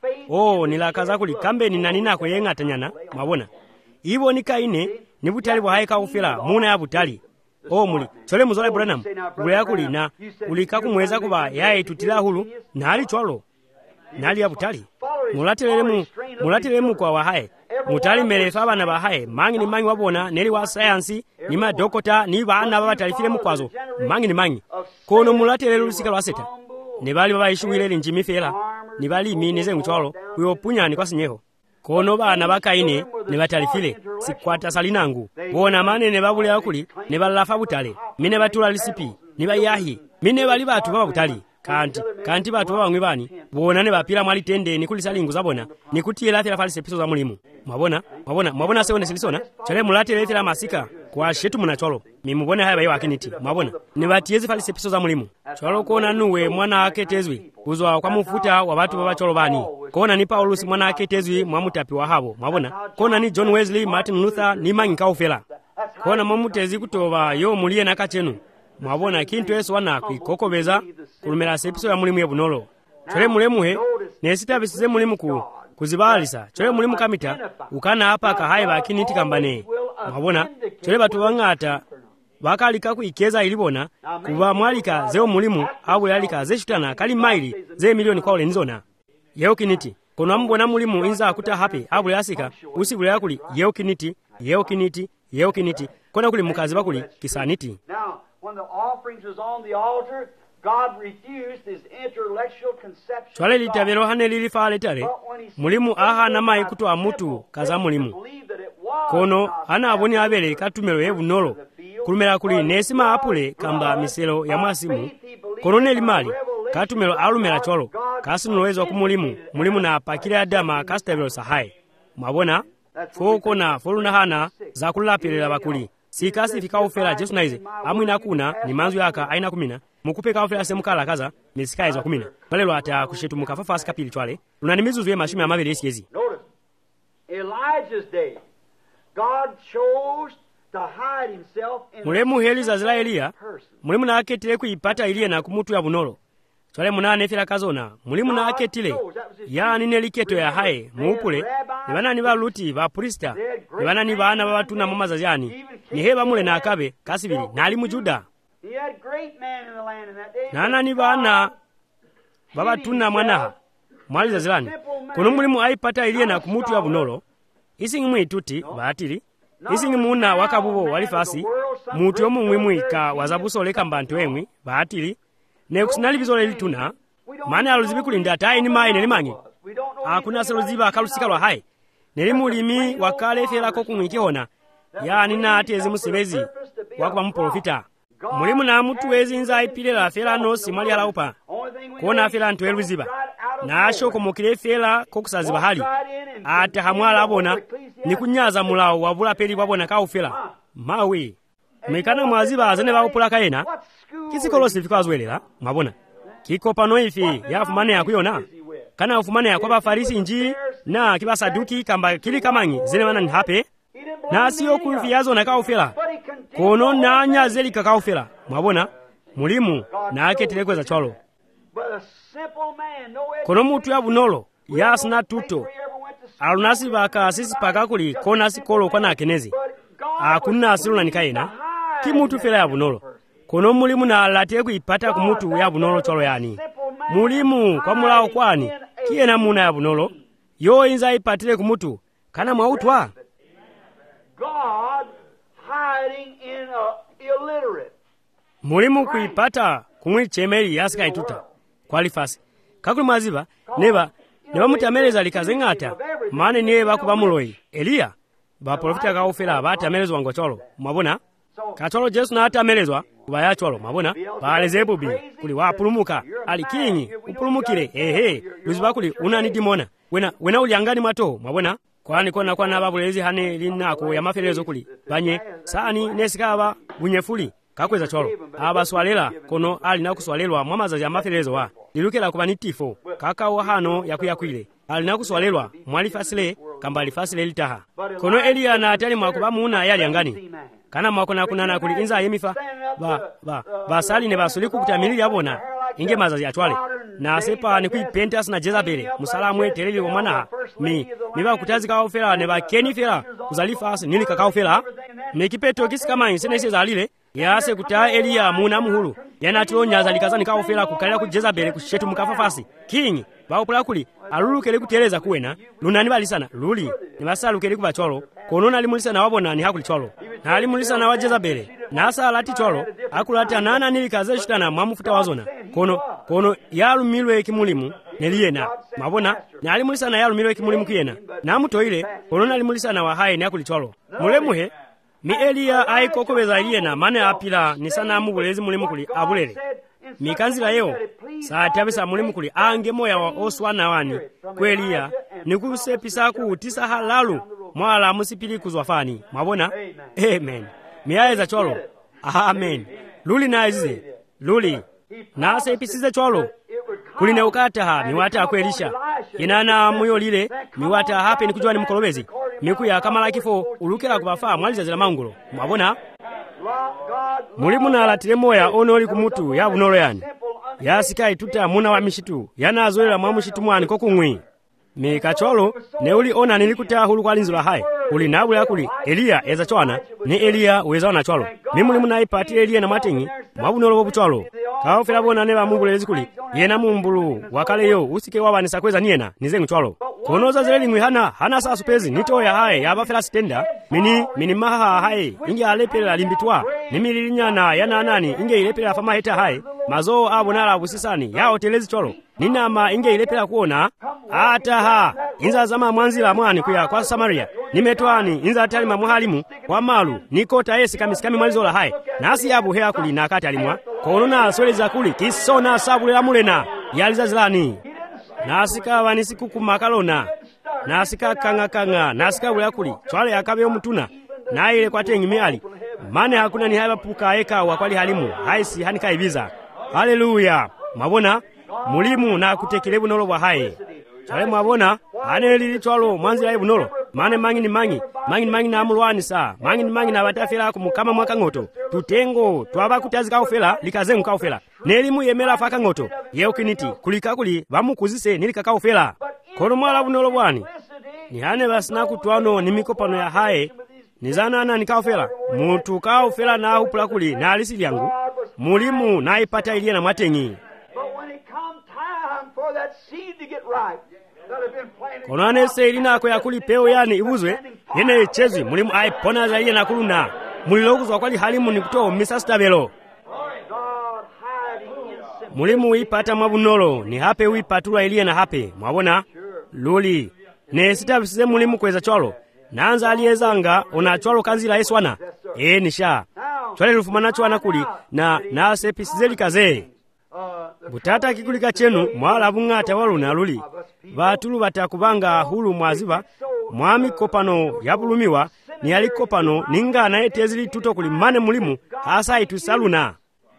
oh nilakaza kuli kambe ninanina kuyeng'atanyana mwabona ibo nikaine nibutali bwa haye kaufela muna ya butali oh muli chole muzole Branham ulea kuli na ulika kumweza kuba yae tutila hulu nali chwalo nali ya butali mulatelelemu mulatelelemu kwa wahaye mutali melefa abana bahaye mangi ni mangi wabona neli wa science ni madokota ni bana babatalifile mukwazo mangi ni mangi kono mulatelelu lusika lwa seta ne bali babayishuwile njimi fela ne bali mineze mchwalo uyo punyani kwa sinyeho kono bana bakaine ne batalifile sikwata salinangu bona mane ne babule akuli ne balafa butale mine batula lisipi ne bayahi mine bali batu baba butali kanti kanti batu bamwe bani bona ne bapira mwali tende ni kulisalingu zabona ni kutiyela fela falise piso za mulimu mwabona mwabona mwabona seone silisona chale mulate lefela masika kwa shetu munacholo mimubone haya bayo akiniti mwabona ne batiyeze falise piso za mulimu cholo kona nuwe mwana ake tezwi uzwa kwa mufuta wa batu baba cholo bani kona ni Paulus mwana ake tezwi mwamutapi wa habo mwabona kona ni John Wesley Martin Luther ni mangi kaufela kona mwamutezi kutoba yo mulie nakachenu mwabona kintu Yesu wana kwikokobeza kulumela sepiso ya mulimu yebunolo chole mulemuhe nesita bisize mulimu ku kuzibalisa chole mulimu kamita ukana hapa kahaye bakiniti kambane mwabona chole batu bangata bakalika kuikeza ilibona kuba mwalika zeo mulimu abu yalika zeshutana kali maili ze milioni kwa ulenzona yeo kiniti kono mbona mulimu inza akuta hapi abu yasika usibule yakuli yeo kiniti yeo kiniti yeo kiniti kona kuli mukazi bakuli kisaniti. When the offerings was on the altar, God refused his intellectual conception. Chwale litabero hane lilifa letare mulimu aha na mai kutoa mutu kaza mulimu kono ana aboni abele katumelo yebunolo kulumela kuli nesima apule kamba miselo ya mwasimu kono nelimali katumelo alumela cholo kasinuwezwa kumulimu mulimu na pakile adama kastabelo sahaye mwabona foko na foluna hana za kulapelera bakuli sikasi fika ufela Jesu naize amwina kuna ni manzu yaka aina kumina mukupeka ufela semukala kaza misika za kumina balelo ata kushetu mukafafa sikapili chwale lunani mizuzu ye mashime amabele yesi Elijah's day God chose to hide himself in mulemu heli za Israelia mulimu na aketile kuipata ilie na kumutu ya bunolo chwale munane fela kazona mulimu na aketile ya nine liketo ya hae muupule nibana ni baluti ba prista nibana ni bana babatuna mama za yani ni heba mule na akabe kasibili na ali mujuda nana ni bana babatuna mwanaha mwali za zilani kono mulimu aipata ilie na kumutu ya bunolo isi ngimwe ituti baatili isi ngimuna wakabubo walifasi mutu yomu ngimwika wazabuso leka mbantu emwi baatili ne kusinali bizole lituna maana aluzibi kulinda tai ni mai nelimangi akuna seluziba akalusika lwa hai nelimulimi wakale fela ko kumwikihona yani na atezi musibezi wakuba muprofita mulimu na mutu wezi nza ipilela fela no simali halaupa kona fela ntu eluziba na asho komokile fela ko kusaziba hali ata hamwala abona nikunyaza mulao wabula peli wabona kaufela mawe mekana mwaziba azene bakupula kaena kisikolosi fikazwelela mabona kiko pano ifi yafumane yakuyona kana ufumane yakwa bafarisi nji na kibasaduki kamba kili kamanyi zene wana nhape na siyo kufi yazo na kaufela kono na nyazeli kakaufela mabona mulimu na aketilekweza chwalo kono mutu ya bunolo yasna tuto alunasi baka sisi paka kuli kona sikolo kwa na kenezi akuna asiluna nikaina kimutu fela ya bunolo kono mulimu na alate kuipata kumutu ya bunolo cholo yani mulimu kwa mulao kwani kiena muna ya bunolo yo inza ipatile kumutu kana mwautwa God hiding in illiterate. mulimu kuipata kumwichemeli yasikaituta kwalifasi kakuli mwaziva neba nebamutemeleza likazeng'ata mane niye bakuba muloyi eliya baprofita akaufera batamelezwa ngocholo mwabona kacholo jesu natamelezwa kuba yacholo mwabona balezebubi kuli wapulumuka ali kinyi upulumukire ehe luziba kuli unanidimona wena wena uliangani mwato mwabona kwani kona kwana babulezi hane linako ya mafelezo kuli banye sani nesikaba bunyefuli kakweza cholo abaswalela kono ali nakuswalelwa mwamaza ya mafelezo wa lilukela kuba nitifo kakawa hano yakuyakwile ali nakuswalelwa mwalifasile kamba alifasile litaha kono eliya na atali mwakuba muna yali angani kana mwakona kunana kuli inza yemifa ba ba basali ne basuli kukutamilili yabona inge mazazi atwale na sepa ni kuipentas na Jezabeli musalamwe teleli omwana mi miba kutazika ofera ne bakeni fera kuzalifas nili kakaofera mekipeto kisikama insenese zalile yase kutaa Eliya muna muhulu yana tulonyaza likazani kaofera kukalira ku Jezabeli kushetu mukafafasi kinyi baopula kuli alulukele kuteleza kuwena lunani balisana luli ni basalukele kubacholo kono nalimulisa na wabona ni hakuli cholo na alimulisa na wa Jezabeli nasa alati cholo akulata nana nilikaze shitana mwamufuta wazona kono kono yalumilwe kimulimu neliyena mabona na alimulisa na yalumilwe kimulimu kiyena namutoile kono nalimulisa na wahaye ni hakuli cholo mulemuhe mi Eliya aikokobeza Eliyena mane apila nisana mubulezi mulimu kuli abulele mikanzila yeo saa tabisa mulimu kuli ange moya wa oswana wani kwe Eliya nikusepisa kuutisa halalu mwala musipili kuzwafani mwabona amen miaeza cholo amen luli na izize luli na sepisize cholo kuline ukata ha miwata akwelisha inana muyo lile miwata hape nikujua ni mkolobezi mikuya kamala kifo ulukela kubafa mwaliza zila mangulo mwabona mulimu na alatile moya onoli kumutu ya bunolo yani yasikai tuta muna wa mishitu yana azoela mwa mushitu mwani kokungwi mikacholo ne uli ona nilikuta hulu kwa linzula hai uli nabula kuli Eliya eza chwana ni Eliya weza wana cholo mimulimu na ipati Eliya na matingi mwabunolo bobu cholo kaofela bona neba mubulezi kuli yena mumbulu wakale yo usike wabanisa kweza niena nizengu cholo konoza zeli ngwi hana hana saa supezi nito ya hae ya bafela stenda mini mini maha hae inge alepela limbitwa nimililinyana yana nani inge ilepela fama heta hae mazo abonala busisani ya hotelezi cholo ninama inge ilepela kuona ataha inza zama mwanzila mwani kuya kwa Samaria nimetwani inza atali mamuhalimu wa malu nikota yesi kamisikami mwalizola hae nasi yabu hea kuli na kati alimwa konona soleza kuli kisona sabule mulena yaliza zilani nasika vanisiku kumakalona nasika kanga kanga nasika bula kuli twale akabe omutuna na ile kwate ngimiali mane hakuna ni haba puka eka wakwali halimu haisi hanika ibiza haleluya mabona mulimu na kutekelebu nolo bwa hae twale mwabona ane lili twalo mwanzi la ibunolo mane mangi ni mangi mangi ni mangi na amulwani sa mangi ni mangi na batafela kumukama mwaka ngoto tutengo twaba kutazika ofela likazengu ka ofela nelimu yemela faka ngoto yeukiniti kulika kuli bamukuzise nilikaka ofela kono mwala bunolo bwani ni hane basina kutwano ni mikopano ya hae nizana nika ofela mutu ka ofela na hupula kuli na alisi yangu mulimu na ipata Eliya na matengi kono ane seilina kwa yakuli peo yani ibuzwe yene chezi mulimu aipona za Eliya na kuluna mulilokuzwa kwali halimu ni kutoa misastabelo mulimu ipata mwabunolo ni hape wipatula Eliya na hape mwabona luli ne sitabisize mulimu kweza cholo nanza aliyezanga ona cholo kanzila Yeswana e nisha chole lufumana chwana kuli na na sepisize kaze butata kikulika chenu mwala bungata waluna luli batulu batakubanga hulu mwaziba mwami kopano yabulumiwa ni alikopano ninga na etezili tuto kuli mane mulimu hasa itusaluna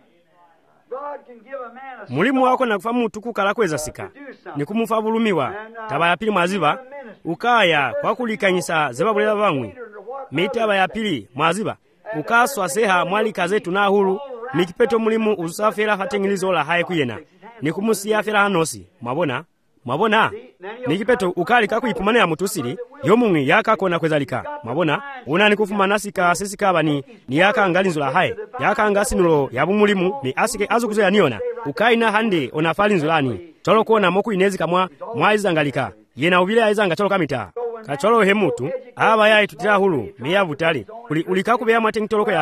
mulimu wako na kufamu tukukala kweza sika ni kumufa bulumiwa taba ya pili mwaziba ukaya kwa kulikanyisa zebabulela bangwi mitaba ya pili mwaziba ukaswa seha mwali kazetu na hulu mikipeto mulimu usafera hatengilizo la hae kuyena ni kumusia fera hanosi mwabona mwabona nikipeto ukali kakuipumane ya mutusiri yomungi yaka kona kwezalika mwabona una nikufuma nasika sisika bani ni yaka angalinzula hae yaka angasinulo yabumulimu ni asike azukuzo ya niona ukaina hande ona falinzulani cholo kuona moku inezi kamwa mwaizangalika yena ubile aizanga cholo kamita kacholo hemutu aba yae tutira hulu meya butali uli ulikakubea matengitoloko ya hae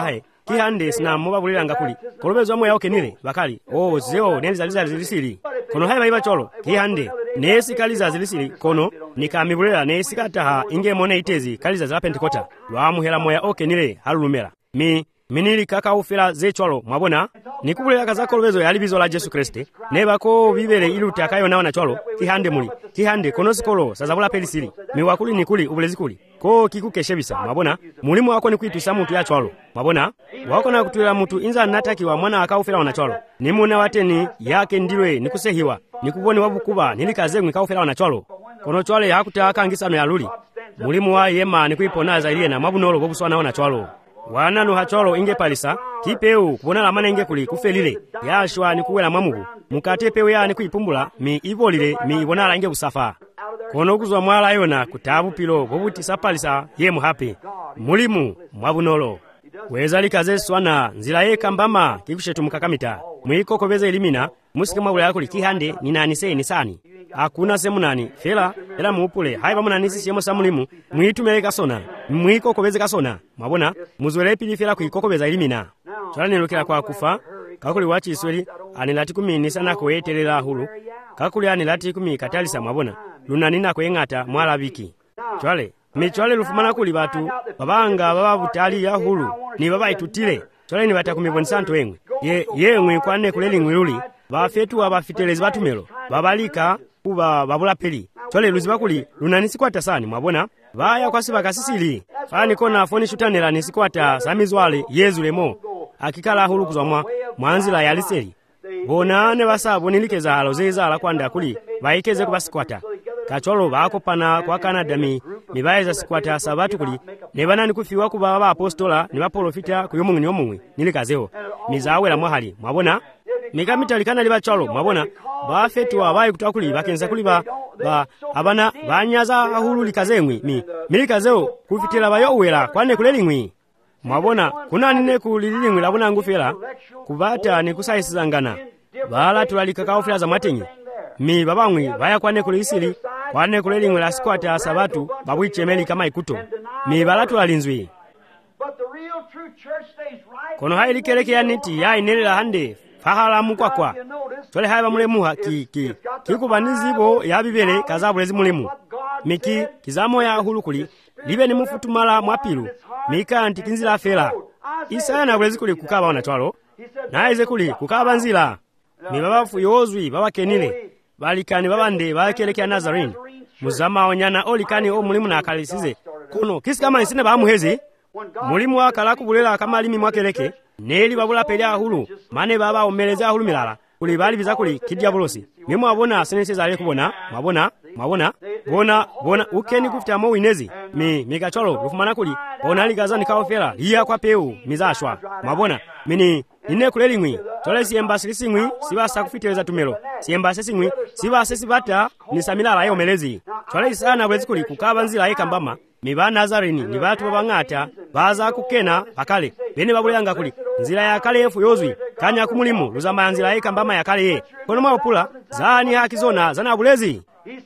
kihande sina mubabuliranga kuli kolobezo amwe yaokenile bakali o zeo nenzaliza zilisili kono haiba iba cholo kihande nesi kaliza zilisili kono nikamibulira nesi kataha inge mone itezi kaliza za pentekota lwamuhera moya okenile halulumera mi minili kaka ufira ze cholo mwabona nikubulira kaza kolobezo yali bizo la Yesu Kristo nebako bibere iluta kayo nawo na cholo kihande muli kihande kono sikolo sazabula pelisili miwakuli nikuli ubulezi kuli ko kikukeshebisa mwabona mulimu wako ni kuitusa mutu ya cholo mwabona wako na kutwira mutu inza natakiwa mwana akaufira wana cholo nimuna wateni yake ndilwe nikusehiwa nikuboni wabukuba nilikazemwe kaufira wana cholo kono chole hakutaka ngisano ya luli mulimu wa yema nikuiponaza iliye na mabunolo bobuswana wana cholo wana no hacholo inge palisa kipeu kubona la manenge kuli kufelile yashwa nikuwela mwamugu mukate peu ya nikuipumbula mi ibolile mi ibonala inge kusafa kono kuzwa mwala yona kutabu pilo bobuti sapalisa yemu hapi mulimu mwabunolo weza likaze swana nzila ye kambama kikushetu mukakamita mwiko kobeza elimina musike mwabula yako likihande ni nani sei ni sani hakuna semu nani fela ela muupule haiba muna nisi siemo samulimu mwitumele kasona mwiko kobeze kasona mwabona muzwele pili fela kuikokobeza elimina chola nilukila kwa kufa kakuli wachi isweli anilati kumi nisana kuetelela hulu kakuli anilati kumi katalisa mwabona luna nina kuengata mwala biki chwale michwale lufumana kuli batu babanga baba butali ya hulu ni baba itutile chwale ni batakumibonisa ntu engwe ye yengwe kwane kuleli ngwiluli bafetu abafitelezi batumelo babalika kuba babula peli chwale luziba kuli luna nisikwata sani mwabona baya kwasi bakasisili fani kona foni shutanela nisikwata samizwale yezulemo akikala hulu kuzamwa mwanzila yaliseli bonane basabo nilikeza halo zezala kwanda kuli baikeze kubasikwata kacholo bako pana kwa Canada mi mibaeza sikwata sabatu kuli nebana nikufiwa kuba ba apostola ni baprofita kuyomungi nyomungwe nilikazeo mizawela mwahali mwabona mikamitalikana liba cholo mwabona bafetu abaye kutakuli bakenza kuli ba ba abana banyaza ahulu likazengwi mi milikazeo kufitira bayowela kwane kulelingwi mwabona kuna nine kulilingwi labona ngufela kubata nikusayisizangana bala tulalika kaofela za matenyi mi babangwi baya kwane kulisili kwane kulelingwe la sikwata sabatu babwichemeli kama ikuto mi bala tulalinzwi kono haili kelekea niti ya inelela hande fahala mukwakwa chole haiba mulemuha ki ki kikubanizibo ya bibele kazabulezi mulemu miki kizamo ya hulukuli libe ni mufutumala mwapilu mika antikinzila fela isaya na bulezi kuli kukaba wana chwalo na ize kuli kukaba nzila mi babafu yozwi baba kenile balikani babande bakelekea Nazarene muzama onyana olikani o mulimu na akalisize kuno kisi kama isine bamuhezi mulimu wakala kubulela kama limi mwakeleke neli babula pelya hulu mane baba omeleza hulu milala kuli bali bizakuli kidiabolosi mimo abona senese ale kubona mabona mabona bona bona ukeni kufita mo winezi mi mikacholo lufumana kuli bona ligazani kaofela iya kwa peu mizashwa mabona mini nine kulelingwi tole siemba silisingwi sibasa kufiteleza tumelo siemba sesingwi sibasa sibata ni samilala ayo melezi tole sana bwezi kuli kukaba nzila yeka mbama miba Nazarene ni batu babangata baza kukena pakale bene babulanga kuli nzila ya kale efu yozwi kanya kumulimu luzama nzila yeka mbama ya kale ye kono mawapula zani hakizona zana bulezi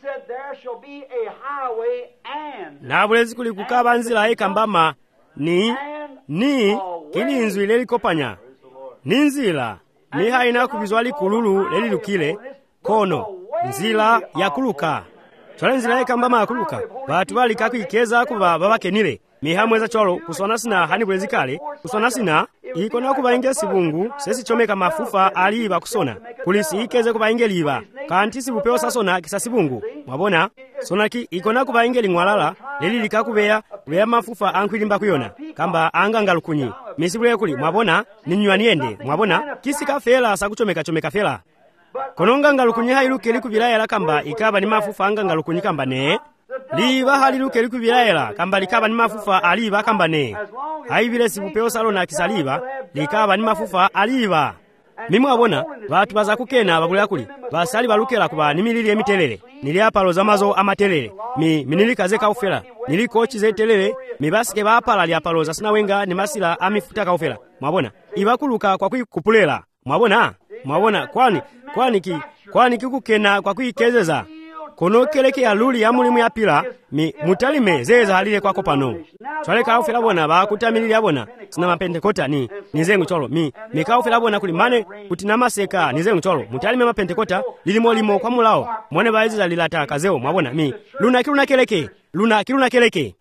na bulezi kuli kukaba nzila yeka mbama ni ni kini nzwi lelikopanya ninzila ni haina kubizwali kululu leli lukile kono nzila ya kuluka chole nzila yeka mbama ya kuluka batu bali kakikeza kuba baba kenile mihamweza cholo kusona sina hani bulezi kale kusona sina ikona kuba inge sibungu sesi chomeka mafufa aliba kusona kulisi ikeze kuba inge liba kantisi bupeo sasona kisasibungu mwabona sonaki ikona kuba inge lingwalala leli likakubeya beya mafufa ankwilimba kuyona kamba anga lukunyi misibule kuli mwabona ninywani ende mwabona kisika fela sakuchomeka chomeka fela kononga ngalukunyi hailuke likubirayela kamba ikaba ni mafufa anga ngalukunyi kamba ne liba haliluke likubirayela kamba likaba ni mafufa aliba kamba ne haibile sibupeo salona kisaliba likaba ni mafufa aliba mimwe abona batu baza kukena babulya kuli basali balukela kuba nimilili emitelele nili apalo zamazo amatelele mi minilikaze kaufela nili kochi zetelele mibasike bapala lya apalo zasina wenga ni masila amifuta kaufela mwabona ibakuluka kwa kuikupulela mwabona mwabona kwani kwani ki kwani kikukena kwa kuikezeza kono keleke ya luli ya mulimu ya pila mi mutalime zeza halile kwako pano chwale kaufela bona bakutamilira bona sina mapentekota ni nizengu cholo mi mikaufela bona kulimane kuti namaseka nizengu cholo mutalime mapentekota lilimo limo kwa mulao mwone baiza lilata kazeo mwabona mi luna kiluna keleke luna kiluna keleke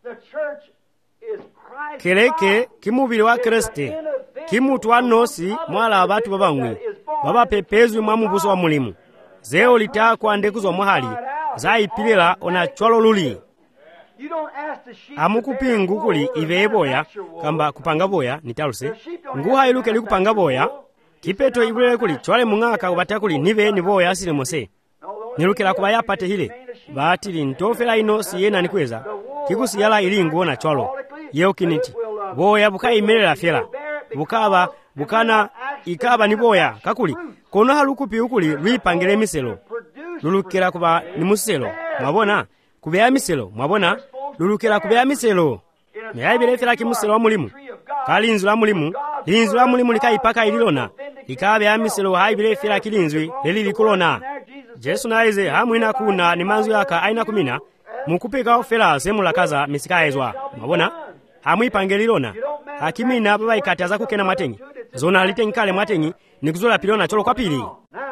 keleke kimubili wa Kristo kimutu wa nosi mwala abatu babangwi baba pepezwi mwa mubuso wa mulimu zeo litakwa ndekuzwa mwahali zaipilira ona chwalo luli amukupingu kuli ive boya kamba kupanga boya nitaluse nguha iluke likupanga boya kipeto ibulele kuli chwale mungaka ubata kuli nive ni boya asile mose nilukela kuba yapate hile batili ntofela ino siyena nikweza kikusiyala ilingu na chwalo yeo kiniti boya buka imelela fela bukaba bukana ikaba ni boya kakuli kono halukupi ukuli lwipangile miselo lulukela kuba ni muselo mwabona kubeya miselo mwabona lulukela kubeya miselo meyabile fela kimuselo wa mulimu kalinzu la mulimu linzu la mulimu likaipaka ililona likabeya miselo haibile fela kilinzwi leli likolona Jesu naize hamwina kuna ni manzu yaka aina kumina mukupika ofela semu lakaza misikaezwa mwabona hamwipangililona hakimina baba ikataza kukena matengi zona litenkale matengi nikuzola pilona cholo kwa pili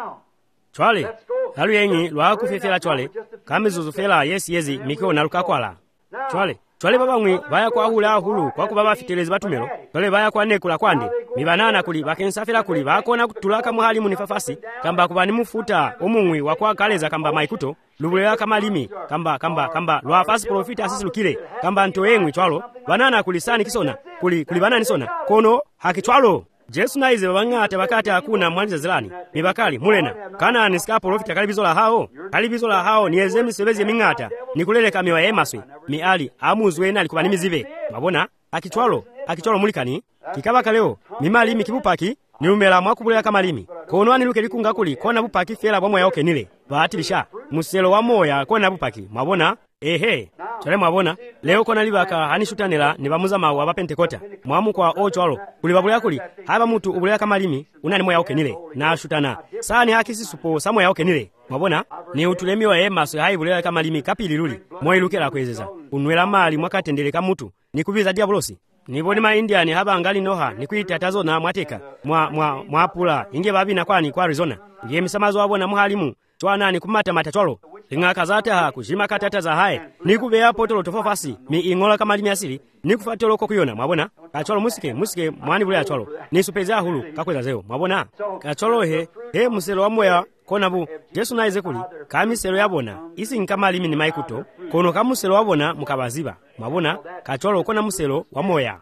chwale halu yengi lwa kufefela chwale kamizuzu fela yesi yezi mikio na lukakwala chwale chwale baba mwi baya kwa hula hulu kwa kubaba fitelezi batumelo chwale baya kwa nekula kwande mibanana kuli bakensafela kuli bakona kutulaka muhali munifafasi kamba kubani mufuta omungwi wakwa kaleza kamba maikuto lubulela kama limi kamba kamba kamba lwa fast profit asisi lukile kamba ntoyengwi chwalo banana kulisani kisona kuli kuli banani sona kono hakichwalo Jesu naize babangate bakati hakuna mwaliza zilani mibakali mulena kana nisika profit kalibizola hao kalibizola hao nieze misebezi mingata nikulele kamiwa emaswe miali amuzwe na likubani mizive mabona akichwalo akichwalo mulikani kikaba kaleo mimali mikibupaki niumela mwakubulea kama limi kono aniluke likunga kuli kona bupaki fela bwa moya oke nile baatilisha muselo wa moya kona bupaki mabona ehe chale mwabona leo kona libaka hanishutanela ni bamuza mawa bapentekota mwamu kwa ochwalo kuli babulea kuli haba mutu ubulea kama limi unani moya oke nile na shutana sani haki sisupo sa moya oke nile mwabona ni utulemi wa emaso haibulea kama limi kapili luli moilukela kwezeza unwela mali mwakatendeleka mutu nikubiza diablosi niboni ma Indiani haba angali noha nikuita tazona mwateka mwa mwa mwapula inge babi na kwani kwa Arizona ngiye misamazo wabona muhalimu chwana ni kumata matacholo ingaka zata ha kushima katata za hae nikubeya potolo tofafasi mi ingola kama limi asili nikufatolo ko kuyona mwabona kacholo musike musike mwani bule acholo nisupeza hulu kakweza zeo mwabona kacholo he he muselo wa moya kona bu Jesu naize kuli kamiselo yabona isi nkama limi ni maikuto kono kamuselo wabona mukabaziba mwabona kacholo kona muselo wa moya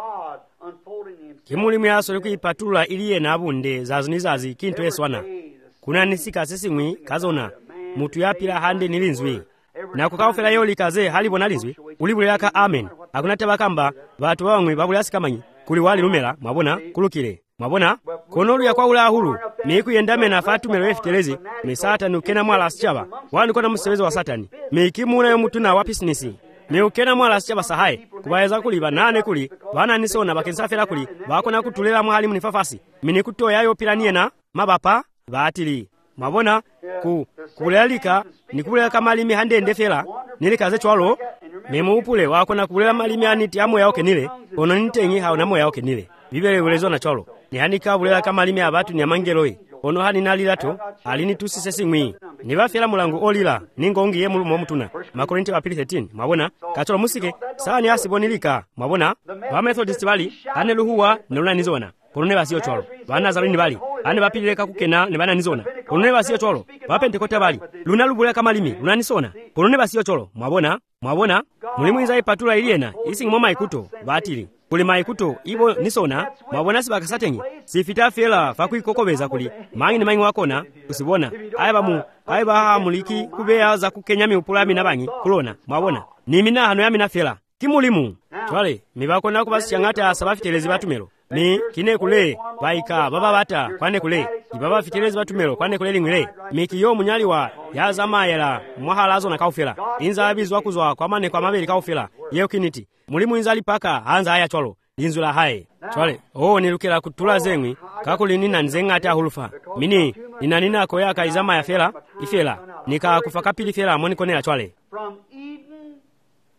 kimulimu yaso likuipatula iliye na abunde zazunizazi kintu eswana kuna nisika sisimwi kazona mutu yapila hande nilinzwi na kukaufela yoli kaze halibona linzwi ulibuleka amen akuna tabakamba batu bamwe babulasi kamanyi kuli wali lumela mwabona kulukile mwabona konolu ya kwa ula hulu miku yendame na fatumelo efitelezi misata nukena mwala asichaba wani kona musewezi wa satani mikimuna yo mutuna wa pisinisi miukena mwala asichaba sahaye kubaeza kuli banane kuli bana nisona bakensafela kuli bakona kutulela mwali munifafasi minikutoya yo pilanie na mabapa baatili mwabona ku kubulalika nikubulela kama limi hande ndefela nilikaze chwalo memu upule wakona kubulela malimi aniti amo yaoke nile ono nitengi haona moya yaoke nile bibele ulezo na chwalo ni hanika bulela kama limi abatu ni amangeloi ono hani nalilato alini tusise singwi nibafela mulangu olila ningongi ye mulumo mutuna makorinti wa pili thelathini mwabona kacholo musike sani asibonilika mwabona wa methodist bali ane luhuwa naluna nizona ponone basiyo chwalo bana zalini bali ane bapileka kukena ne bana nizona ponone basiyo chwalo bapentekote bali luna lubuleka kama limi luna nisona ponone basiyo chwalo mwabona mwabona mulimu iza ipatula iliena isi ngoma ikuto batili kuli maikuto ibo nisona mwabona sibakasatengi sifita fela fakuikokobeza kuli mangi ni mangi wakona usibona aiba mu aiba muliki kubeya za kukenya miupulami na bangi kulona mwabona ni mina hano ya mina fela kimulimu twale mibakona kubasichangata asabafitelezi batumelo ni kine kule baika baba bata kwane kule ibaba fitelezi batumelo kwane kule lingwile mikiyo munyali wa ya zamayela mwahalazo na kaufela inza abizwa kuzwa kwa mane kwa mabeli kaufela yeo kiniti mulimu inzali paka hanza haya cholo linzula hae chwale oh nilukela kutula zengwi kakuli nina nzengata hulufa mini nina nina koyaka izama ya fela ifela nika kufa kapili fela moni konela chwale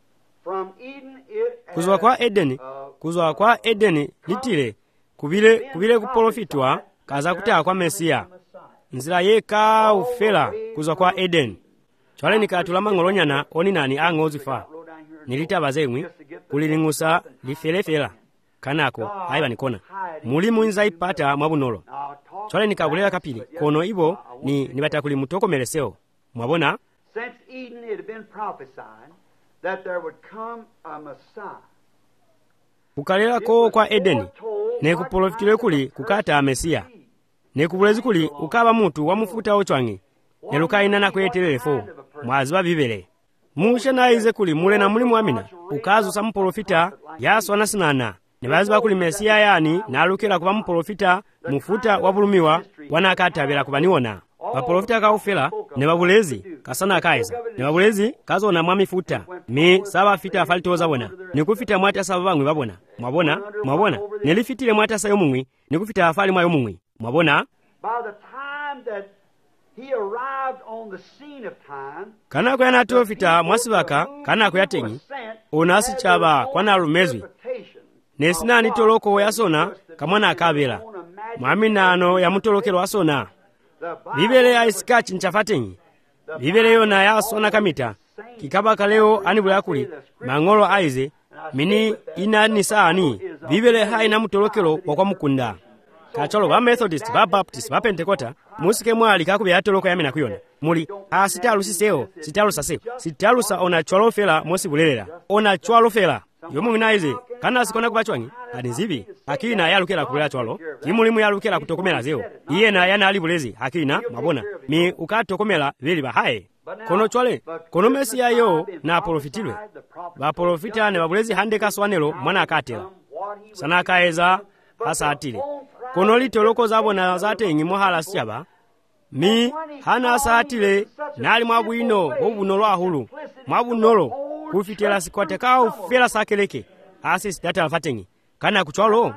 kuzwa kwa edeni kuzwa kwa edeni litile kubile kubile kuprofitwa kaza kutaa kwa Mesiya nzira yeka ufela kuzwa kwa edeni chwale nikatula mang'olonyana oni nani ang'ozifa nilitaba zemwi kuliling'usa lifelefela kanako aiba nikona muli muinza ipata mwabunolo chwale nikakulela kapili kono ibo ni nibata kuli mutokomeleseo mwabona. Since Eden it had been prophesied that there would come a Messiah. Kukalelako kwa Edeni ne kuprofitile kuli kukata Mesiya ne kubulezi kuli ukaba mutu wamufuta ochwangi ne lukainana kwetelelefo mwaziba bibele mushe naize kuli mule na mulimu amina ukazu sa muprofita yaswana sinana ne baziba kuli Mesiya yani nalukira kuba muprofita mufuta wabulumiwa wanakatabela kubaniona baprofita kaufela ne babulezi kasana kaiza ne babulezi kazona mwamifuta mi saba fita afalitoza bona nikufita mwata saba bangwe babona mwabona mwabona nelifitile mwata sayo mumwi nikufita afali mwayo mumwi mwabona. By the time that he arrived on the scene of time kana ko yanatofita mwasibaka kana ko yatengi onasi chaba kwana lumezwi nesinani toloko yasona kamwana akabela mwaminano ya mutolokero asona bibele ya iskachi nchafatengi bibele yona yasona kamita kikabaka leo anibula kuli mang'olo aize mini inani saani bibele haina mutolokero wakwa mukunda kacholo ba Methodist ba Baptist ba Pentecosta musike mwali kakube yatoloko yamina kuyona muli asitalu siseo sitalu sase sitalu sa ona cholo fela mosi bulelela ona cholo fela yomu minaize kana sikona kubachwangi adizibi akina yalukela kulela cholo kimulimu yalukela kutokomela zeo iye na yana ali bulezi akina mabona mi ukatokomela beli bahaye kono chwale kono Mesiya yo na profitilwe ba profita ne babulezi hande kaswanelo mwana akatela sana kaeza hasa atile kono litoloko zabona zatengi mohala siaba mi hana asatile nali mwabwino obunolo ahulu mwabunolo kufitela sikwate kao fela sakeleke asis data alfatengi kana kuchwalo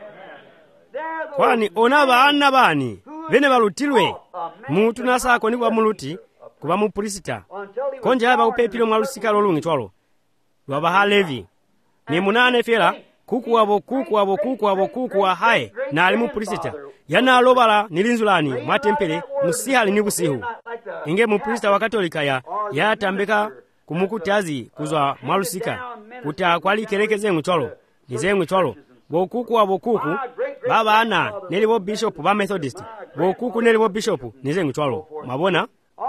kwani onaba anna bani bene balutilwe mutu nasako ni kwa muluti kuba mu prisita konja aba upepilo mwalusika lolungi chwalo lwaba halevi ni munane fela kuku wabo kuku wabo kuku wabo kuku wa hae na alimu prisita yana alobala nilinzulani mwatempele musihali ni busihu inge mu prisita wa katolika ya yatambeka kumukutazi kuzwa mwalusika kuta kwali kelekeze ngchwalo nize ngchwalo bo kuku wabo kuku baba ana nelibo bishop ba Methodist bo kuku nelibo bishop nize ngchwalo mabona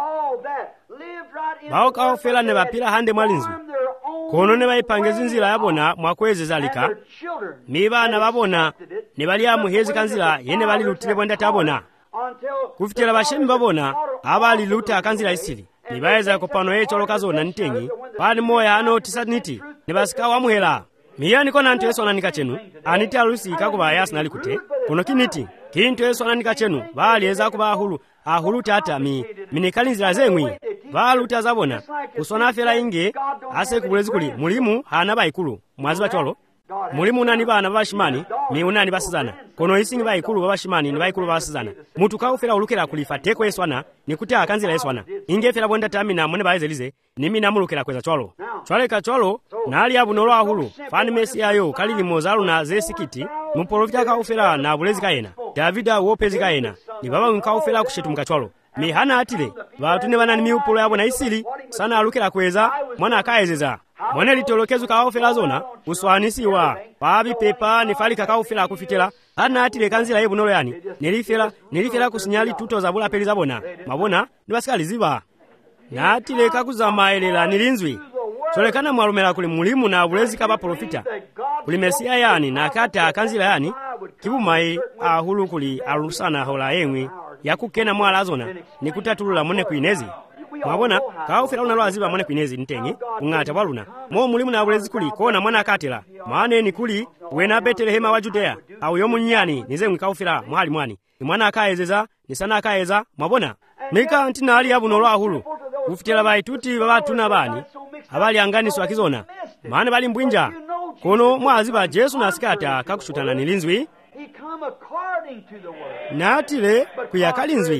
bao kao fela ne bapila hande mwalinzu kono ne baipangeza nzira yabona mwakwezeza lika mibana babona ne bali amuhezi kanzira yene bali lutile bonda tabona kufitela bashemi babona abali luta kanzira isili nibaeza kopano yecho lokazona ntengi pali moya ano tisaniti ne basika wamuhela miyani kona nto yeso nanika chenu aniti alusi kakuba yasna likute kono kiniti kinto yeso nanika chenu bali eza kuba hulu ahulu tata mi minekalinzira zemwi baluta zabona kusona fela inge ase kubulezi kuli mulimu hana baikulu mwazi bacholo mulimu nani bana bashimani mi unani basizana kono isingi baikulu babashimani ni baikulu basizana mutu kaufela ulukela kulifa teko yeswana nikuti akanzira yeswana inge fela bonda tamina mone baezelize nimi namulukela kweza cholo chwale ka cholo nali abunolo ahulu fani Mesiya yo kalili mozalu na zesikiti muprofita kaufela na bulezi kaena Davida wopezi kaena ni baba mkaufela kushetu mkacholo mi hana atile batune banani miupulo yabo na isili sana alukela kweza mwana akaezeza mwana litolokezu kaufela zona uswanisiwa babi pepa nifalika kaufela kufitela hana atile kanzira yebunolo yani nelifela nelifela kusinyali tuto za bula peli zabona mabona nibasikali ziba na atile kakuzamaelela nilinzwi solekana mwalumela kuli mulimu na bulezi kaba profita kuli Mesiya yani na kata kanzira yani kibumai ahulu kuli alusana hola yengwi yakukena mwala zona nikutatulula mone kuinezi mwabona kaufela unalo aziba mone kuinezi ntengi ungata waluna mo mulimu na bulezi kuli kona mwana akatela maane ni kuli wena Betelehema wa Judea au yomunyani nize mwikaufela mwali mwani ni mwana akaezeza ni sana akaeza mwabona mika antina ali abunolo ahulu ufitela baituti babatuna bani abali anganiswa kizona maana bali mbwinja kono mwaziba Yesu nasikata kakushutana nilinzwi natile kuyakalinzwi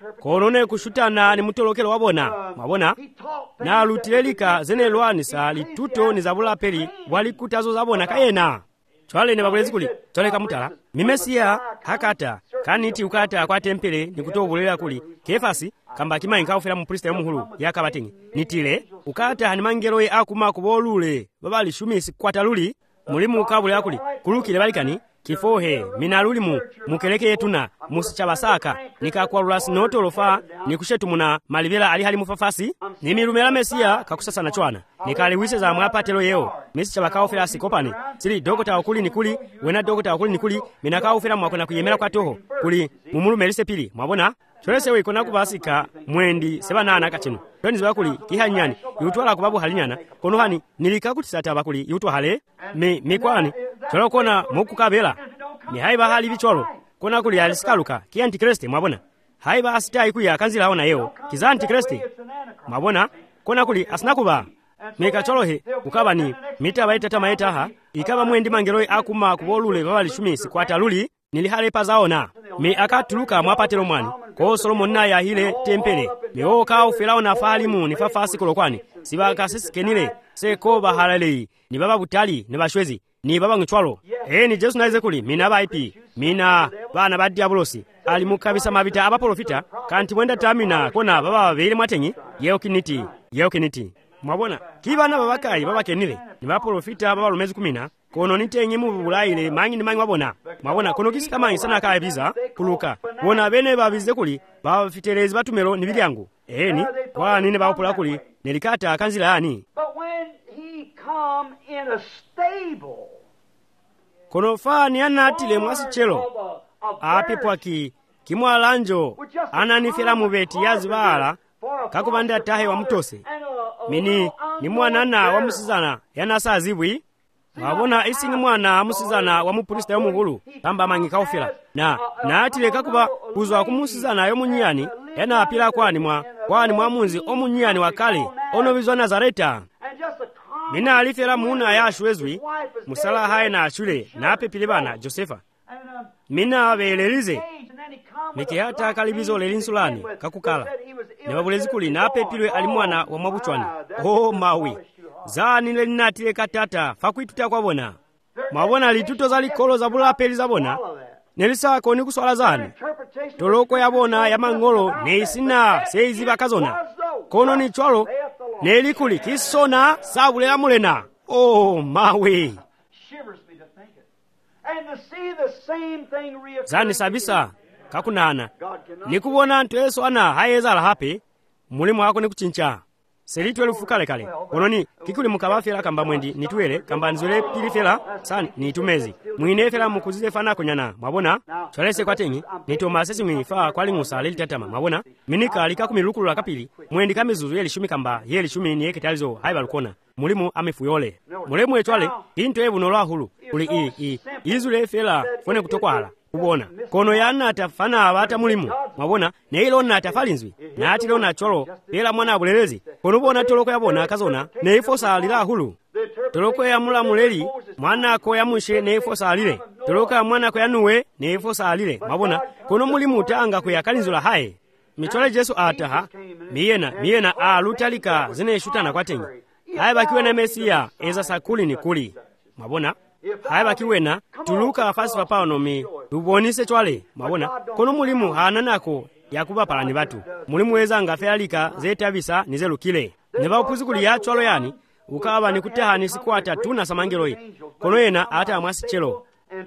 konone kushutana ni mutolokelo wabona mwabona na lutilelika zene lwanisa lituto ni zabulapeli walikutazo zabona kayena chwale ne babulezi kuli toleka mutala mimesiya hakata kaniti ukata kwa tempele nikutobulera kuli kefasi kamba kimanyi kaufera mu priest yomuhulu yakabatingi nitile ukata hani mangelo ye akuma kubolule babali shumisi kwataluli mulimu kabule akuli kulukile balikani kifohe minaluli mu mukeleke yetuna musichabasaka nikakwalula sinotolofa nikushetumuna malivela ali hali mufafasi nimilumela mesiya kakusasa na chwana nikaliwise za mwapatelo yeo misi chabakaofera sikopani sili dokota okuli nikuli wena dokota okuli nikuli minakaofera mwakona kuyemela kwa toho kuli mumulumelise pili mwabona cholesewe ikona kubasika mwendi sebanana kachino yoni zibakuli kihanyani yutwala kubabu halinyana kono hani nilikakutisata bakuli yutwa hale mi mikwani cholo kona mukukabela ni haiba hali bicholo kona kuli alisikaluka ki antikriste mwabona haiba asitai kuya kanzila ona yeo kiza antikriste mwabona kona kuli asinakuba meka cholohe ukaba ni mita baita tamaita ha ikaba mwendi mangeloi akuma kubolule babali shumisi kwataluli nilihale pazaona mi akatuluka mwapatelo mwani ko Solomon na ya hile tempele mi oka ufela ona falimu ni fafasi kolokwani sibaka sisikenile se ko bahalale ni baba butali ni bashwezi ni baba ngchwalo eh ni Jesu naize kuli mina baipi mina bana ba diabolosi ali mukabisa mabita abaprofita kanti mwenda tamina kona baba babeli mwatenyi yeo kiniti yeo kiniti mwabona kibana babakayi babakenile ni baprofita baba lumezi kumina kono nitengi mu bulaile mangi ni mangi wabona mwabona kono kisika mangi sana kaya biza kuluka wona bene babize kuli bafitelezi batumelo ni bilyangu eh ni kwa nini bapola kuli nelikata kanzila yani But when he come in a stable kono fa ni anatile mwasichelo apipwaki kimwalanjo ananifera mubeti yazibala kakubanda tahe wa mutose mini ni mwanana wa musizana yanasa azibwi wabona isingi mwana amusizana wa muprista yomuhulu kamba mangi kaufira na na atile kakuba kuzwa kumusizana yomunyani yana apira kwani mwa kwani mwa munzi omunyani wakale ono bizwa Nazareta mina alifera muna ya ashwezwi musala haye na ashule na apepile bana Josefa mina abelelize miki hata kalibizo lelinsulani kakukala ne babulezi kuli na apepilwe ali mwana wa mwabuchwani oh mawi zani lelinatile katata fakwituta kwabona mwabona lituto za likolo za bulapeli zabona nelisako ni kuswala zani toloko yabona ya mangolo neisina seizi bakazona kono ni chwalo nelikuli kisona sabulela mulena oh mawe zani sabisa kakunana nikubona nteso ana hayeza la hape mulimu wako nikuchincha selitwe lufukale kale ononi kikuli mukabafela kamba mwendi nitwele kamba nzwele pilifela sani nitumezi mwinefela mukuzize fana kunyana mwabona cholese kwatengi nitoma sesi mwifa kwali ngusale litatama mwabona minika alika kumilukulu la kapili mwendi kamizuzu yeli shumi kamba yeli shumi ni ekitalizo haiba lukona mulimu amefuyole mulimu etwale into ebu noloa hulu uli ii ii izule fela fone kutokwa hala ubona kono yana atafana abata mulimu mwabona ne ilo na atafalinzwi na atilo na cholo pela mwana abulelezi kono bona toloko yabona kazona ne ifosa alira hulu toloko ya mula muleli mwana ko ya mushe ne ifosa alire toloko ya mwana ko yanuwe ne ifosa alire mwabona kono mulimu tanga ko yakalinzula haye michole Jesu ataha miyena miyena alutalika zine shutana kwatengi haye bakiwe na Mesia eza sakuli ni kuli mwabona haye bakiwena tuluka fasi papano mi tubonise chwale mwabona kono mulimu hananako yakuba palani batu mulimu weza ngafealika zetabisa nizelukile neba upuzi kuli ya chwalo yani ukaba nikuteha nisikwata tuna samangeloi kono yena ata amwasi chelo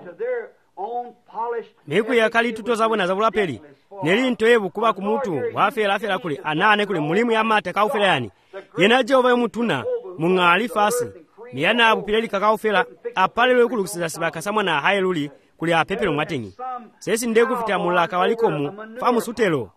meku ya kali tuto zabona zabulapeli neli ntoebu kuba kumutu wafela afela kuli anane kuli mulimu ya mata kaufela yani yena Jehova yomutuna mungali fasi miyana abupileli kakaufela apalelwe kulukisiza sibaka samwana hayeluli kuli apepelo mwatengi sesi ndegu fita mulaka walikomu famu sutelo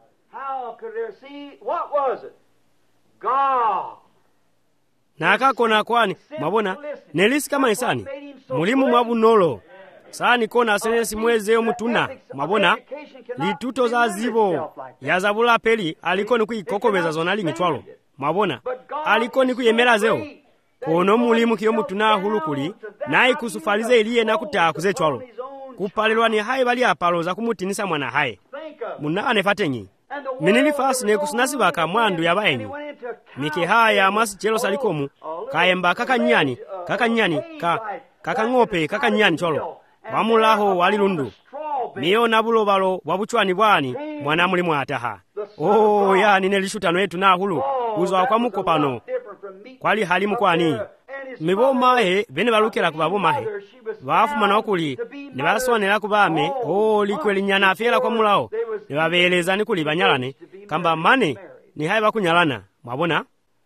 na akakona kwani mwabona nelisi kama isani mulimu mwabu nolo sani kona senesi mweze omutuna mwabona lituto za zibo ya zabula peli aliko ni kuikokobeza zonali mitwalo mwabona aliko ni kuyemera zeo kono mulimu kiyo mutuna hulukuli na ikusufalize iliye na kutakuze chwalo kupalelwa ni haye bali apalo za kumutinisa mwana haye muna anefatenyi minilifasi nekusinasibaka mwandu yabaenyi mikehaya mwasi chelo salikomu kayemba kakanyani kakanyani ka kakang'ope kakanyani cholo wamulaho walilundu miyo na bulobalo wabuchwani bwani mwana muli mwataha oh ya nine lishutano yetu na hulu uzwa kwa mukopano kwali halimu kwani miboma he bene balukira kubaboma he bafuma nokuli ne basonera kubame oh likweli nyana afera kwa mulao ne babeleza ni kuli banyalane kamba mane ni haye bakunyalana mwabona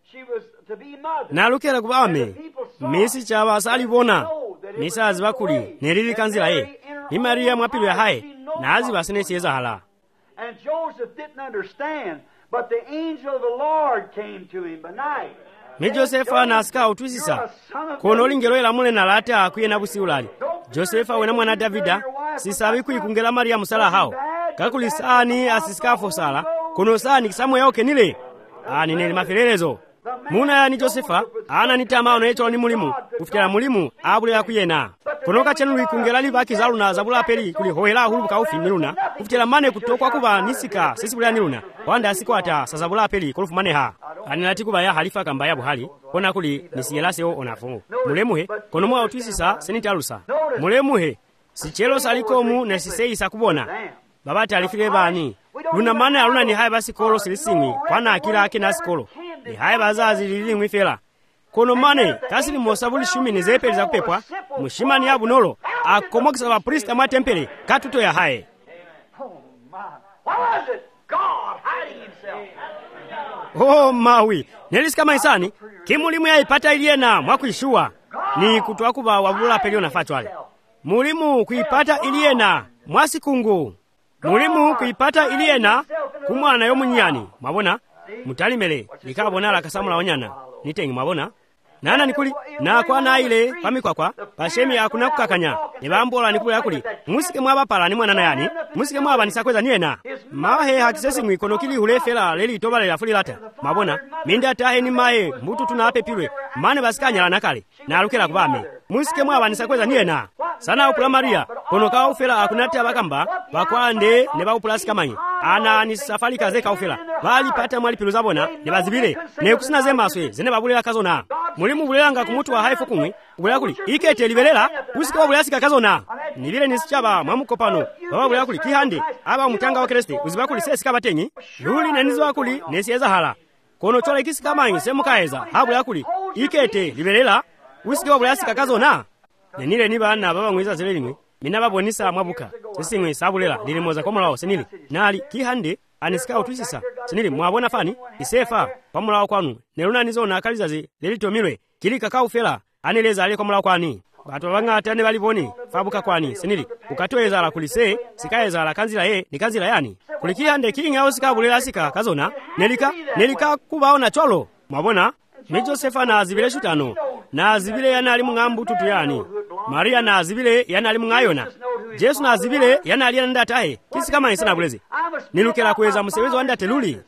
nalukira kubame misi chaba salibona misazi bakuli nerili kanzira ye ni Maria mwapilo ya haye nazi basine sieza hala. And Joseph didn't understand, but the angel of the Lord came to him by night. Mi Josefa nasika utwisisa kono lingelo ela mule na lata akuye na busiulali Josefa wena mwana Davida sisabi kuikungela Maria musala hao kakulisani asisikafo sala kono sani kisamwe yao kenile ani nili mafelelezo muna ya ni Josefa ana nitama ono echo ni mulimu kufikira mulimu abule ya kuyena kono kachenu ikungela libaki zalu na zabula peli kuli hoela hulu kaufi niluna kufikira mane kutokwa kuba nisika sisi bula niluna wanda sikwata sazabula peli kulufu mane ha anilati kuba ya halifa kamba ya buhali kona kuli nisiyelase o onafu mulemuhe kono mwa utwisisa senitalusa mulemuhe sichelo salikomu nesiseisa kubona babati alifile bani luna mana aluna ni haye basi kolo silisimi kwana akila ake nasi kolo ni haye bazazi lili mwifela kono mane kasi ni mosabuli shumi ni zepeli za kupepwa mshimani ya bunolo akomokisa wa prista mwa tempele katuto ya haye. Oh my, what was it? God hiding himself. Oh mawi nelisika maisani kimulimu ya ipata iliena mwakuishua ni kutuwa kuba wabula pelio na fachwale mulimu kuipata iliena mwasikungu mulimu kuipata iliena kumwana yo munyani mwabona mutalimele likabona la kasamula onyana nitengi mwabona nana nikuli na kwa na ile pamikwakwa pashemi akuna kukakanya nibambola nikuli yakuli musike mwaba pala ni mwana yani musike mwaba nisakweza niena mahe hakisesi mwikono kili hulefela leli toba la fulilata mabona minda tahe ni mae mbutu tunape pilwe mane basikanya la nakale na alukela kubame musike mwaba nisakweza niena sana upula Maria kono ka ufela akunata bakamba bakwande ne ba uplasika manyi ana ni safari kaze ka ufela bali pata mwali pilu zabona ne bazibile ne kusina zemaswe zene babulela kazona mulimu bulelanga kumutu wa haifu kumwi bulela kuli ikete libelela usika bulasika kazona nibile nisichaba mwamukopano baba bulela kuli kihande aba mutanga wa Kristo uziba kuli sesika batenyi luli nanizo akuli nesiyeza hala kono chola ikisika manyi semukaeza habula kuli ikete libelela usika bulasika kazona nenile ni bana baba mwiza zelelimwe mina babonisa mwabuka sesimwe sabulela lili moza komulao senili nali kihande anisika utwisisa senili mwabona fani isefa pamulao kwanu neluna nizo nakalizazi lelitomirwe kilika kaufela aneleza ale komulao kwani watu bangata ne baliboni fabuka kwani senili ukatoeza la kulise sikaeza la kanzila ye ni kanzila yani kulikihande kinga usikabulela sika kazona nelika nelika kubaona cholo mwabona ni Josefa na azibile shutano na azibile yana ali mungambu tutu yani Maria na azibile yana ali mungayona Jesu na azibile yana ali nda tahe kisi kama isana bulezi nilukela kuweza musewezo wanda teluli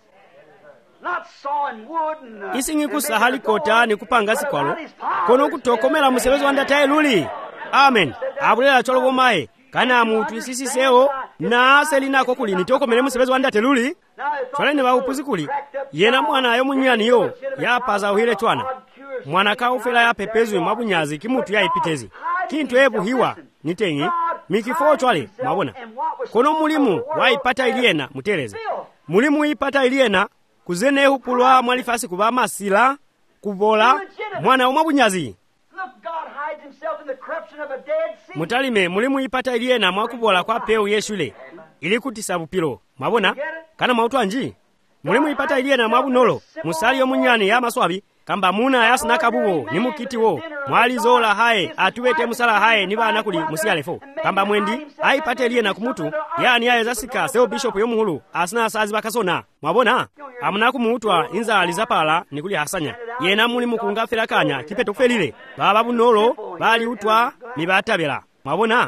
isingi kusahali kota ni kupanga sikwalo kono kutokomela musewezo wanda tahe luli amen abulela cholo bomae kana mutu isisi seo na selina kokuli nitokomele musewezo wanda teluli chole ne baupuzi kuli yena mwana yo munyani yo yapaza uhile chwana mwana ka ufela ya pepezwe mabunyazi kimutu ya ipitezi kintu ebu hiwa nitengi mikifo chwale mabona kono mulimu waipata iliena muteleze mulimu ipata iliena kuzene hupulwa mwalifasi kubama sila kubola mwana umabunyazi mutalime mulimu ipata iliena mwakubola kwa peu yeshule ili kutisa bupilo mabona kana mautu anji mulimu ipata iliena mwabunolo musali yo munyani ya maswabi kamba muna yasina kabubo ni mukiti wo mwali zola hae atuwete musala hae ni bana kuli musialefo kamba mwendi aipate iliena kumutu yani yae zasika seo bishop yo muhulu asina sazi bakasona mwabona amuna kumutwa inza alizapala ni kuli hasanya yena mulimu kungafela kanya kipeto kufelile baba bunolo bali utwa mibatabela mwabona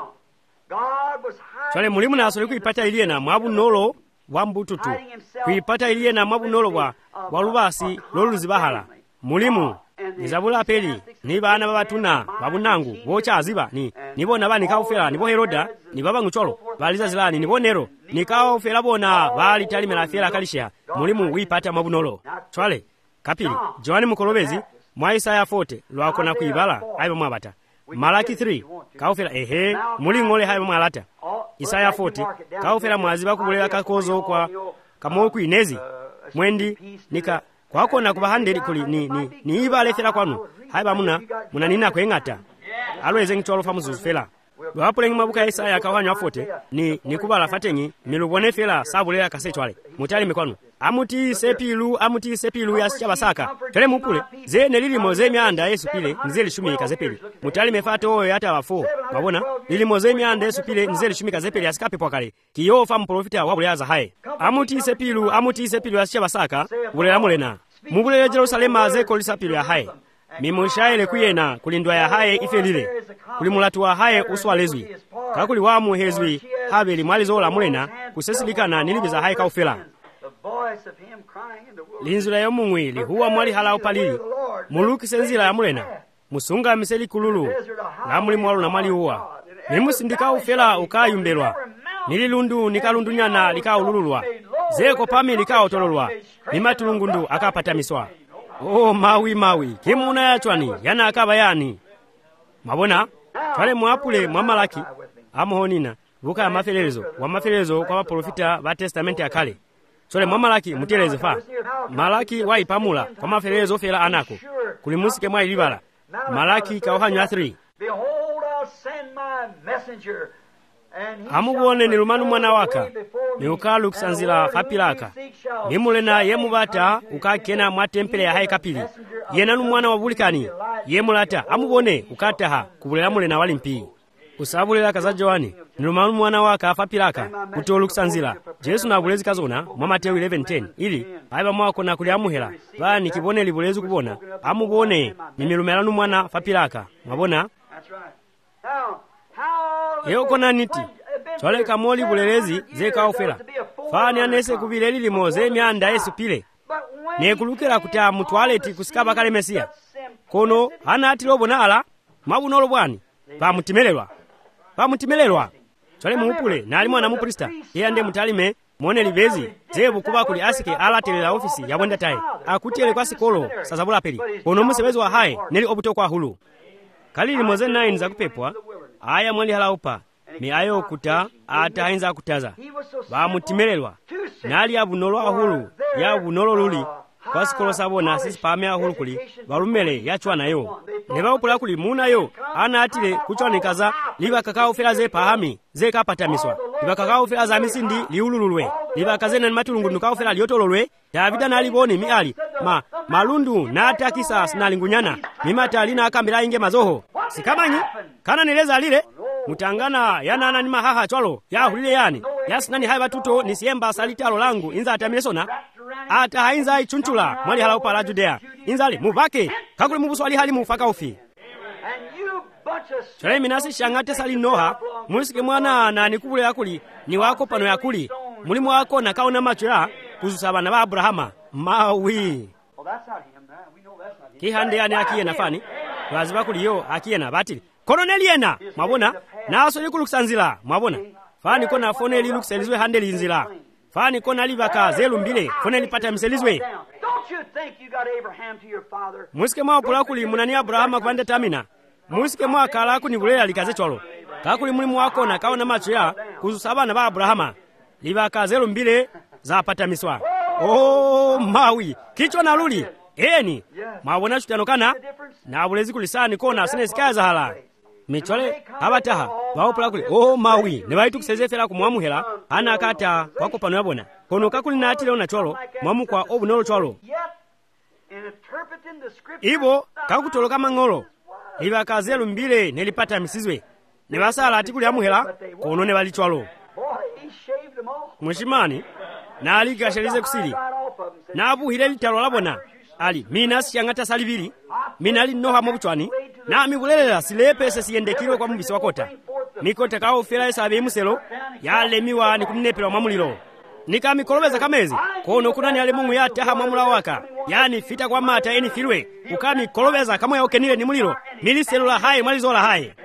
chale mulimu na asole kuipata iliena mwabunolo wambututu kuipata iliena mwabunolo wa walubasi loluzibahala mulimu nizabula peli ni bana babatuna babunangu bocha aziba ni nibo naba nikaufera nibo Heroda nibo bang'ucholo baliza zilani nibo Nero nikaufera bona bali talimela fera kalisha mulimu wipata mabunolo chwale kapili Johani Mukolobezi mwa Isaya forty lwako na kuibala aiba mwabata Malaki three kaufera ehe mulingole haiba mwalata Isaya forty kaufera mwazi bakubulela kakozo kwa kamoku inezi mwendi nika kwako na kubahandeli kuli ni ni ni ibale fera kwanu haiba muna muna nina kwengata alweze ngitolo famuzu fela lwapulengi mabuka ya Isaya kawanya forty ni nikubala fatenyi milubone fela sabulela kasechwale mutali mikwanu amuti sepilu amuti sepilu ya sichaba tele mupule ze nelilimo ze myanda Yesu pile nzeli shumi kazepeli mutali mefato oyo hata wafo babona lilimo ze myanda Yesu pile nzeli shumi kazepeli asikape pokale kiyo fa mprofita wabulyaza haye amuti sepilu amuti sepilu ya sichaba bulela mulena mubulele Jerusalema ze kolisapilu ya haye mimushaile kuyena kulindwa ya haye ifelile kulimulatu wa haye uswalezwi kakuli wa muhezwi habeli mwalizola mulena kusesilikana nilibiza haye kaufela linzula ya mungwili huwa mwali hala upalili muluki senzila ya mulena musunga miseli kululu na muli mwalu na mwali huwa nimusindika ufela ukayumbelwa nililundu nikalundunyana likaulululwa zeko pami likaotololwa nimatulungundu akapata miswa oh mawi mawi kimuna ya chwani yana akaba yani mabona twale mwapule mwa Malaki amuhonina buka ya mafelezo wa mafelezo kwa waprofita wa testamenti ya kale chole mwa Malaki muteleze fa Malaki waipamula kwa mafelezo fela anako kulimusike mwa ilibala Malaki kauhanywa three amubone ni lumanu mwana waka ni ukalu kusanzila fapilaka nimulena yemubata ukakena mwa tempele ya haye kapili yenanu mwana wabulikani yemulata amubone ukataha kubulela mulena walimpi usabulela kaza Johani ni lumanu mwana waka fapilaka kutolu kusanzila Jesu na bulezi kazona mwa Mateo eleven ten ili aiba mwako na kuliamuhela bani kibone libulezi kubona amubone mimilumelanu mwana fapilaka mabona Eo kona niti chole kamoli bulelezi zeka ofela fani anese kubileli limo ze myanda Yesu pile nekulukira kuta mutwaleti kusikaba kale Mesia kono hana ati lobo nala mabunolo bwani pamutimelelwa pamutimelelwa chole muupule nali mwana muprista yeye ande mutalime mone libezi zebu kuba kuli asike alatelela ofisi ya bwenda tae akutele kwa sikolo sazabula peli kono musebezi wa haye neli obuto kwa hulu kalili moze nine za kupepwa aya mwali halaupa mi ayo kuta ata hainza kutaza bamutimelelwa nali abunolo ahulu ya abunolo luli kwa sikolo sabona sisi pame ahulu kuli balumele yachwa nayo neba upula kuli muna yo ana atile kuchwa kaza liba kakao fela ze pahami ze kapata miswa liba kakao fela za misindi liulululwe liba kazena ni matulungu nukao fela liotololwe Davida nali boni mi ali ma malundu na atakisa sinalingunyana mimata lina akambira inge mazoho sikamanyi kana neleza lile mutangana yana nani mahaha chwalo ya hulile yani yasinani haiba tuto nisiemba salitalo langu inza atamilesona ata hainza ichunchula mwali hala upala Judea inzali mubake kakuli mubusu wali hali mufaka ufi chale minasi shangate sali noha musike mwana na nikubule yakuli ni wako pano yakuli mulimu wako na kaona macho ya kuzusaba na ba Abrahama mawi kihande yani akiye nafani waziba kuli yo akiye na batili Koloneli yena mabona naso yikulukusanzila mabona fani kona foneli lukselizwe handeli nzila fani kona libaka zelu mbile foneli pata mselizwe musike mwa pula kuli munani Abrahama kwande tamina musike mwa kala kunibulela likaze cholo kakuli mulimu wako na kaona macho ya kuzusaba na ba Abrahama libaka zelu mbile za pata miswa oh mawi kichwa na luli eni mabona chutanokana na bulezi kulisani kona sine sikaza hala michole abataha baopula kuli oh mawi ne baitu kusezefera kumwamuhela ana kata kwako pano yabona kono kakuli na atile ona cholo mwamu kwa obunolo cholo ibo kakutoloka mangolo iba kazelu mbile nelipata misizwe ne basala atikuli amuhela kono ne bali cholo mwishimani na aligashalize kusili na abuhile litalo labona ali mina siyangata salibili mina ali noha mwabuchwani na mibulelela silepese siyendekirwe kwa mubisi wakota mikota kao fela esabe muselo yale miwa ni kumnepela mwamulilo nika mikolobeza kamezi kono kunani ale mungu ya taha mwamula waka yani fita kwa mata eni filwe ukami kolobeza kama ya okenile ni mulilo miliselo la haye mwalizo la haye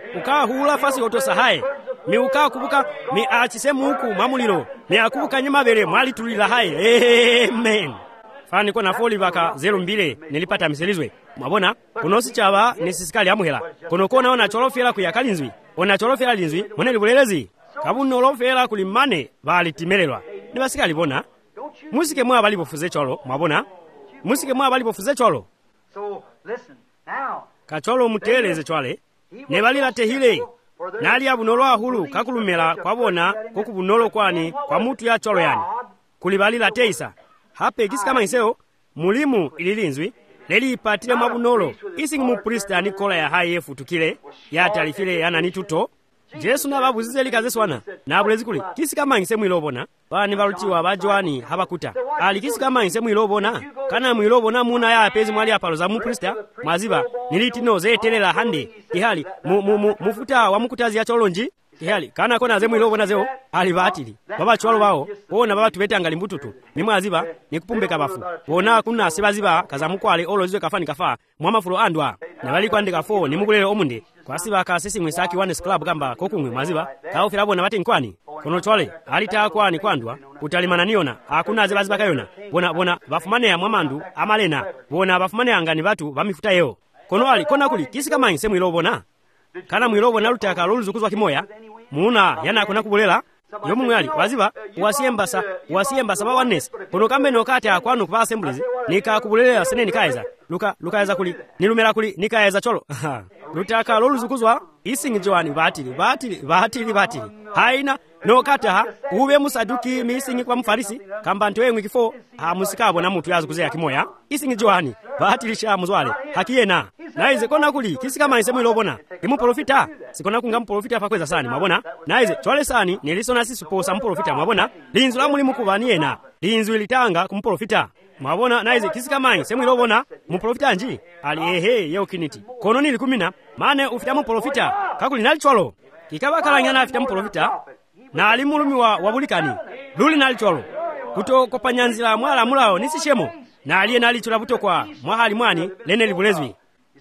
ukahula fasi otosahaye mi ukakubuka mi achisemu huku mwamuliro mi akubuka nyamabere mwalitulila haye. Amen. Fani kona foli baka zero mbile nilipata miselizwe. Mwabona kunosi chaba nisisikali amuhela kono kona ona cholofela kuyakalinzwi ona cholofela linzwi mwene libulelezi kabuno olofela kulimane balitimelelwa ni basikali bona musike mwa balibofuze cholo. Mwabona musike mwa balibofuze cholo So listen now. kacholo muteleze chwale ne balila tehile nali abunolo ahulu kakulumela kwabona kokubunolo kwani kwa mutu ya cholo yani kulibalila teisa hape kisikama iseo mulimu ililinzwi leli ipatile mabunolo isingi mu prista Nikola ya haye futukile ya talifile yana nituto Jesu na babu zizeli kazeswana na abulezi kuli kisikama isemu ilobona bani balutiwa bajwani habakuta ali kisikama isemu ilobona kana mwilobona muna ya pezi mwali apaloza mu prista mwaziba nilitino zetelela hande kihali mu, mu, mu, mufuta wa mukutazi ya cholonji kihali kana kona zemu ilobona zeo ali batili baba chwalo bao bona baba tubetanga limbututu nimwaziba nikupumbeka bafu bona kuna sibaziba kazamukwale olozwe kafani kafa mwamafulo andwa na bali kwandika fo nimugulele omunde kwasiba kasisi mwisaki one club kamba kokungwe mwaziba kaofera bona bati nkwani kono chwale alita kwani kwandwa kutalimana niona hakuna zibaziba kayona bona bona bafumane ya mwamandu amalena bona bafumane angani batu bamifuta yeo kono ali kona kuli kisikama insemu ilobona kana mwilobona lutaka loluzukuzwa kimoya muna yana kuna kubulela yomu mwali waziba wasiyembasa wasiyembasa ba oneness kono kambe nokati akwanu kwa assemblies nika kubulela sene nikaiza luka lukaiza kuli nilumela kuli nikaiza cholo lutaka loluzukuzwa isingi joani batili batili batili batili haina nokata ha ube musaduki misingi kwa mfarisi kamba ntoye mwikifo ha musikabo na mutu yazukuze ya kimoya isingi joani batili sha muzwale hakiyena naize kona kuli kisikama isemu ilobona imu profita sikona kunga mprofita pakweza sani mabona naize chwale sani nilisona sisi posa mprofita mabona linzu la mulimu kubani yena linzu ilitanga kumprofita mabona naize kisikama isemu ilobona mprofita nji ali ehe yeo kiniti kono nilikumina mane ufita mprofita kakuli nali chwalo kikaba kalanyana afita mprofita na alimulumi wa wabulikani luli nali chwalo kuto kopanyanzila mwala mulao nisishemo na aliye nali chula buto kwa mwahali mwani lene libulezwi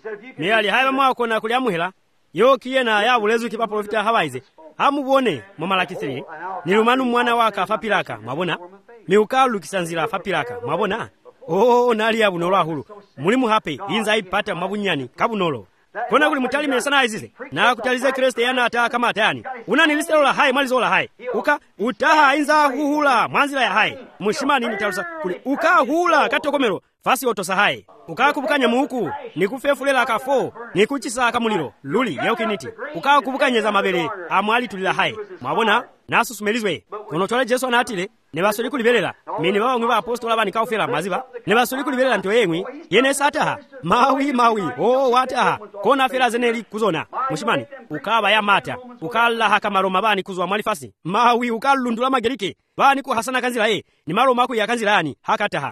me ali haiba mwako na kuli amuhela yo kiyena ya bulezwi kipa profita hawaize hamubone mu Malaki three nilumanu mwana waka fapilaka mwabona miukalu kisanzira fapilaka mwabona oh nali ya bunolo ahulu mulimu hape inza ipata mabunyani kabunolo kona kuli mutali mesana azize na kutalize Kristo yana ata kama atani unanilisela hai malizola hai uka utaha inza huhula mwanzila ya hai mushimani nitarusa kuli uka hula katokomero fasi otosa hai uka kubukanya muhuku nikufefulela kafo nikuchisa kamuliro luli yaukiniti uka kubukanya za mabele amwali tulila hai mwabona nasu sumelizwe kono chole Jesu anatile ne basoli kulibelela mini baba ngwe ba apostola bani kaufela maziba ne basoli kulibelela nto yengwi yene sataha mawi mawi oh wataha kona fela zeneli kuzona mushimani ukaba ya mata ukalla hakamaroma bani kuzwa mwalifasi mawi ukallundula magerike bani ku hasana kanzila e ni maroma ku ya kanzila yani hakataha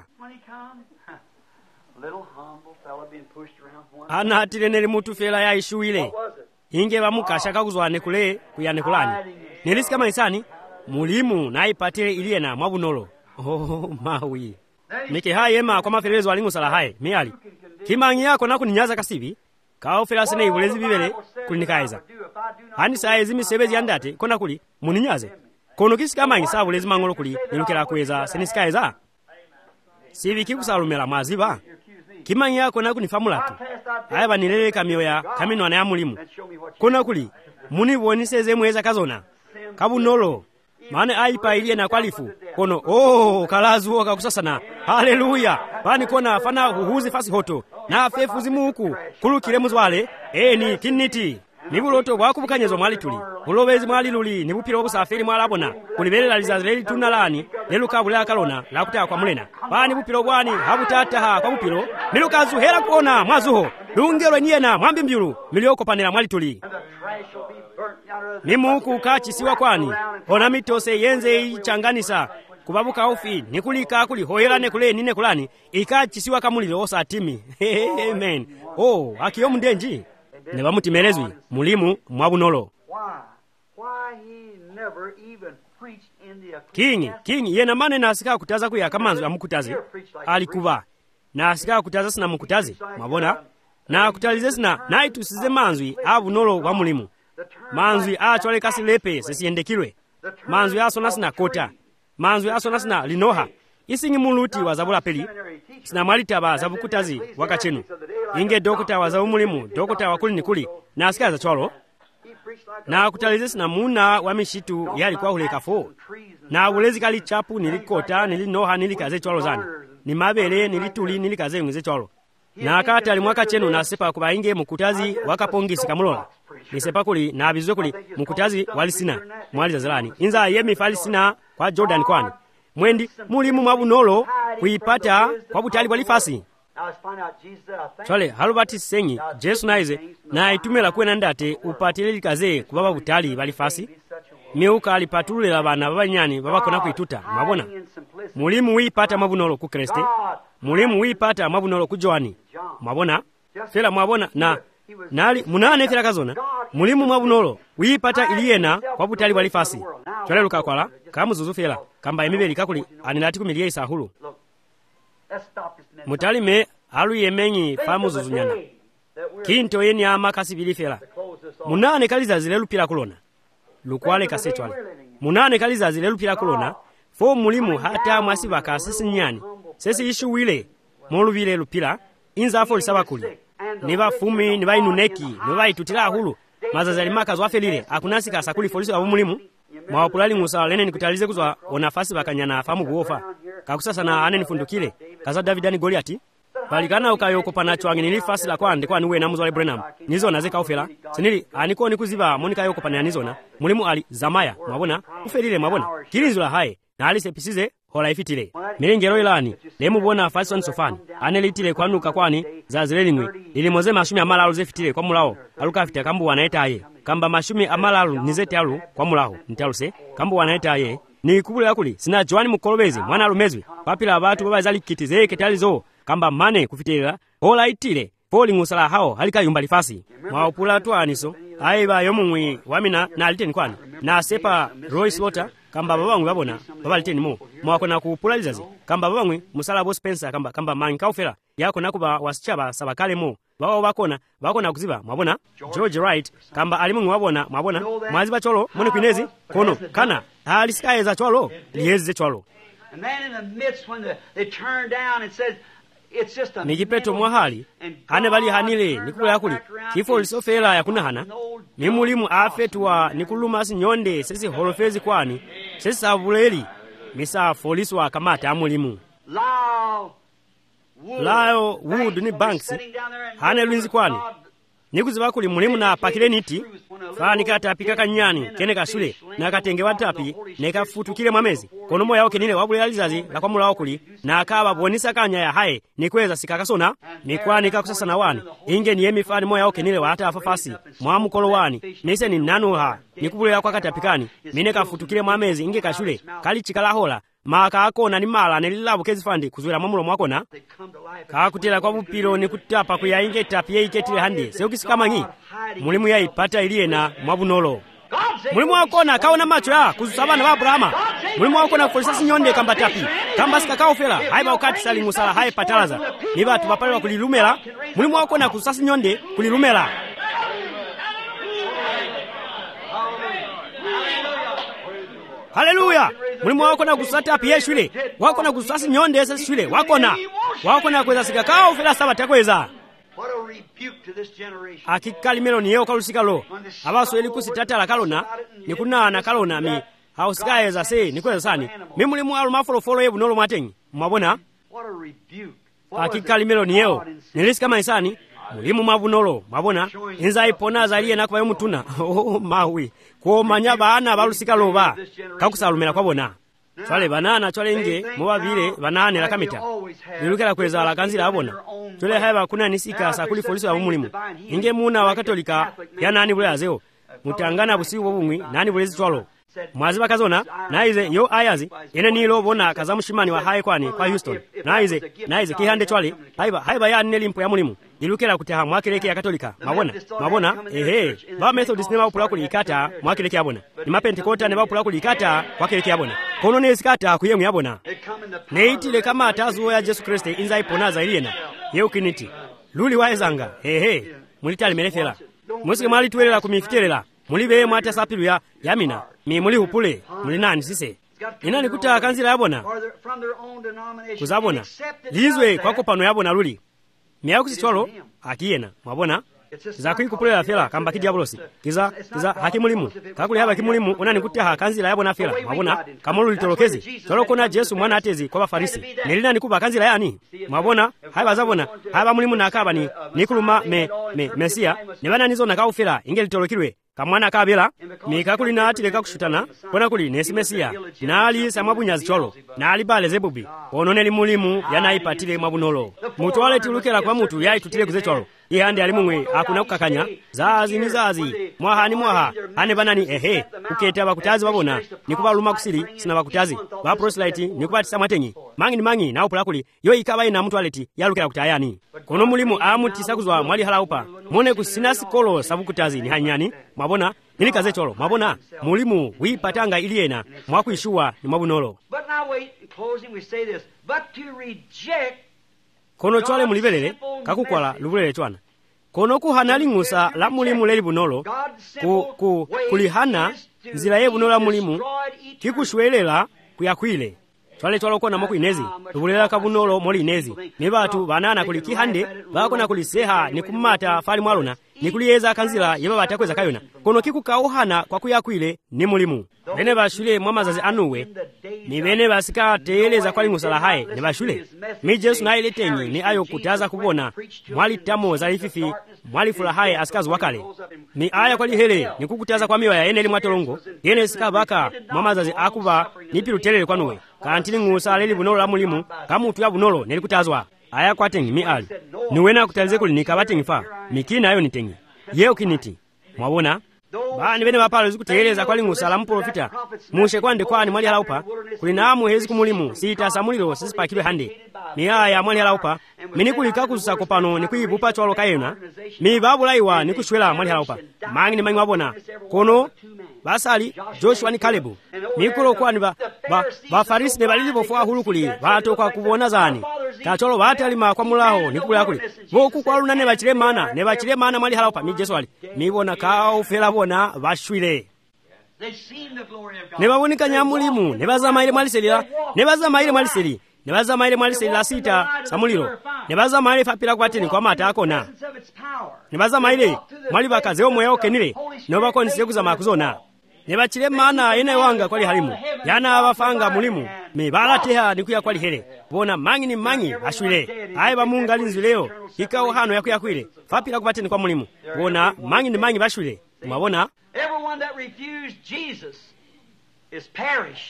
ana tileneli mutu fela ya ishuile inge bamukasha kakuzwane kule kuyane kulani nilisika maisani mulimu na ipatile iliena mwabunolo oh mawi mike haye ma kwa maferezo alingu sala haye miali kimangi yako naku ninyaza kasibi kao fela sene ibulezi bibele kulinikaiza hani saa ezimi sebezi andate kona kuli muninyaze kono kisika mangi saa bulezi mangolo kuli nilukela kuweza senisikaiza sibi kikusalumela maziba kimangi yako naku nifamulatu haya banilele kamioya kamino na ya mulimu kona kuli munibonise mweza kazona kabunolo mane aipa ilie na kwalifu kono oh kalazu oka kusasana haleluya bani kona fana huhuzi fasi hoto na fefu zimuku kulukile muzwale eni kiniti nibuloto bwakubukanyezwa mwali tuli ulobezi mwali luli nibupiro obusafiri mwalabona kulibelela lizazeli tunalani nelukabula kalona lakuta kwa mulena bani bupiro bwani habutata ha kwa bupiro nilukazu hera kuona mwazuho lungelo nyena mwambi mbyulu milioko panela mwali tuli nimuku kachisiwa kwani ona mitose yenze ichanganisa kubabuka ofi nikulika kuli hoyelane kule nine kulani ikachisiwa kamulilo osa timi amen oh akiyo mundenji ne bamutimelezwi mulimu mwabunolo kingi kingi yena mane na asika kutaza kuya kamanzu ya mukutazi alikuba na asika kutaza sina mukutazi mabona na kutalize sina naitu size manzwi abunolo wa mulimu manzwi achole kasilepe sisiyendekirwe, manzwi asona sinakota, manzwi asona sina linoha, isingi muluti wa zabula peli, sina mwalitaba zabukutazi wakachenu, inge dokota wa zaumulimu, dokota wa kuli nikuli, na asika za chwalo, na kutalize sina muna wa mishitu yali kwa huleka fo, na ulezi kali chapu nilikota, nilinoha nilikaze chwalo zani, ni mabele nilituli nilikaze yungize chwalo. Na akati alimwaka chenu na sepa kuba inge mukutazi wakapongisi kamulola. Ni sepa kuli na abizwe kuli mukutazi walisina, mwali za zalani. Inza yemi falisina kwa Jordan kwani. Mwendi mulimu mabunolo kuipata kwa butali walifasi. Chole halubati sengi, Jesu naize, na itumela kuwe nandate upatile likaze kubaba butali walifasi. Miuka alipatule la bana baba nyani baba kona kuituta, mabona. Mulimu wipata mabunolo ku Kriste. Mulimu wipata mabunolo ku Joani, mabona. Fela mabona na nali munane fela kazona. Mulimu mabunolo wipata iliyena kwa butali walifasi. Chole lukakwala kamuzuzu fela kamba emibeli kakuli anilati kumilia isahulu. Mutali me alu yemenyi famuzuzu nyana. Kinto yeni ama kasibili fela. Munane kaliza zile lupila kulona. Lukwale kasetwale. Munane kaliza zile lupila kulona. Fo mulimu hata mwasibaka sisi nyani. Sisi ishu wile. Molu vile lupila. Inza afo lisaba kuli. Niba fumi, niba inuneki, niba itutila hulu. Mazazali maka zwafe lile. Akunasika sakuli folisi wa mulimu. Mwapulali musa lene nikutalize kuzwa onafasi bakanyana famu buofa. Kakusasa na ane nifundukile. Kaza Davidani Goliati. Balikana ukayoko panacho anginili fasi la kwande kwa niwe na muzwale Brenham. Nizo na zeka ufela. Senili aniko nikuziba monika yoko pana nizona. Mulimu ali zamaya. Mwabona. Ufelile mwabona. Kilinzo la hae. Na ali sepisize hola ifitile. Milengero ilani. Lemu bona Faison Sofani. Anelitile kwanuka kwani za zilelingwe. Ili moze mashumi amala alu zefitile kwa mulao. Aluka afite kambu wanaeta aye. Kamba mashumi amala alu nizete alu kwa mulao. Nitalu kambu wanaeta aye. Ni kubule akuli. Sina Joani Mukolobezi. Mwana alumezwi. Papila abatu baba zali kitize ketalizo. Kamba mane kufitila. Hola itile. Poli ngusala hao halika yumbalifasi. Maupula tuaniso. Aiba yomumwi wamina na aliteni kwani. Na sepa Royce Water. Kamba babangwe babona baba liteni mo mwakona kupula lizazi kamba babangwe musala bo Spencer kamba kamba manka ufela yako nakuba wasichaba sabakale mo baba bakona bakona kuziba mwabona George Wright kamba alimu mwabona mwabona mwaziba cholo mone kwinezi kono kana alisikaye za cholo liyezi cholo. And then in the midst when the, they turned down and said it's just a Nikipeto mwahali hane bali hanile nikula yakuli kifo lisofela yakuna hana ni mulimu afetuwa nikuluma sinyonde sisi holofezi kwani sisi savuleli misa foliswa kamata amulimu lao wood ni banks hane luinzi kwani nikuziba kuli mulimu na pakile niti fani kata pika kanyani kene kashule na katenge watapi neka futukile mwamezi konomo yao kenile wabule alizazi la kwa mula okuli na akaba bonisa kanya ya hae nikweza sikakasona nikwani kakusasa na wani inge ni yemi fani moya okenile wa hata afafasi mwamu kolo wani nise ni nanu ha nikubule ya kwa katapikani mineka futukile mwamezi inge kashule kali chikala hola maka akona ni mala nelilabu kezi fandi kuzuila mamulo mwakona kakutila kwa bupilo ni kutapa kuya inge tapie iketile handi seukisi kama ngi mulimu ya ipata ilie na mwabunolo mulimu wakona kaona macho ya kuzusabana wa Abrahama mulimu wakona kufolisasi nyonde kamba tapi kamba sika kaofela haiba wakati sali musala hai patalaza niba tupapale wa kulilumela mulimu wakona kuzusasi nyonde kulilumela. Haleluya. Mulimu wako na kusata pia shule. Wako na kusasi nyonde esa shule. Wako na. Wako na kweza sika kao fela saba takweza. Akikali melo niyo kalusika lo. Abaso eli kusitata la kalona. Nikuna na kalona mi. Hausikaye za se nikweza sani. Mi mulimu alu mafolo folo yebu nolo matengi. Mwabona. Akikali melo niyo. Nilisi kama isani. Mulimu mabunolo. Mwabona. Inza ipona zaliye nakuwa yomutuna. Oh mawi. Kwa manyaba ana balusika loba kakusalumela kwabona twale banana twale nge muba vile banane la kamita nilukela kweza la kanzira abona twale haba kuna nisika sakuli folisi wa mulimu inge muna wa katolika ya nani bule azeo mutangana busi bobumwi nani bulezi twalo mwazi bakazona naize yo ayazi ene nilo bona kazamushimani wa hae kwani kwa Houston naize naize kihande twale haiba haiba ya nelimpo ya mulimu nilukela kutaha mwakeleke ya katolika mabona mabona ehe ba Methodist ne bapula kulikata mwakeleke abona ni mapentekota ne bapula kulikata kwakeleke abona kono ne sikata kuyemu yabona neitile kama atazo ya Yesu Kristo inza ipona za iliena yeukiniti luli waezanga ehe mulitali melefela musike mali tuwelela kumifitelela mulibe mwatasapiru ya yamina mi muli hupule muli nani sise inani kuta kanzira yabona kuzabona lizwe kwako pano yabona luli miya kusitwalo akiyena mwabona za kuikupulela fela kamba kidi yabolosi kiza kiza hakimulimu kakuli haba kimulimu unani kuta kanzira yabona fela mwabona kamulu litolokezi twalo kona Yesu mwana atezi kwa bafarisi nelina nikuba kanzira yani mwabona haba zabona haba mulimu nakaba ni nikuluma me me mesia nebana nizo nakaufela ingelitolokirwe kamwana kabela mikakuli na atileka kushutana kona kuli nesi mesia nali samabunyazi cholo nali bale zebubi ononeli mulimu yanaipatile mwabunolo mutu wale tilukela kwa mutu yai tutile kuze cholo ihande alimumwe akuna kukakanya zazi ni zazi mwaha ni mwaha ane banani ehe uketa bakutazi babona nikuba luma kusiri sina bakutazi ba proselyte nikuba tisamwatenyi mangi ni mangi na upula kuli yo ikaba ina mutu aleti yalukela kutayani kono mulimu amutisa kuzwa mwali halaupa mone kusina sikolo sabukutazi ni hanyani mwabona nilikaze cholo mwabona mulimu wipatanga iliena mwakuishuwa ni mwabunolo kono chwale mulibelele kakukwala lubulele chwana kono kuhana ngusa la mulimu leli bunolo ku, ku, kulihana nzila ye bunola mulimu kikushwelela kuyakwile chwale chwalo kona moku inezi lubulela kabunolo moli inezi mibatu banana kulikihande bakona kuliseha ni kumata fali mwalona ni kuliyeza kanzila yeba batakweza kayona kono kikukauhana kwa kuyakwile ni mulimu bene bashule mwamazazi anuwe ni bene basika teeleza kwali ngusala haye ni bashule mi Yesu na ile tenyi ni ayo kutaza kubona mwali tamo za ififi mwali fula haye asikazi wakale ni aya kwali hele ni kukutaza kwa miwa ya eneli mwatolongo yene sika baka mwamazazi akuba ni pilu telele kwanuwe kantini ngusa leli bunolo la mulimu kamutu ya bunolo neli kutazwa aya kwa tengi mi ali niwena kutalize kuli nikabatengi fa mikina ayo ni tengi yeo kiniti mwabona bani bene bapalo zikuteeleza kwali ngusala mprofita mushe kwande kwani mwali halaupa kulinamu hezi kumulimu sita samulilo sisipakilwe hande ni aya mwali halaupa mini kulika kususa kopano ni kuibupa chwalo kayena mi babulaiwa ni kushwela mwali halaupa mangi ni mangi wabona kono basali Joshua ni Kalebu mikulo kwani ba ba, ba farisi ne balili bofwa hulu kuli batoka kubona zani kacholo batalima kwa mulaho ni kula kuli boku kwa luna ne bachile mana ne bachile mana mwali halaupa mi Yesu ali mibona kao fela bona bashwile ne babonika nyamulimu ne bazama ile mwali selila ne bazama ile mwali seli ne bazama ile mwali selila sita samuliro ne bazama ile fapira kwa tini kwa mata akona ne bazama ile mwali bakaze omwe okenile no bakoni siye kuzama kuzona ne bachile mana ene wanga kwali halimu yana abafanga mulimu me balateha nikuya kwali hele bona mangi ni mangi ashwile aye bamunga linzi leo ikao hano yakuyakwile fapira kwa tini kwa mulimu bona mangi ni mangi bashwile mwabona everyone that refused Jesus is perished.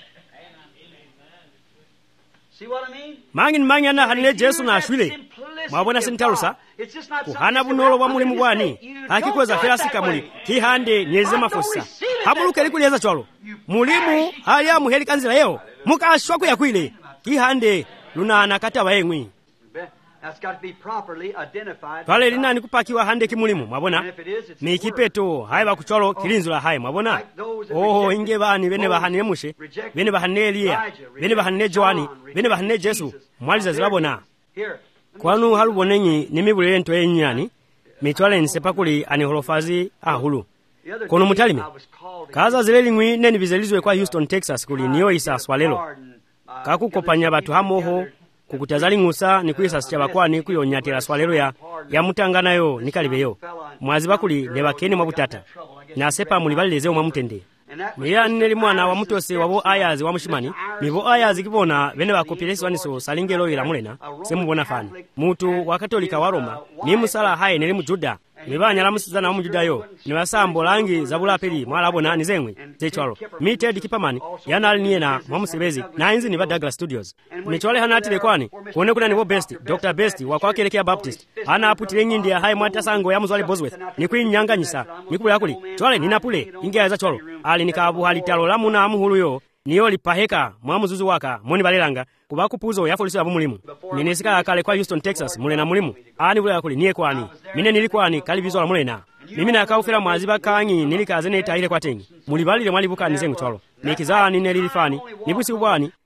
See what I mean? Mangi mangi ana hanile Yesu na ashwile mwabona sintalusa kuhana bunolo wa mulimu bwani hakikweza felasika muli kihande nyeze mafosa habuluke likuleza chwalo mulimu haya muheli kanzila yeo mukashwa kuyakwile kihande lunana kata waengwi that's got to be properly identified. Twale lina ni kupakiwa hande kimulimu mwabona mikipeto haiba kucholo kilinzula haye mwabona oho inge bani bene bahanire mushe bene bahanire Elia bene bahanire Joani bene bahanire Yesu mwaliza zilabona kwanu halubonenyi nimibulele nto yenyani mitwale nsepakuli ani holofazi ahulu kono mutalime kaza zileli ngwi neni bizelizwe kwa Houston Texas kuli niyo isa swalelo kakukopanya batu hamoho kukutazali ngusa ni kuisa sichabakwani kuyonyatira swalelo ya ya mutangana yo nikalibeyo mwazi bakuli ne bakeni mwabutata na sepa mulibalileze omwa mutende miya neli mwana wa mutose wabo ayazi wa mushimani mibo ayazi kibona bene bakopiresi waniso salingelo ila mulena semubona fani mutu wa katolika wa Roma ni musala haye neli mujuda mibanya la musizana wa mujuda yo ni wasambo langi zabula peli mwalabona nizengwe zechwalo mi Ted Kipamani yana aliniena mwa musibezi na inzi ni ba Douglas Studios michwale hanatile kwani kuone kuna niwo best Doctor Best wa kwa kelekea Baptist ana aputile ngindi ya haye mwata sango ya muzwale Bosworth ni kuinyanganyisa nikule yakuli chwale ninapule ingia za chwalo ali nikabu halitalo la muna amuhulu yo niyo lipaheka mwa muzuzu waka moni balelanga kubakupuzo yafolisi abo mulimu minesika kale kwa Houston Texas mulena mulimu ani bula yakuli niye kwani mine nilikwani kalibizo la mulena mimi nakaufira mwaziba kanyi nilikaze ne taile kwa tengi mulibalile mwalibuka nizengu chwalo mikizani nelilifani nibusi ubwani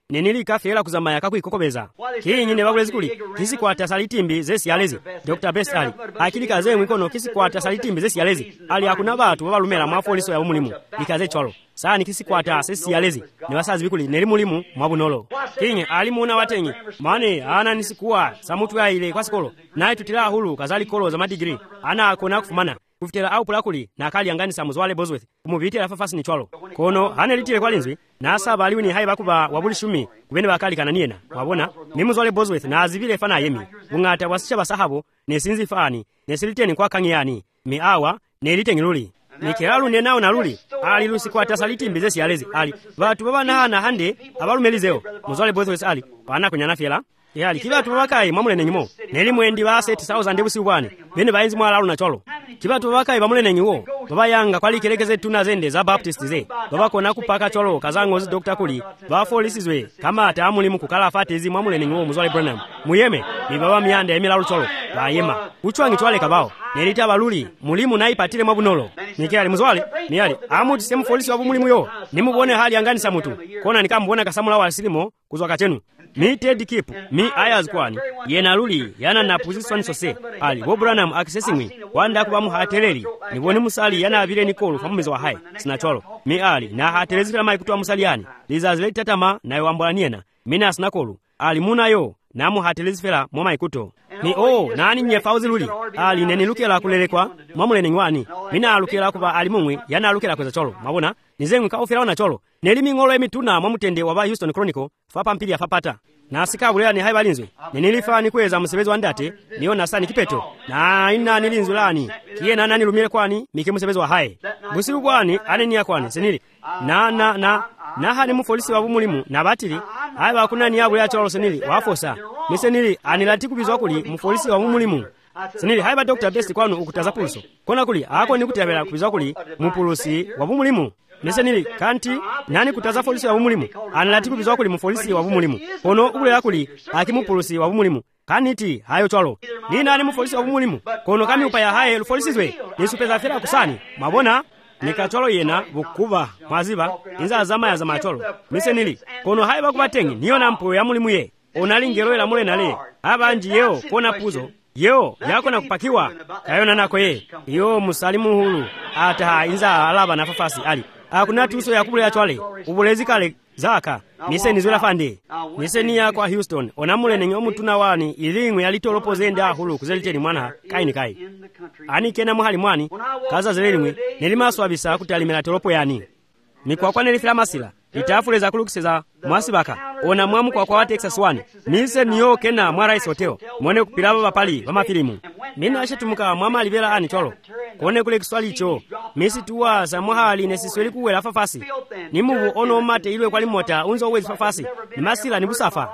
nenili kafera kuzamaya kakuikokobeza kinyi ne bakulezi kuli kisikwata salitimbi zesiyalezi Dr. Best ali akilikaze mwikono kisikwata salitimbi zesiyalezi ali akuna batu babalumera mwafoliso ya umulimu likaze cholo sani kisikwata sesiyalezi ne basazi bikuli neli mulimu mwabunolo kinyi ali muna watenyi mane ana nisikuwa samutu ya ile kwa sikolo naye tutila hulu kazali kolo za madigiri ana akona kufumana kufitela au pulakuli na kali angani samuzwale Bosworth kumubitela fafasi ni chwalo kono hane litile kwa linzwi na asaba aliwi ni hai bakuba wabuli shumi kubene bakali kananiena wabona mimuzwale Bosworth na azibile fana yemi bungata wasisha basahabo nesinzi fani nesiliteni kwa kangiyani mi awa nelite ngiluli nikelalu nenao na luli ali lusikwata salitimbi zesiyalezi ali batu baba na na hande abalumelizeo muzwale Bosworth ali pana kunyana fiela yali kibatu bakai mwamulene nyimo neli mwendi base tisauza ndebusi ubwani bene bayinzi mwalalu na cholo kibatu bakai bamulene nyiwo baba yanga kwali kelekeze tuna zende za Baptist ze baba kona kupaka cholo kazangozi Doctor Kuli ba folisizwe kama atamuli mukukala fatezi mwamulene nyiwo muzwale Branham muyeme ni baba myande emilalu cholo bayema uchwangi chwale kabao nelita baluli mulimu naipatile mwabunolo nikali muzwale niyali amuti semu folisi wabumulimu yo nimubone hali anganisa mutu kona nikambona kasamula wa silimo kuzwa kachenu mi Ted Kip mi ayaz kwani yena luli yana na position sose ali Bob Branham accessing wanda kuba muhateleri nibone musali yana abire nikolo famumezo wa hai sinacholo mi ali na hatelezi kama ikutwa musaliani lizazile tatama na wambulaniena mina sinakolo ali munayo na muhatelezi fela moma ikuto ni oh nani nye fauzi luli ali nene lukela kulelekwa mwamulene ngwani mina alukela kuba ali mumwe yana alukela kweza cholo mabona nizengwe ka ofera na cholo nelimi ngolo emituna mwamutende waba Houston Chronicle fapa mpili afapata na sikabulea ni haibalinzwe nenilifa ni kweza musebezi wandate niyo nasani kipeto na ina nilinzwe lani kiye na nani lumile kwani mike musebezi wa hai busiru kwani aneni ya kwani senili na na na na hani mufolisi wa bumulimu na batili haiba kuna ni abulea cholo senili wafosa misenili anilati kubizwa kuli mufolisi wa bumulimu senili haiba Doctor Best kwanu ukutaza pulso kona kuli ako ni kutabela kubizwa kuli mupulusi wa bumulimu Nesenili kanti nani kutaza folisi wa bumulimu analati kubizwa kuli mufolisi wa bumulimu kono ubule kuli akimupulusi wa bumulimu kaniti hayo cholo ni nani mufolisi wa bumulimu kono kami upaya haye lufolisi zwe nisupeza fera kusani mabona nikacholo yena bukuba mwaziba inza azama ya zama cholo misenili kono haye bakubatengi niyo nampo ya mulimu ye onalingero ela mule nale abanji yeo kona puzo yo yako na kupakiwa kayona nako ye yo musalimu hulu ata inza alaba na fafasi ali akuna tuso ya kubule ya chwale ubulezi kale zaka nise nizwela fande nise niya kwa Houston onamule nenye omutuna wani ilingwe yalitolopo zende ahulu kuzeliteni mwana kaini kai ani kena muhali mwani kaza zelelingwe nelimaso abisa kutalimela tolopo yani mikwa kwa nelifila masila itafuleza kulukiseza mwasibaka ona mwamu kwa kwa Texas one nise niyo kena mwa rais hoteo mwone kupilaba bapali bama filimu nina ashetumuka mwama alibela ani cholo kone kule kiswali cho misi tuwa za mwahali nesisweli kuwela fafasi nimubu ono mate ilwe kwa limota unzo uwezi fafasi ni masila ni busafa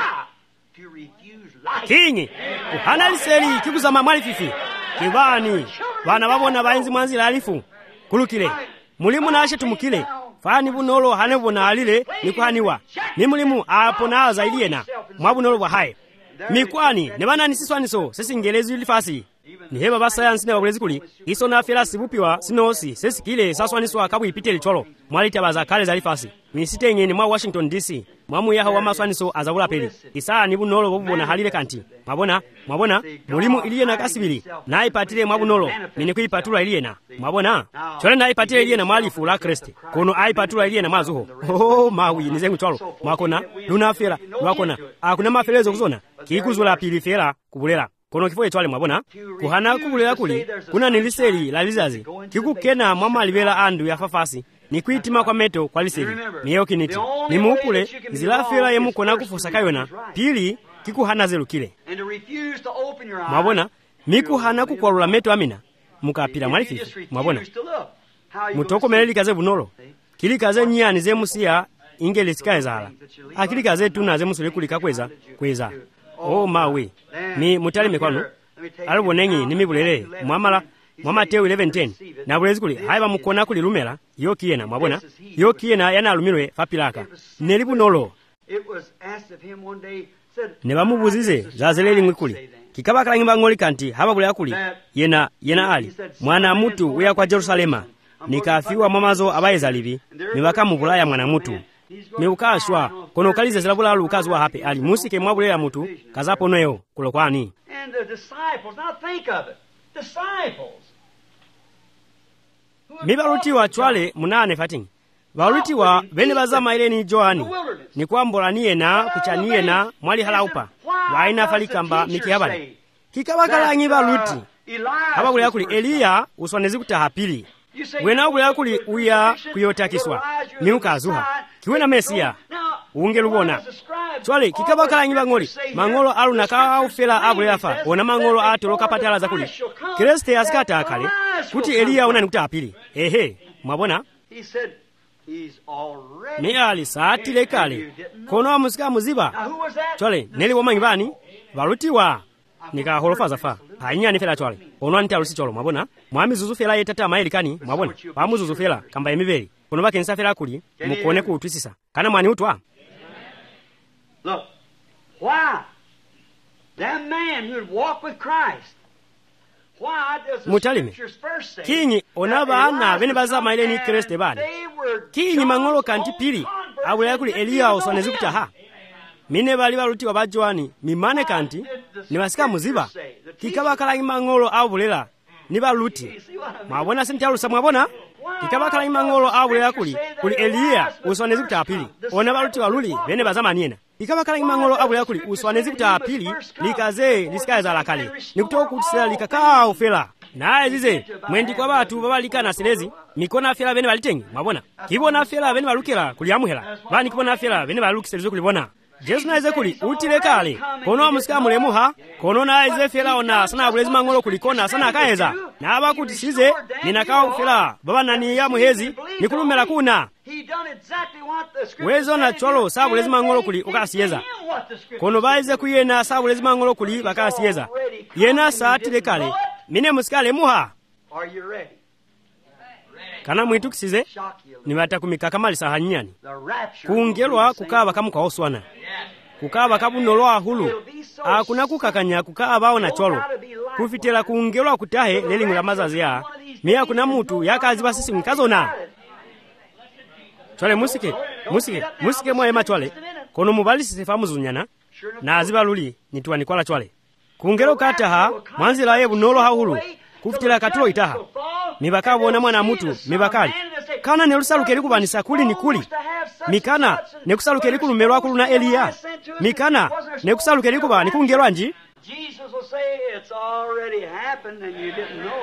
kinyi kuhana liseli kikuza mamali fifi kibani wana babona bainzi mwanzila alifu kulukile mulimu na ashetumukile fani bunolo hanebona alile nikuhaniwa ni mulimu apo na zailiena mwabunolo bwa hai mikwani nebana nisiswaniso sesingelezi lifasi ni heba ba science ne babulezi kuli iso na fela sibupiwa sinosi sesikile saswaniswa kabu ipite licholo mwalita baza kale za lifasi misite ngene mwa Washington D C mwamu yaha wa maswaniso azabula peli isa ni bunolo bobona halile kanti mwabona mwabona mulimu iliena kasibili na ipatile mwabunolo nini kuipatula iliena mwabona chole na ipatile iliena mwalifu la Christ kono aipatula iliena mazuho oh mawi nizengu cholo mwakona luna fela mwakona akuna mafelezo kuzona kikuzula pili fela kubulela kono kifo etwale mwabona kuhana kubulela kuli kuna niliseli la lizazi kikukena mwama alibela andu ya fafasi ni kuitima kwa meto kwa liseli niyo kiniti ni muupule zilafela yemu kona kufusa kayona pili kikuhana zelu kile mwabona miku hana kukwalula meto amina mukapira mwalififi mwabona mutoko meleli kaze bunolo kili kaze nyani ze musia ingeli sikaye zala akili kaze tuna ze musule kulika kweza kweza oh mawe ni mutali mekwano alubonengi ni mibulele mwamala mwama teo eleven ten na bulezi kuli haiba mukona kuli lumela yo kiyena mwabona yo kiyena yana alumirwe fapilaka nelibu nolo ne bamubuzize zazeleli mwikuli kikaba kalangimba ngoli kanti haba bule akuli yena yena ali mwana mutu uya kwa Jerusalema nikafiwa mamazo abayezalibi nibaka mubulaya mwana mutu miukashwa kono kalize zilabula lukazi wa hape ali musike mwabulera mutu kazapo noyo kulokwani. And the disciples, now think of it. Disciples. Mibalutiwa chwale munane fating. Balutiwa bene bazama ile ni Joani. Ni kwambola niye na kuchaniye na mwali halaupa. Waina falikamba mikihabale. Kikabakala nyi baluti. Haba kuli yakuli Eliya uswanezi kutahapili. Wena kuli yakuli uya kuyotakiswa. Miuka azuha. Kiwena Mesia. Unge lubona. Chwale kikabakala nyi bangoli. Mangolo alu naka ufela abule yafa. Ona mangolo atolo kapatala za kuli. Kriste askata akale. Kuti Eliya una nikutahapili. Ehe. Mwabona? He said, he's already. Ni ali saati lekale. Kono musika muziba. Chwale neli woma ngibani. Balutiwa. Nika holofaza fa. Hainya ni fela chwale. Ono anita alusi cholo mwabona. Mwami zuzu fela yetata maelikani mwabona. Pamu zuzu fela kamba emibeli. Kono baki nsa fela kuli. Mukone ku utwisisa. Kana mwani utwa. Look. Why? That man who had walked with Christ. Why does the Mutalime. scriptures first say? Kinyi onaba ana bene bazama ile ni Kriste bani. Kinyi mangolo kanti pili. Abule yakuli Eliya uswanezi kutaha. Mine bali balutiwa ba Joani mimane kanti ni basika muziba. Kikabakala imangolo abulela ni baluti. Mwabona sentalo sa mwabona? Kikabakala imangolo abulela kuli kuli Eliya uswanezi kutapili. Ona baluti waluli bene bazama niena. Kikabakala imangolo abulela kuli uswanezi kutapili likaze lisikaza la kale. Nikutoka kutisela likakaa ufela. Naye zize mwendi kwa batu babalika na selezi mikona fela bene balitengi mwabona. Kibona fela bene balukela kuli amuhela. Bani kibona fela bene balukiselizo kulibona. Jesu na eze kuli utile kale kono amusika mulemuha kono na eze fela ona sana abulezi mangolo kulikona sana akaeza na abakuti size ninakawa fela baba nani ya muhezi nikulumela kuna wezo na cholo sabulezi mangolo kuli ukasiyeza kono baize kuyena sabulezi mangolo kuli bakasiyeza yena saatile kale mine musikale muha. Are you ready? Kana mwitu kisize nimata kumika kama lisahanyani The rapture. kuungelwa kukaba kamu kwa oswana kukaba kabunoloa hulu akuna kukakanya kukaba bao na cholo kufitela kuungelwa kutahe lelingu la mazazi ya miya kuna mutu yakazi basisi mkazona chole musike musike musike mwa ema chole kono mubali sisefamu zunyana na aziba luli nituwa nikwala chole kuungelo kataha mwanzila ye bunolo hahulu kufitela katulo itaha mibakabona mwana mutu mibakali kana nelusalukeli kubanisa kuli ni kuli mikana nekusalukeli kulumelwa kuluna Eliya mikana nekusalukeli kuba nikungelwa nji. Jesus will say it's already happened and you didn't know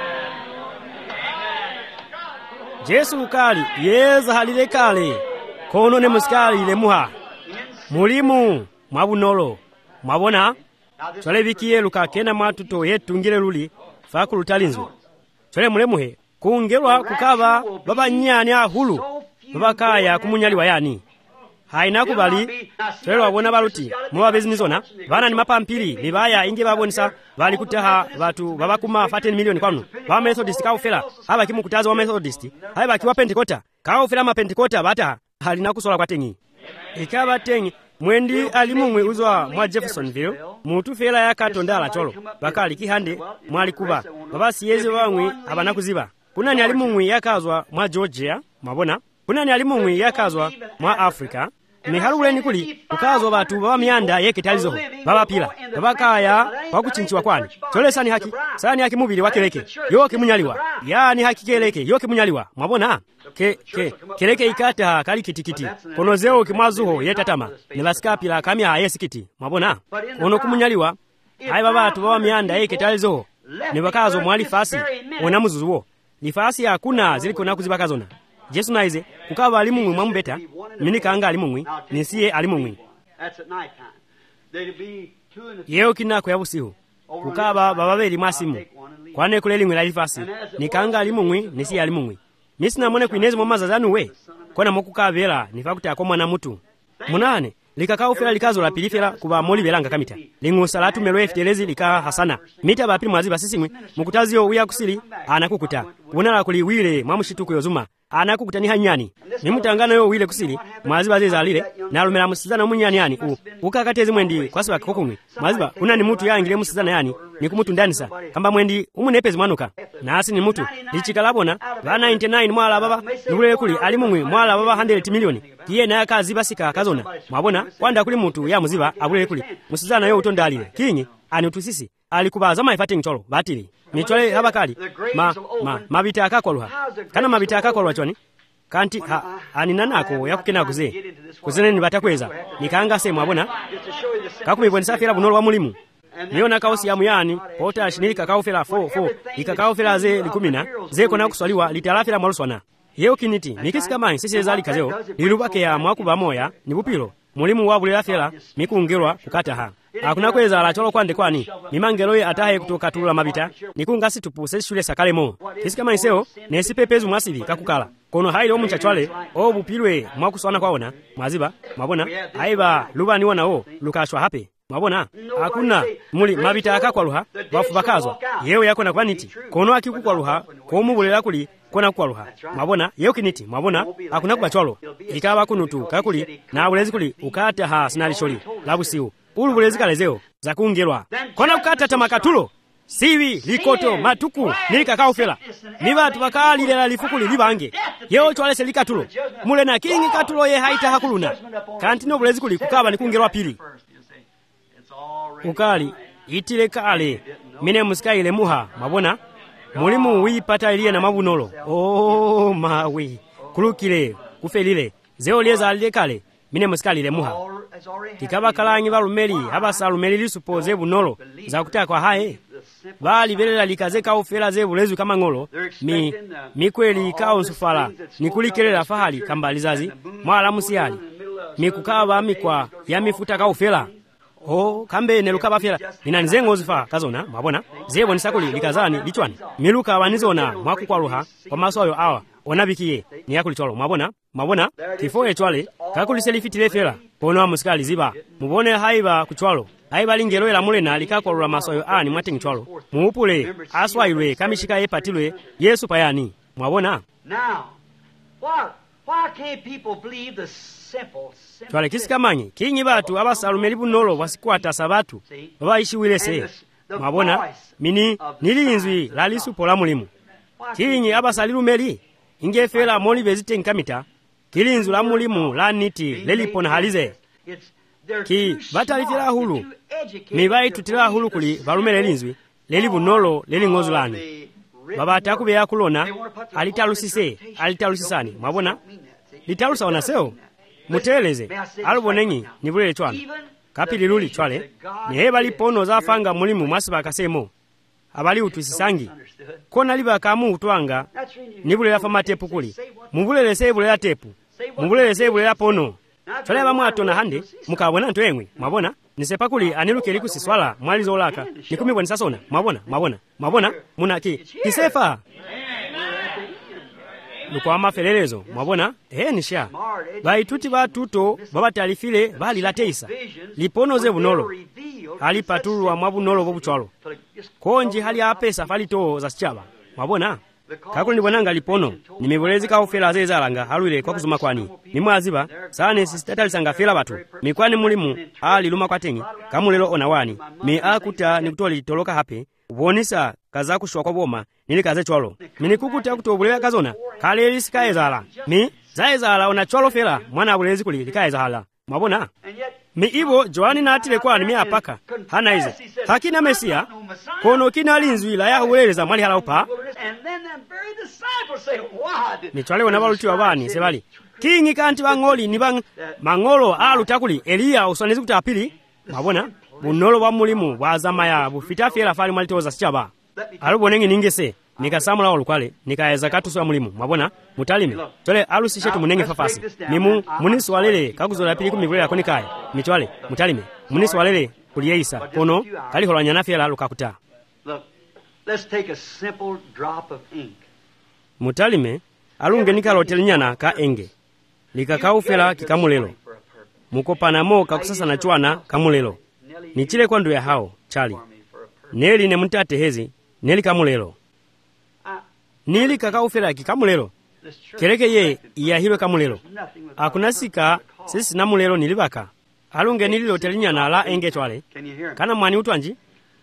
it. Jesu ukali yeza halile kale kono ne musikali le muha mulimu mwabunolo mwabona chole vikiye lukakena matuto yetungile luli fakulu talinzo chole mulemuhe kuungelwa kukaba baba nyani ahulu baba kaya kumunyaliwa yani haina kubali chole wabona baluti muba bezinizona bana ni mapampiri libaya inge babonisa bali kutaha watu baba kuma fateni milioni kwanu ba Methodist ka ufela haba kimukutaza wa Methodist haba kiwa Pentecosta ka ufela ma Pentecosta bata halina kusola kwa tengi ikaba tengi mwendi alimumwe uzwa mwa Jeffersonville mutu fela ya katondala cholo bakali kihande mwali kuba baba siyeze bamwe abana kuziba kunani alimumwe yakazwa mwa Georgia mabona kunani alimumwe yakazwa mwa Africa ne haluleni kuli ukazwa batu baba myanda yeketalizo baba pila baba kaya wakuchinchiwa kwani chole sani haki sani haki mubili wakeleke yoke munyaliwa yani haki keleke yoke munyaliwa mabona ke ke keleke ikata kali kitikiti kono zeo kimwazuho yetatama ne baskapila kamya yesikiti mabona ono kumunyaliwa hai baba batu baba myanda yeketalizo ne bakazo mwali fasi ona muzuzuo ni fasi hakuna ziliko na kuzibakazona Jesu naize kukaba alimumwe mwambeta minika anga alimumwe nisiye alimumwe yeo kinako yabusihu kukaba bababeli mwasimu kwane kuleli ngwe lalifasi nikanga alimumwe nisiye alimumwe nisina mone kuinezi mwamaza zanu we kona mokukabela nifakuta kwa mwana mutu munane likakao fela likazo la pilifela kuba moli belanga kamita lingu salatu meloe fitelezi lika hasana mita bapili mwaziba sisimwe mukutazio uya kusili anakukuta unala kuliwile mwamushituku yozuma anakukutani hanyani nimutangana yo wile kusili mwaziba zeza lile na lumela musizana munyani yani u ukakatezi mwendi kwasi wakikokumwe mwaziba unani mutu ya ingile musizana yani nikumutu ndanisa kamba mwendi umunepezi mwanuka nasi ni mutu lichikalabona ba ninety nine mwala baba nibulele kuli ali mumwe mwala baba one hundred million kiye naye akazibasika kazona mwabona kwanda kuli mutu ya muziba abulele kuli musizana yo utondalire kinyi ani utusisi alikubaza maifati ncholo batili michole habakali ma ma mabita akakolwa kana mabita akakolwa choni kanti ha aninanako yakukena kuze kuzene ni batakweza nikanga se mwabona kakubibonesa fera bunolo wa mulimu niona kausi ya muyani pota shinilika kaufela four four ikakaufela ze likumina ze kona kuswaliwa litalafela mwaluswana yeo kiniti mikisika manyi sisi zali kazeo lilubake ya mwakuba moya ni bupilo mulimu wabulela fela mikungerwa kukata ha akuna kweza la cholo kwande kwani mimangelo ye atahe kutoka tulula mabita nikunga situpu sesi shule sakalemo kisika manyi seo nesi pepezu mwasili kakukala kono haile omu nchachwale o bupilwe mwakuswana kwaona mwaziba mwabona haiba luba niwana o lukashwa hape mwabona hakuna muli mabita akakwaluha bafu bakazwa yeo yako na kwaniti kono akikukwaluha komubulela kuli kona kwaluha mwabona yeo kiniti mwabona hakuna kubachwalo ikaba kunutu kakuli na bulezi kuli ukata ha sinali sholi labusiu ulu bulezi kalezeo za kuungelwa kona ukata tamakatulo siwi likoto matuku nilika kaufela niba tubakalile la lifukuli libange yeo chwale selikatulo mule na kingi katulo ye haita hakuluna kantino bulezi kuli kukaba nikungelwa pili ukali itile kale mine musikaile muha mabona mulimu wipata iliye na mabunolo oh mawi kulukile kufelile zeo lieza alile kale mine musikalile muha kikaba kalangi balumeli abasa lumeli lisupoze bunolo za kutaka kwa hae bali belela likaze kaufela ze bulezu kama ngolo mi mikweli kao nsufala nikulikelela fahali kambalizazi mwala musiyali mikukaba mikwa ya mifuta kaufela oh kambe nelukaba fela inanizengo zifa kazona mwabona zebo nisakuli likazani lichwani miluka wanizona mwakukwaluha kwa masoyo awa onabikiye ni yakulicholo mwabona mwabona kifo echwale kakulise fitile fela kono amusikali ziba mubone haiba kuchwalo haiba lingelo ela mulena likakwalula masoyo ani mwating chwalo muupule aswailwe kamishika epatilwe Yesu payani mwabona now what why can't people believe the simple simple twale kisikamanye kinyi batu abasalumeli bunolo wasikwata sabatu babaishiwilese mwabona mini nilinzwi lalisupo la mulimu kinyi abasalilumeli ingefela moli bezite nkamita kilinzu la mulimu la niti lelipona halize ki batalifila hulu mibai tutila hulu kuli balumele linzwi leli bunolo leli ngozu lani baba atakube ya kulona alitalusise alitalusisani mwabona litalusa wanaseo muteleze alubonenyi nibulele chwana kapili luli chwale nihe lipono za fanga mulimu mwasiba kasemo abali utusisangi kona liba kamu utwanga nibulele afa matepu kuli mubulele sebulele tepu mubulele sebulele pono chwale ba mwato na hande mukabona ntwengwe mwabona nisepa kuli aniluke likusiswala mwalizo laka nikumibwa nisasona mwabona mwabona mwabona munaki kisefa lukwa mafelelezo mwabona ehe nisha baituti batuto babatalifile bali lateisa lipono ze bunolo hali patulwa mwabunolo bobuchwalo konji hali apesa falito za sichaba mwabona kakuli ndibonanga lipono nimebulezi kaufela zezalanga halwile kwa kuzuma kwani nimwaziba sane sistatalisanga fela batu mikwani mulimu ali luma kwatengi kamulelo onawani mi akuta nikutoli toloka hape ubonisa kaza kushwa kwa boma nili kaze chwalo mini kukuta kutobulela kazona kale lisikaezala mi zaezala ona chwalo fela mwana abulezi kuli likaezala mwabona mi ibo Joani natile kwani mi apaka hana ize hakina mesia kono kina linzwi la yahuleleza mwali halaupa ni chwale wana baluti wabani sebali kingi kanti bangoli ni bang mangolo alu takuli Elia usonezi kutapili mwabona bunolo wa mulimu bwazama ya bufita fela fali mwalitoza sichaba alubonengi ningese nikasamula olukwale nikaeza katuso mulimu mwabona mutalime tole alusishe tumunenge fafasi mimu munisi walele kakuzola pili kumibulele yako nikaya mitwale mutalime munisi walele kuliyeisa kono kali holanya na fela lukakuta look let's take a simple drop of ink mutalime alunge nikalotelnyana ka enge likakaufela kikamulelo mukopana mo kakusasa na chwana kamulelo nichile kwa ndu ya hao chali neli ne mutate hezi neli kamulelo nili kakaufela kikamulelo kereke ye iyahilwe kamulelo akunasika sisi namulelo nilibaka alunge nililo telinyana la enge chwale kana mwani utwanji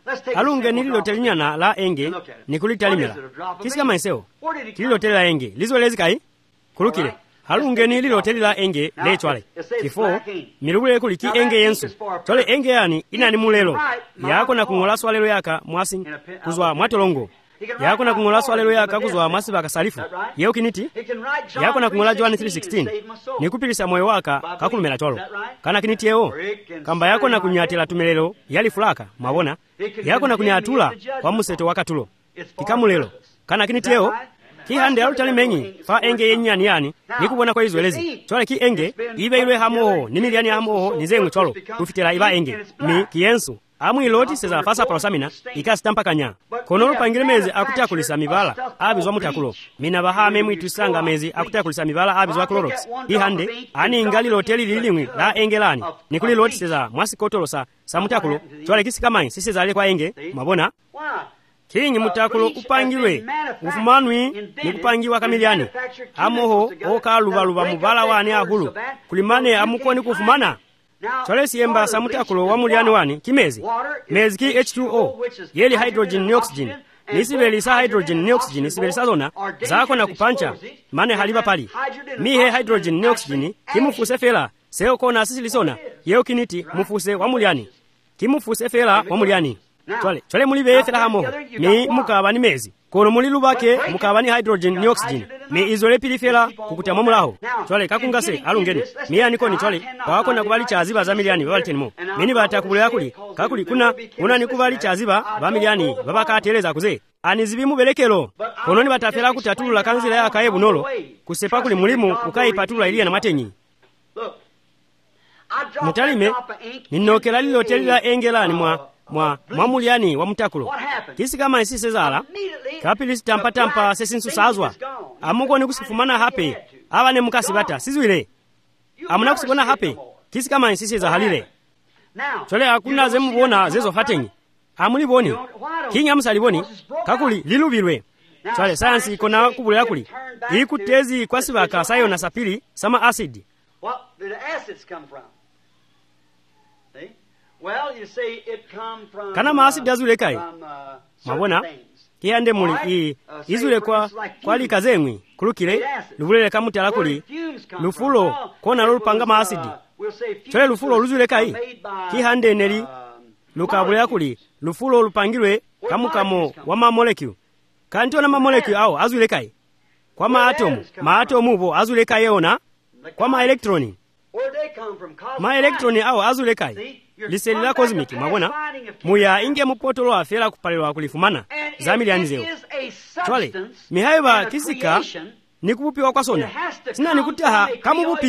alunge nililotelinyana la enge nikulitalimira kisikama isewo tililoteli la enge lizolezi kai kulukile alunge nililoteli la enge lechwale kifo milubule kuli ki enge yensu chole enge yani inani mulelo yako na kungola swalelo yaka mwasi kuzwa mwatolongo yako na kungola swalelo yaka kuzwa mwasi bakasalifu yeo kiniti yako na kungola John three sixteen nikupilisa moyo waka kakulumela cholo kana kiniti yeo kamba yako na kunyatela tumelelo yali fulaka mwabona yako na kunyatula kwa museto wakatulo kikamulelo kana kiniti yeo kihande alutali mengi fa enge yenyani yani nikubona kwa izwelezi chole ki enge ibe ilwe hamoho ni miliani hamoho nizengu cholo kufitela iba enge mi kiyensu amu iloti seza fasa parosamina ikasitampa kanya kono lupangile mezi akutakulisa mibala abizwa mutakulo mina bahame mwitusanga mezi akutakulisa mibala abizwa clorox ihande ani ingali loteli lilimwi la engelani nikuli loti seza mwasikotolosa samutakulo chole kisikamai siseza ale kwa enge mabona kingi mutakulo upangilwe ufumanwi nikupangiwa kamiliani amoho okalubaluba mubala wani ahulu kulimane amukoni kufumana chole siyemba samutakulo wa muliani wani kimezi mezi ki H two O yeli hydrogen ni oxygen nisibeli sa hydrogen ni oxygen nisibeli sa zona zako na kupancha mane haliba pali mihe hydrogen ni oxygen kimufuse fela seo kona sisi lisona yeo kiniti mufuse wa muliani kimufuse fela wa muliani chole chole mulibe fela hamo mi mukaba ni mezi kono mulilubake mukaba ni hydrogen ni oxygen mi izole pili fela kukutamwa mulaho chole kakungase alungeni mi aniko ni chole kwako na kubali chaziba za miliani babalitenimo mini batakubulira kuli kakuli kuna una ni kubali chaziba ba miliani babakateleza kuze anizibi mubelekelo kono ni batafela kutatulula kanzira ya kaye bunolo kusepa kuli mulimu ukayipatula iliya na matenyi mutalime ninokela lilotelila engelani mwa mwa mwamuliani wa mutakulo kisi kama isi sezala kapili tampa tampa sesinsu sazwa amuko ni kusifumana hape abane mukasi bata sizwile amuna kusibona hape kisi kama isi seza halile chole hakuna zemubona zezo hatenyi amuliboni kinga musaliboni kakuli lilubilwe chole science ikona kubulira kuli ikutezi kwasibaka sayo na sapili sama acid. What did the acids come from? See? Well, you see, it come from, kana maasidi azule kai from, uh, mabona things. kiyande muli i izule kwa kwali kazemwi kulukile lubulele kamutala kuli lufulo kona lupanga maasidi chole lufulo luzule kai kihande neli lukabulele kuli lufulo lupangilwe kamukamo wa ma molecule kanti ona ma molecule awo azule kai kwa ma atomu ma atomu bo azule kai ona kwa ma elektroni ma elektroni awo azule kai liselila cosmic mabona muya inge mupotolo afela kupalelwa kulifumana za miliani zeo chwale mihaiba kisika nikubupiwa kwa sona sina nikutaha kamubupi.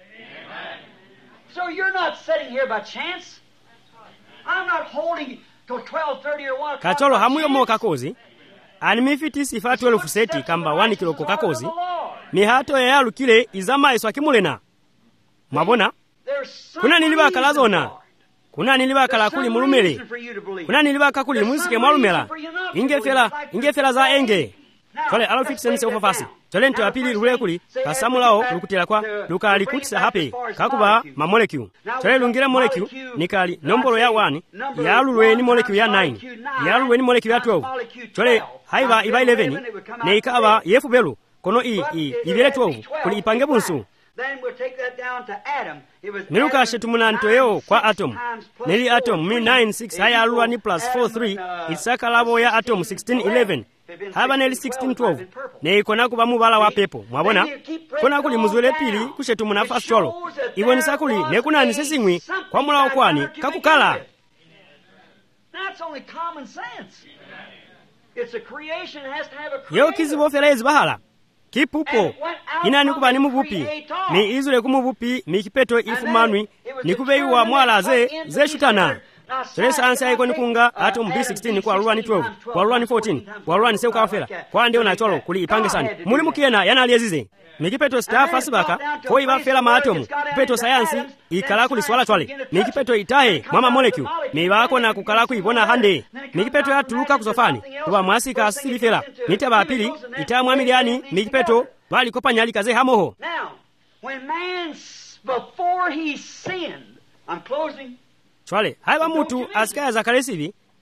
So you're not sitting here by chance. I'm not holding till twelve thirty or one. Kacholo hamuyo mo kakozi animifiti sifatu elfu seti kamba wani kiloko kakozi mihato ya yalu kile izama iswa kimulena mabona kuna niliba kalazona kuna niliba kalakuli mulumele kuna niliba kakuli musike mwalumela ingefela ingefela za enge kole alofiti sense ofafasi tole nto apili lule kuli kasamulao lukutela kwa lukali kutisa hape kakuba ma molecule tole lungire molecule nikali nombolo ya one yalulwe ni molecule ya nine yalulwe ni molecule ya twelve tole haiba iba eleven ne ikaba yefu belu kono i i ibele twelve kuli ipange bunsu. Then we'll take that down to atom. It was Niluka shetumunanto yeo kwa atom. Nili atom mi nine six haya alua ni plus four three isaka labo ya atom sixteen eleven. Haba neli sixteen twelve. Ne ikona kuba mubala wa pepo. Mwabona? Kona kuli muzwele pili kushetumuna fast cholo. Iwo nisakuli nekuna nisesingwi kwa mula wakwani kakukala. That's only common sense. It's a creation that has to have a creator. Yeo kizibo felezi bahala. Kipupo inani kuba ni mubupi ni izule kumubupi mikipeto ifumanwi nikubeiwa mwala ze ze shutana Teresa ansa iko nikunga atom B sixteen kwa alwa ni twelve kwa alwa ni fourteen kwa alwa ni seuka wafela kwa ndio na cholo kuli ipange sana muli mukiena yana aliyezize mikipeto star fasibaka kwa iba fela ma atom kipeto sayansi ikala kuli swala chwale mikipeto itahe mama molecule mibako na kukala kuibona hande mikipeto ya tuluka kusofani kuba mwasika asili fela nitaba pili itamwa miliani mikipeto bali kopanya alikaze hamoho. Now when man before he sinned, I'm closing. Chwale haiba mutu asikaya zakalesivi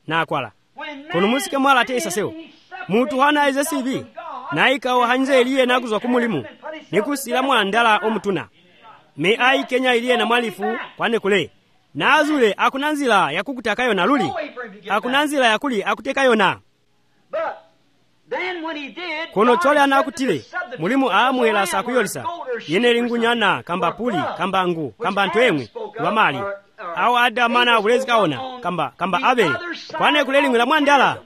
nakwala kono musike mwala ate isasewo mutu hana izesivi naikawo hanze iliye nakuzwa kumulimu nikusila mwandala omutuna me ai kenya iliye na mwalifu kwane kule nazule akuna nzila yakukutakayo na luli akuna nzila yakuli akutekayo na kono chole anakutile mulimu aamwela sakuyolisa yene lingunyana kamba puli kamba ngu kamba ntwemwe lwamali awo ada mana ulezi kaona kamba kamba abeli kwane kule lingwila mwandala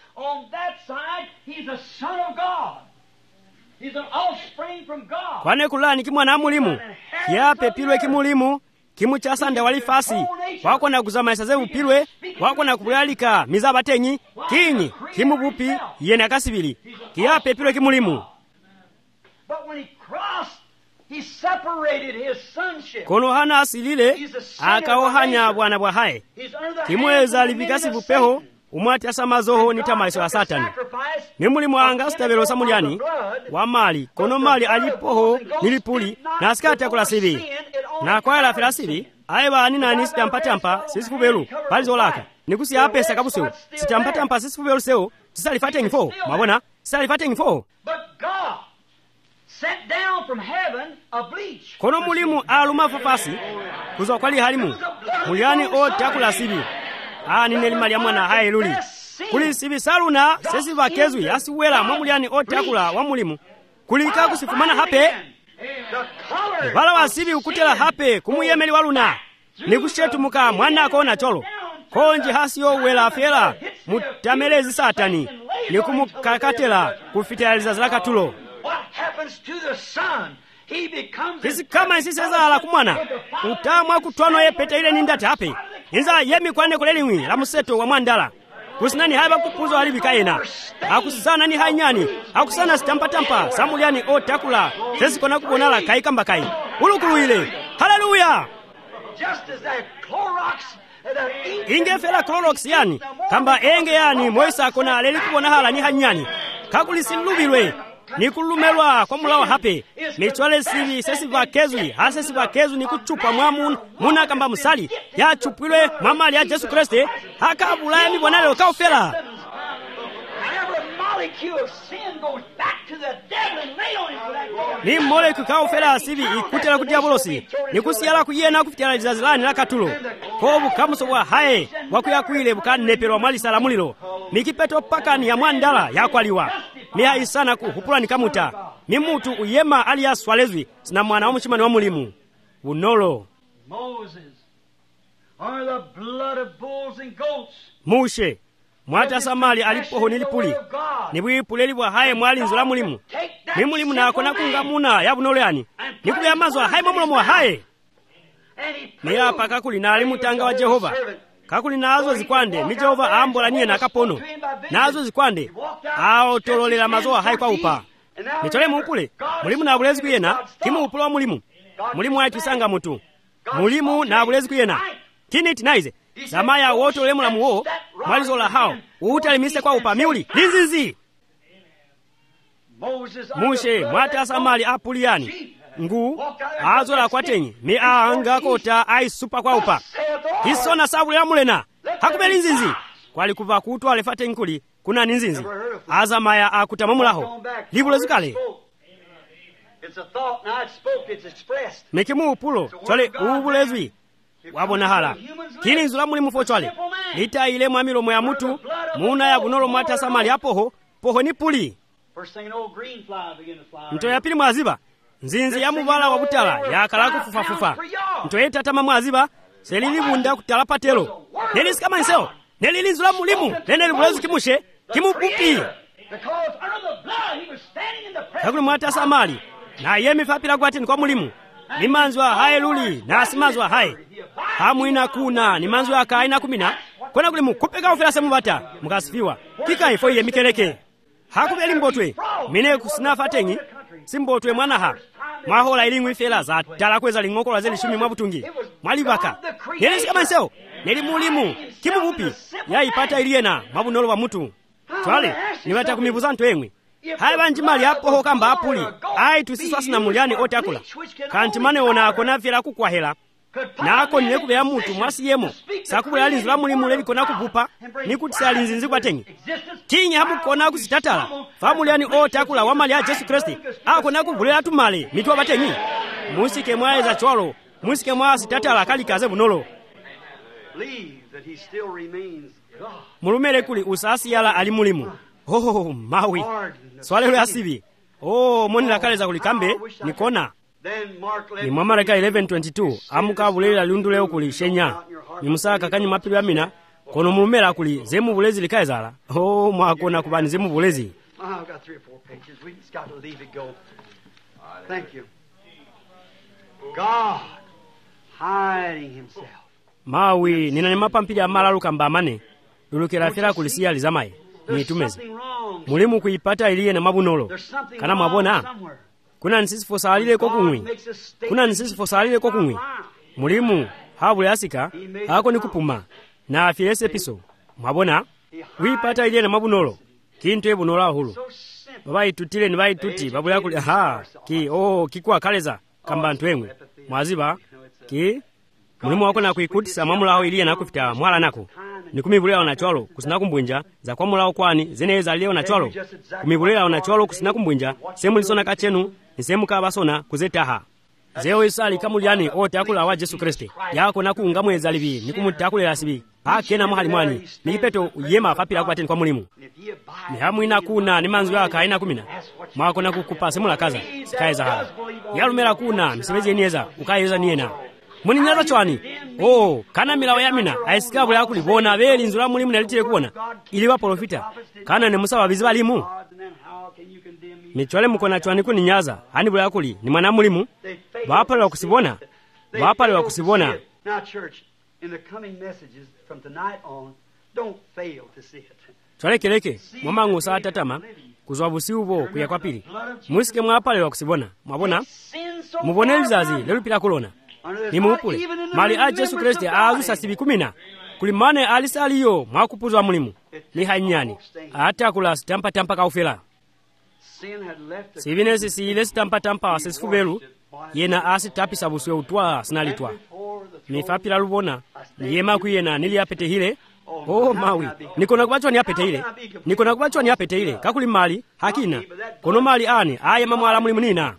kwane kulani kimwana mulimu kiape pilwe kimulimu kimu chasanda walifasi wako na kuzamaisa ze upilwe wako na kubulalika mizabatenyi kinyi kimu bupi yene akasibili kiape pilwe kimulimu kono hana asilile akaohanya bwana bwa hae kimweza livikasi bupeho umwati asamazoho nitamaiso ya satani ni mulimu anga sitabelo samuliani wa mali kono mali alipoho nilipuli na asikati akula sivi na kwa la filasiri aiba ni nani sitampatampa sisifu belu bali zolaka nikusi ya pesa kabuseo sitampatampa sisifu belu seo sisalifate ngifo mabona sisalifate ngifo kono mulimu aluma fafasi kuzwa kwali halimu muliani o takula sivi ah nineli mali ya mwana hae luli kuli sivi saluna sesi vakezwi asiwela mwamuliani o takula wa mulimu kulika kusifumana hape vala wasivi ukutela hape kumuyemeli waluna nikushetumuka mwana kona cholo konji hasiyo wela fela mutamelezi satani nikumukakatela kufitaliza zilaka tulo kisi kama isi sezala kumwana utamwa kutwano ye pete ile nindati hape inza yemi kwane kuleliwi la museto wa mwandala kusinani haiba kupuzo halibika yena akusana ni hanyani akusana sitampatampa samuliani o takula sesi kona kubonala kai kamba kai ulukulu ile haleluya inge fela Clorox yani kamba enge yani moisa kona leli kubona hala ni hanyani kakulisinlubilwe nikulumelwa kwa mulawa hape michwale sivi sesi vakezwi hasesi vakezwi nikuchupa mwamu muna kamba musali ya chupilwe mamali ya Yesu Kristo hakabulaya mibonale kaufela ni moleku kaufela sivi ikutela ku diabolosi nikusiyala kuyena kufitala lizazilani la katulo kobu kamuso wa hae wakuyakwile bukanepelwa mwalisala mulilo mikipeto pakani ya mwandala yakwaliwa miha isana ku hupula nikamuta mimutu uyema alias swalezwi sina mwana wa mchimani wa mulimu unolo mushe mwata samali alipoho nilipuli nibwipuleli bwa haye mwalinzo la mulimu ni mulimu na akona kungamuna ya bunolo yani nikuli amazwa haye mwamulomu wa haye ni hapa kakuli na alimutanga wa Jehova kakuli nazo zikwande mi Jehova ambola niye na kapono nazo zikwande ao tololela mazoa haye kwa upa nichole muupule mulimu na bulezi kuyena kimu upula wa mulimu mulimu wa kisanga mutu mulimu na bulezi kuyena kini tinaize samaya woto ulemu la muo mwalizo la hao uutalimise kwa upa miuli lizizi mushe mwata samali apuliani ngu azo la kwatenyi mi aanga kota ai supa kwa upa hisona sabu ya mulena hakubeli nzinzi kwali kuva kutu alefate nkuli kuna ninzinzi azamaya akutamamulaho libulo zikale mekimu upulo chole ubulezwi wabona hala kini nzula mulimu fo chole lita ile mwamilo mwa mutu muna ya bunolo mwata samali apoho poho ni puli nto ya pili mwaziba nzinzi ya muvala wa butala ya kalaku fufa fufa nto yeta tama mwaziba selili bunda kutala patelo neli sikama nseo neli linzula mulimu nene libulezi kimushe kimupupi kakuli mwata samali na yemi fapila kwa tini kwa mulimu ni manzwa hae luli na asimanzwa hae hamuina kuna ni manzwa haka haina kumina kona kulimu kupeka ufela semu bata mkasifiwa kika ifo ye mikeleke hakubeli mbotwe mine kusinafa tengi simbotwe mwana ha mwahola ilingu ifela za tala kweza lingokola zeli shumi mwabutungi mwalibaka neli sikama nseo neli mulimu kimu bupi ya ipata iliena mwabunolo wa mutu twale niwata kumibuza nto engwe hai banjimali hapo ho kamba apuli ai tusiswa sina muliani otakula kanti mane ona akona fela kukwahela nako nilekubeya mutu mwasiyemo sakubwera linzu la mulimu lelikona kupupha nikuti salinzinzi kwatenyi kinyi hamukona kusitatala famuliyani otakula wamali a Yesu Kristu akona kuvulira tumale mitwa batenyi musike mwaeza cholo musike mwa sitatala kalikaze bunolo mulumere kuli usasiyala ali mulimu oh mawi swalelo asibi oh monela kaleza kulikambe nikona ni mwamareka eleven twenty-two amukavulira lundu leo kuli shenya ni musaka kanyi mapilu amina kono mulumera kuli zemu bulezi likaezala oh mwakona kubani zemu bulezi. I've got three or four pages. We just got to leave it go. Thank you. God hiding himself. Mawi nina ni mapampili amala kamba amane lulukira fera kulisia lizamaye nitumeze mulimu kuipata iliye na mabunolo kana mwabona kuna nsisi fosalile ko kumwi kuna nsisi fosalile ko kumwi mulimu habule asika hako nikupuma na afirese piso mwabona kuipata iliye na mabunolo kintu ebunola hulu babai tutile ni bai tuti babula kuli aha ki oh kikwa kaleza kamba ntwemwe mwaziba ki mulimu wako na kuikutisa mamulaho iliye nakufita mwala nako nikumibulira onachwalo kusina kumbunja za kwa mulao kwani zeneza leo nachwalo kumibulira onachwalo kusina kumbunja semu lisona kachenu nisemu kabasona kuzetaha zeo isali kamulyani otakula wa Yesu Kristo yako nakuunga mweza libi nikumutakulera sibi akena mahali mwani nipeto yema kapira kwateni kwa mulimu ni hamu inakuna ni manzu yaka haina kumina mwako nakukupa semu la kaza sikaeza hala yalumera kuna msebezi nieza ukayeza niena muni nyaza chwani oh kana milawo yamina aisika bula kulibona beli nzula mulimu nalitire kuona ili wa profita kana ne musawa biziba limu michwale mukona chwani kuni nyaza hani bula kuli ni mwana mulimu bapale wa kusibona bapale wa kusibona. Now church, in the coming messages from tonight on, don't fail to see it. Chwale keleke mwamangu saa tatama kuzwa busiubo kuya kwa pili musike mwapale wa kusibona mwabona mubone lizazi lelu pila kulona ni muupule mali a Yesu Kristo azusa sibi kumina kulimane alisaliyo mwakupuzwa mulimu ni hanyani ata kula stampa tampa kaufela sibinesi siile stampa tampa wasesifubelu yena asi tapi sabuswe utwa sinalitwa mifapila lubona niyema kuyena nili apete hile oh mawi nikona kubachwa ni apete hile nikona kubachwa ni apete hile kakuli mali hakina kono mali ani aye mamwala mulimu nina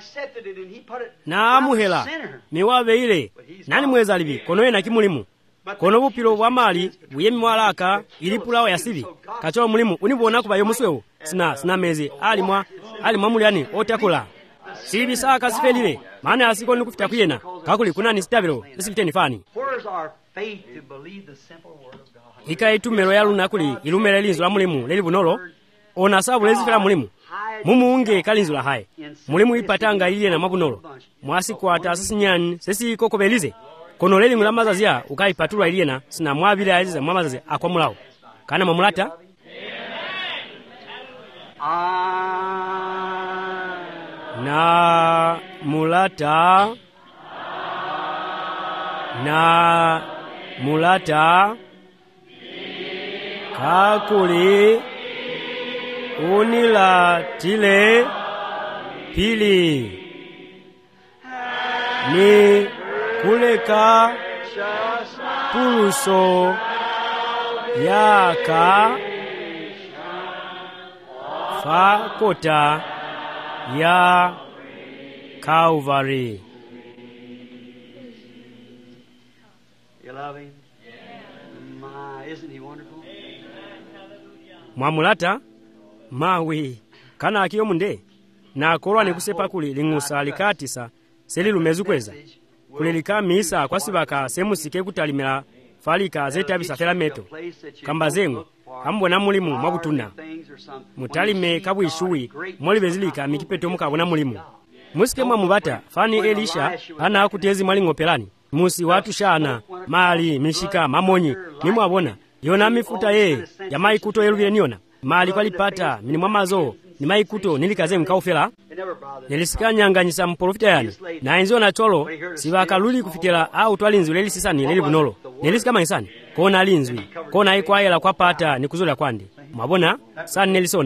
na amuhela miwabe ile nani mweza libi kono yena kimulimu kono bupilo bwa mali buyemi mwalaka ilipulawo ya sibi kacho mulimu unibona kuba yomuswewo sina sina mezi alimwa alimwa mulyani otakula sibi saka sifelile maana asiko nikufita kuyena kakuli kuna ni stabilo nisibiteni fani ika itumero ya luna kuli ilumere linzo la mulimu leli bunolo ona sabu lezi fela mulimu mumu unge kalinzo la hai mulimu ipatanga iliye na mabunolo mwasi kwa tasisi nyani sesi koko belize kono leli ngulambazazia ukaipatula iliye na sina mwabile aiziza mwamazazi akwa mulao kana mamulata na mulata na mulata kakuli unila tile pili ni kuleka puluso yaka fakota ya Calvary. You love him? My, isn't he wonderful? Mwamulata mawi kana akiyo munde na korwa ni kusepa kuli lingusa likatisa seli lumezu kweza kulilika misa kwa sibaka semu sike kutalimela falika zeta bisa fela meto kamba zengu kambona mulimu mwabutuna mutalime kabwishui mwali bezilika mikipeto mukabona mulimu musike mwa mubata fani Elisha ana akutezi mwali ngopelani musi watu shana mali mishika mamonyi nimwabona yona mifuta ye ya maikuto eluvile niona mali kwa lipata mini mwamazo ni maikuto nilikaze mkaufela nelisika nyanganyisa mprofita yani na enzo na cholo sibaka luli kufitela au twalinzi leli sisani leli bunolo nelisika manisani kona linzwi kona ikwaela kwa pata nikuzula kwandi mwabona sana nelisona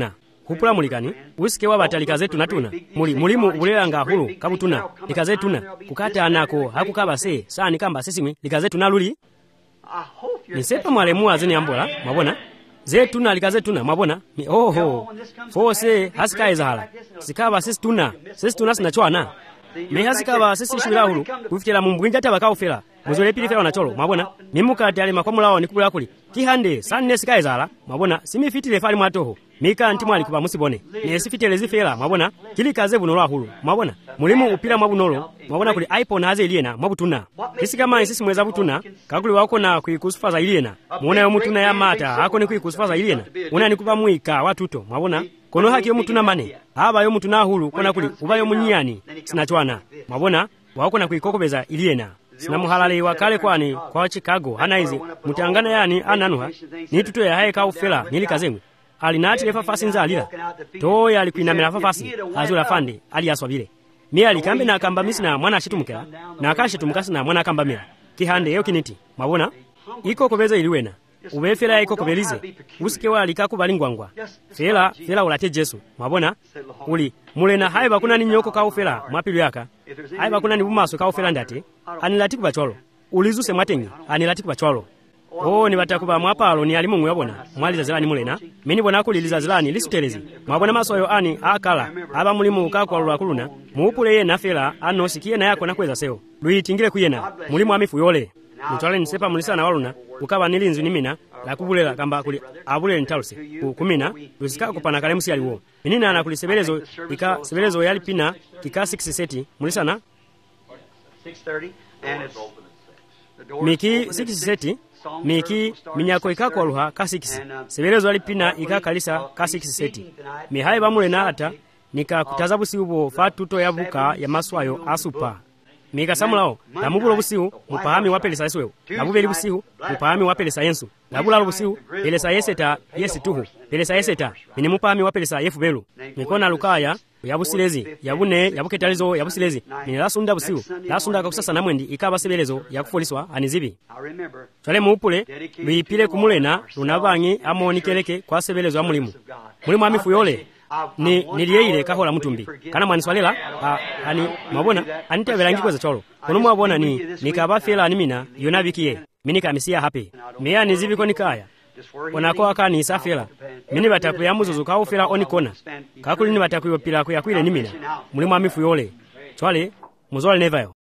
kupulamulikani usike wabata likaze tunatuna muli mulimu ubulelanga hulu kabutuna likaze tuna kukata anako hakukaba se sani kamba sisimwe likaze tunaluli nisepa mwalemu azeni ambola mwabona ze tuna likaze tuna mwabona ni oho fose hasikaizahala sikaba sisi tuna sisi tuna sinachwana me hasikaba sisi shwira hulu kufitela mumbwinja tabakaufela muzole pili fela wanacholo mwabona mimukati ale makwamulawo nikubula kuli kihande sanne sikaizala mwabona simifitile fali mwatoho mika nti mwali kuba musibone nesifitele zifela mwabona kili kaze buno lwa hulu mwabona mulimu upila mwabunolo mwabona kuli iPhone haze iliena mwabutuna kisikama sisi mweza butuna kakuli wako na kuikusufaza iliena muona yo mutuna ya mata ako ni kuikusufaza iliena una nikuba muika watuto mwabona kono haki yo mutuna mane aba yo mutuna hulu kona kuli uba yo munyani sinachwana mwabona wako na kuikokobeza iliena sina muhalale wakale kwani kwa Chicago hana hizi mutangana yani ananuha ni tuto ya hae kaufela nilikazengwe alinati lefa fasi nza alila to ya alikuinamira fafasi azula fande ali aswabile mi alikambe na kamba misina mwana shitumukela na akashitumukasi na mwana kamba mira kihande yo kiniti mabona iko kobeza iliwena ubefela iko kobelize usike wali kakubalingwangwa fela fela ulate Yesu mabona uli mulena hae bakuna ni nyoko kaufela mwapilu yaka hae bakuna ni bumaso kaufela ndate anilati kubacholo ulizuse mwatengi anilati kubacholo oh ni batakuba mwapalo ni alimu mwabona mwaliza zilani mulena mini bona kuliliza zilani lisutelezi mwabona masoyo ani akala aba mulimu kakwa lwakuluna muupule ye nafela ano sikie na yako nakweza seo luitingile kuyena mulimu amifu yole mutwale nisepa mulisa na waluna ukaba nilinzu nimina la kubulela kamba kuli abule ntaluse kumina lusika kupana kale musi aliwo minina na kulisebelezo ika sebelezo yali pina kika six seti mulisa na six thirty and it's miki six seti miki minyako ikakwa luha ka six sebelezo alipina ikakalisa ka six seti mihaye bamule na ata nika kutaza busiubo fatuto yabuka ya maswayo asupa mika samulao namubulo busiu mupahami wapelesa yesuwe nabubeli busiu mupahami wapelesa yensu nabulalo busiu pelesa yeseta yesi tuhu pelesa yeseta mini mupahami wapelesa yefu belu mikona lukaya yabusilezi yabune yabuketalizo yabusilezi mini lasunda busiu lasunda kakusasa namwendi ikaba sebelezo yakufoliswa anizibi twale muupule luipile kumulena lunabangi amonikeleke kwa sebelezo ya mulimu mulimu amifu yole ni niliyeile kahola mutumbi kana mwaniswalela ani mwabona anitabelangi za cholo kono mwabona ni nikaba fela nimina yona bikiye minika misia happy meya nizibiko nikaya onako akani safela mini bataku ya muzuzu kaufela onikona kakuli ni bataku yopila kuyakwile nimina mulimu amifu yole chwale muzole nevayo